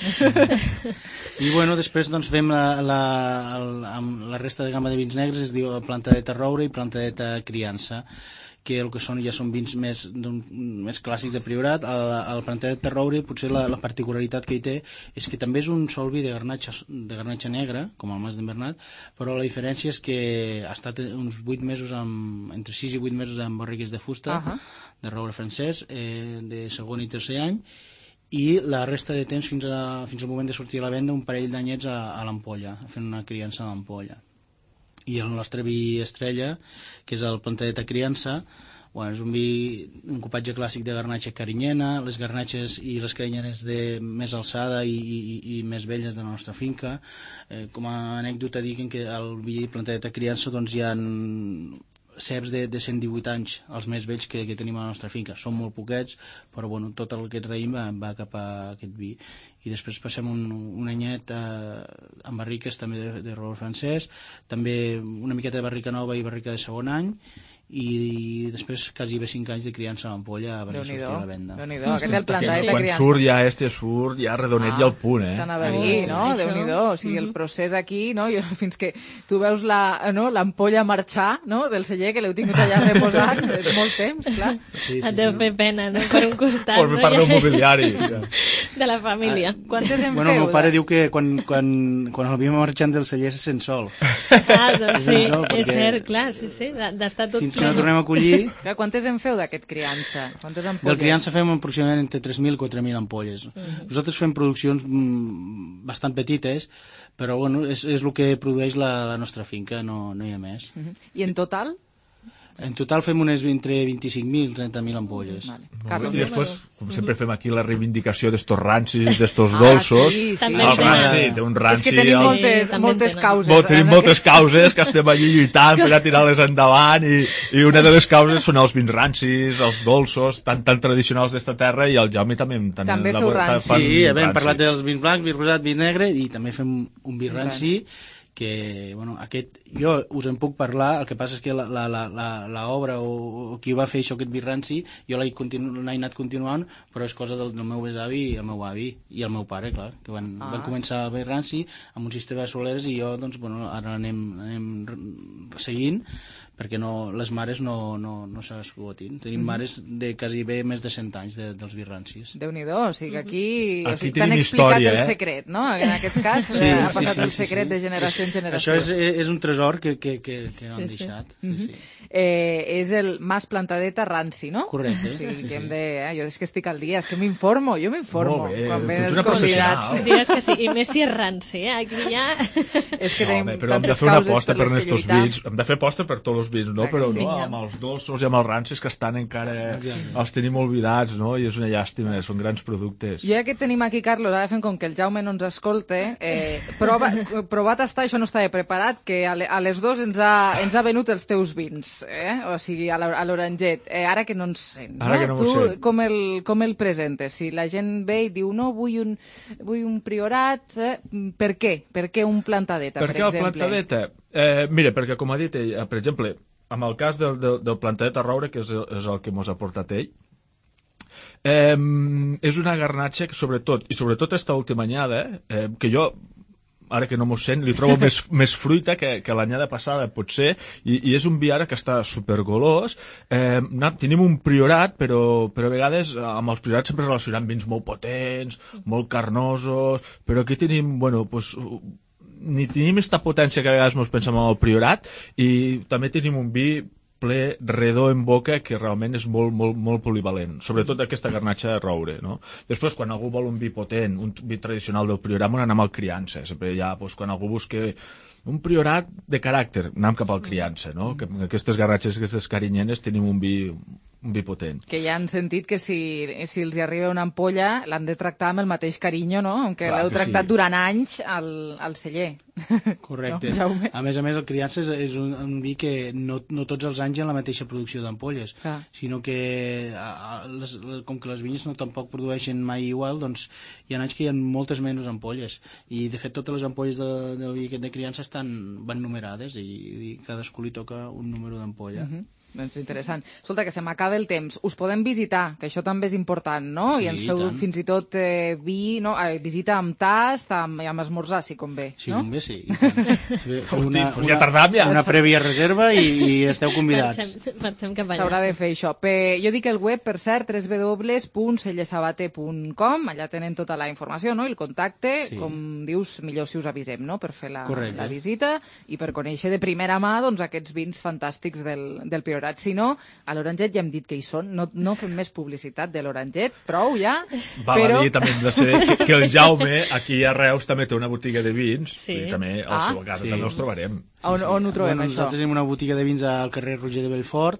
I bueno, després doncs fem la, la, la, la resta de gamma de vins negres, es diu Plantadeta Roure i Plantadeta Criança, que el que són ja són vins més, més clàssics de Priorat. El, el Plantadeta Roure, potser la, la particularitat que hi té és que també és un sol vi de garnatxa, de garnatxa negra, com el Mas d'en Bernat, però la diferència és que ha estat uns vuit mesos, amb, entre sis i vuit mesos amb barriques de fusta, uh -huh. de roure francès, eh, de segon i tercer any, i la resta de temps fins, a, fins al moment de sortir a la venda un parell d'anyets a, a l'ampolla, fent una criança a l'ampolla. I el nostre vi estrella, que és el Plantadeta Criança, Bueno, és un vi, un cupatge clàssic de garnatxa carinyena, les garnatxes i les carinyenes de més alçada i, i, i més velles de la nostra finca. Eh, com a anècdota dic que el vi plantadeta criança doncs hi ha ceps de, de cent divuit anys, els més vells que, que tenim a la nostra finca. Són molt poquets, però bueno, tot el, aquest raïm va, va cap a aquest vi. I després passem un, un anyet eh, amb barriques també de, de roble francès, també una miqueta de barrica nova i barrica de segon any, i, i després quasi bé cinc anys de criança a l'ampolla abans de sortir a la venda. Déu-n'hi-do, aquest és el plantadeta Quan criança. surt ja este surt, ja redonet ah, i al punt, eh? T'anava a dir, no? Això. Déu-n'hi-do, o sigui, el procés aquí, no? Jo, fins que tu veus la, no? l'ampolla marxar, no? Del celler, que l'heu tingut allà reposant, és molt temps, clar. Sí, sí, et deu sí. fer pena, no? Per un costat, Forme no? part del mobiliari. De la família. Ah, quantes en bueno, feu? El meu pare de... diu que quan, quan, quan el vim marxant del celler se sent sol. Ah, doncs sí, sol, és cert, clar, sí, sí, d'estar tot fins que no tornem a collir. Clar, quantes en feu d'aquest criança? Quantes ampolles? Del criança fem aproximadament entre tres mil i quatre mil ampolles. Mm-hmm. Nosaltres fem produccions mm, bastant petites, però bueno, és, és el que produeix la, la nostra finca, no, no hi ha més. Mm-hmm. I en total? En total fem unes entre vint-i-cinc mil i trenta mil ampolles. Vale. Carlos, I després, com sempre fem aquí la reivindicació d'estos rancis, d'estos dolços. Ah, sí, sí. El ranci, té un ranci... És que tenim el... moltes, sí, moltes causes. Bo, tenim moltes causes que estem allí lluitant per a tirar-les endavant i, i una de les causes són els vins rancis, els dolços, tan, tan tradicionals d'esta terra, i el Jaume també... Tan també feu ranci. Sí, hem parlat dels vins blancs, vi rosat, vi negre, i també fem un vi ranci, que, bueno, aquest, jo us en puc parlar, el que passa és que la, la, la, la, la obra o, o qui va fer això, aquest vi ranci, jo l'he continu, anat continuant, però és cosa del, del meu besavi i el meu avi i el meu pare, clar, que van, ah. van començar el vi ranci amb un sistema de soleres i jo, doncs, bueno, ara anem, anem seguint, perquè no, les mares no, no, no s'esgotin. Tenim mm. mares de quasi bé més de cent anys de, dels vi rancis. Déu-n'hi-do, o sigui que aquí, aquí o sigui, t'han explicat història, el eh? secret, no? En aquest cas sí, ha passat sí, sí, el secret sí, sí. de generació en generació. Això és, és un tresor que, que, que, que sí, han sí. deixat. Sí, sí. sí. Eh, és el Mas Plantadeta ranci, no? Correcte. O sigui, sí, que sí. hem de, eh? Jo és que estic al dia, és que m'informo, jo m'informo. Molt bé, quan tu ets ets una convidats. professional. Digues que sí, i més si és ranci, eh? Aquí ja... És que no, tenim home, però hem de tantes fer una causes aposta per per les que estos lluitar. vins, hem de fer aposta per tots els vins, no? Clar, Però sí, no, ja. amb els dolços i amb els rancis que estan encara... els tenim oblidats, no? I és una llàstima, són grans productes. Ja que tenim aquí, Carlos, ara fem com que el Jaume no ens escolte, eh, prova, prova a tastar, això no estava preparat, que a, le, a les dos ens ha, ens ha venut els teus vins, eh? O sigui, a l'Oranget. Eh, ara que no ens sent, no? Ara que no tu sent. com el, com el presentes? Si la gent ve i diu, no, vull un, vull un priorat, eh? Per què? Per què un plantadeta, per, per què exemple? el plantadeta? Eh, mira, perquè com ha dit ell, per exemple, amb el cas del, del, del plantadeta roure, que és el, és el que mos ha portat ell, eh, és una garnatxa que sobretot, i sobretot esta última anyada, eh, que jo ara que no m'ho sent, li trobo més, més fruita que, que l'anyada passada, potser, i, i és un vi ara que està supergolós. Eh, na, tenim un priorat, però, però a vegades amb els priorats sempre relacionem vins molt potents, molt carnosos, però aquí tenim, bueno, pues, ni tenim esta potència que a vegades ens pensem en el priorat, i també tenim un vi ple, redó en boca, que realment és molt, molt, molt polivalent, sobretot aquesta garnatxa de roure, no? Després, quan algú vol un vi potent, un vi tradicional del priorat, anem al criança, sempre hi ha, doncs, quan algú busca un priorat de caràcter, anem cap al criança, no? Que aquestes garnatxes, aquestes carinyenes, tenim un vi, un vi potent. Que ja han sentit que si, si els hi arriba una ampolla l'han de tractar amb el mateix carinyo, no? Aunque l'heu tractat sí. durant anys al, al celler. Correcte. No, a més a més, el criança és, és un, un vi que no, no tots els anys hi ha la mateixa producció d'ampolles, ah. sinó que a, a, les, com que les vinyes no tampoc produeixen mai igual, doncs hi ha anys que hi ha moltes menys ampolles, i de fet totes les ampolles de, del vi aquest de criança estan, van numerades, i, i cadascú li toca un número d'ampolla. Uh-huh. Doncs interessant. Escolta, que se m'acaba el temps. Us podem visitar, que això també és important, no? Sí, I ens feu tant. fins i tot eh, vi, no? Eh, visita amb tast, amb, amb esmorzar, si convé, sí, no? Sí, convé, sí. Feu una, pues ja tardam, ja. una prèvia reserva i, i esteu convidats. Marxem, marxem cap allà. S'haurà de fer això. Pe, jo dic el web, per cert, w w w punt sellesabate punt com, allà tenen tota la informació, no? I el contacte, sí. Com dius, millor si us avisem, no? Per fer la, la visita i per conèixer de primera mà, doncs, aquests vins fantàstics del, del Priorat. Si no, a l'Oranget ja hem dit que hi són, no, no fem més publicitat de l'Oranget, prou ja. Val però... a dir també hem de saber que, que el Jaume aquí a Reus també té una botiga de vins, sí. I també al ah, seu casa sí. també els trobarem. Sí, on, sí. on ho trobem, bueno, això? Nosaltres tenim una botiga de vins al carrer Roger de Belfort,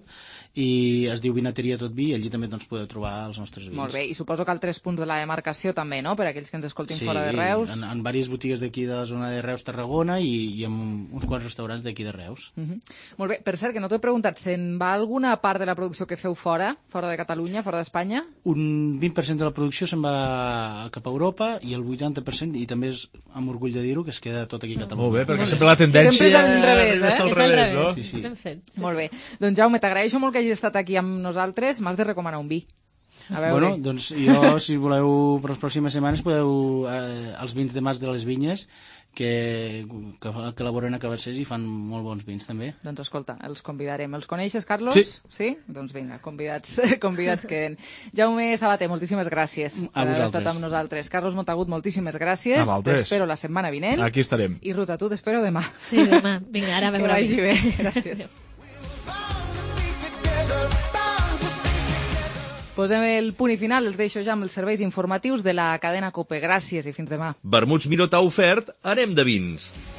i es diu Vinateria Tot Vi, i allí també doncs, podeu trobar els nostres vins. Molt bé, i suposo que altres punts de la demarcació també, no?, per a aquells que ens escoltin sí, fora de Reus. en, en diverses botigues d'aquí de la zona de Reus-Tarragona i, i en uns quants restaurants d'aquí de Reus. Uh -huh. Molt bé, per cert, que no t'ho he preguntat, se'n va alguna part de la producció que feu fora, fora de Catalunya, fora d'Espanya? Un vint per cent de la producció se'n va cap a Europa i el vuitanta per cent, i també és amb orgull de dir-ho, que es queda tot aquí a Catalunya. Molt bé, perquè sempre la tendència... Sempre és al revés, eh? És al revés, no? Sí, sí. Ben fet. Sí, Molt bé. Doncs Jaume, t'agraeixo molt que hagis estat aquí amb nosaltres. M'has de recomanar un vi. A veure. Bueno, doncs jo, si voleu, per les pròximes setmanes podeu... Eh, els vins de Mas de les Vinyes, que, que, que elaboren a Cabassers i fan molt bons vins també. Doncs escolta, els convidarem. Els coneixes, Carlos? Sí. Sí? Doncs vinga, convidats, convidats queden. Jaume Sabater, moltíssimes gràcies a per haver vosaltres. estat amb nosaltres. Carlos Montagut, moltíssimes gràcies. A vosaltres. T'espero la setmana vinent. Aquí estarem. I Ruta, tu t'espero demà. Sí, demà. Vinga, ara a veure. Que vagi bé. Gràcies. Posem el punt i final, els deixo ja amb els serveis informatius de la cadena COPE. Gràcies i fins demà. Vermuts Miró t'ha ofert Anem de vins.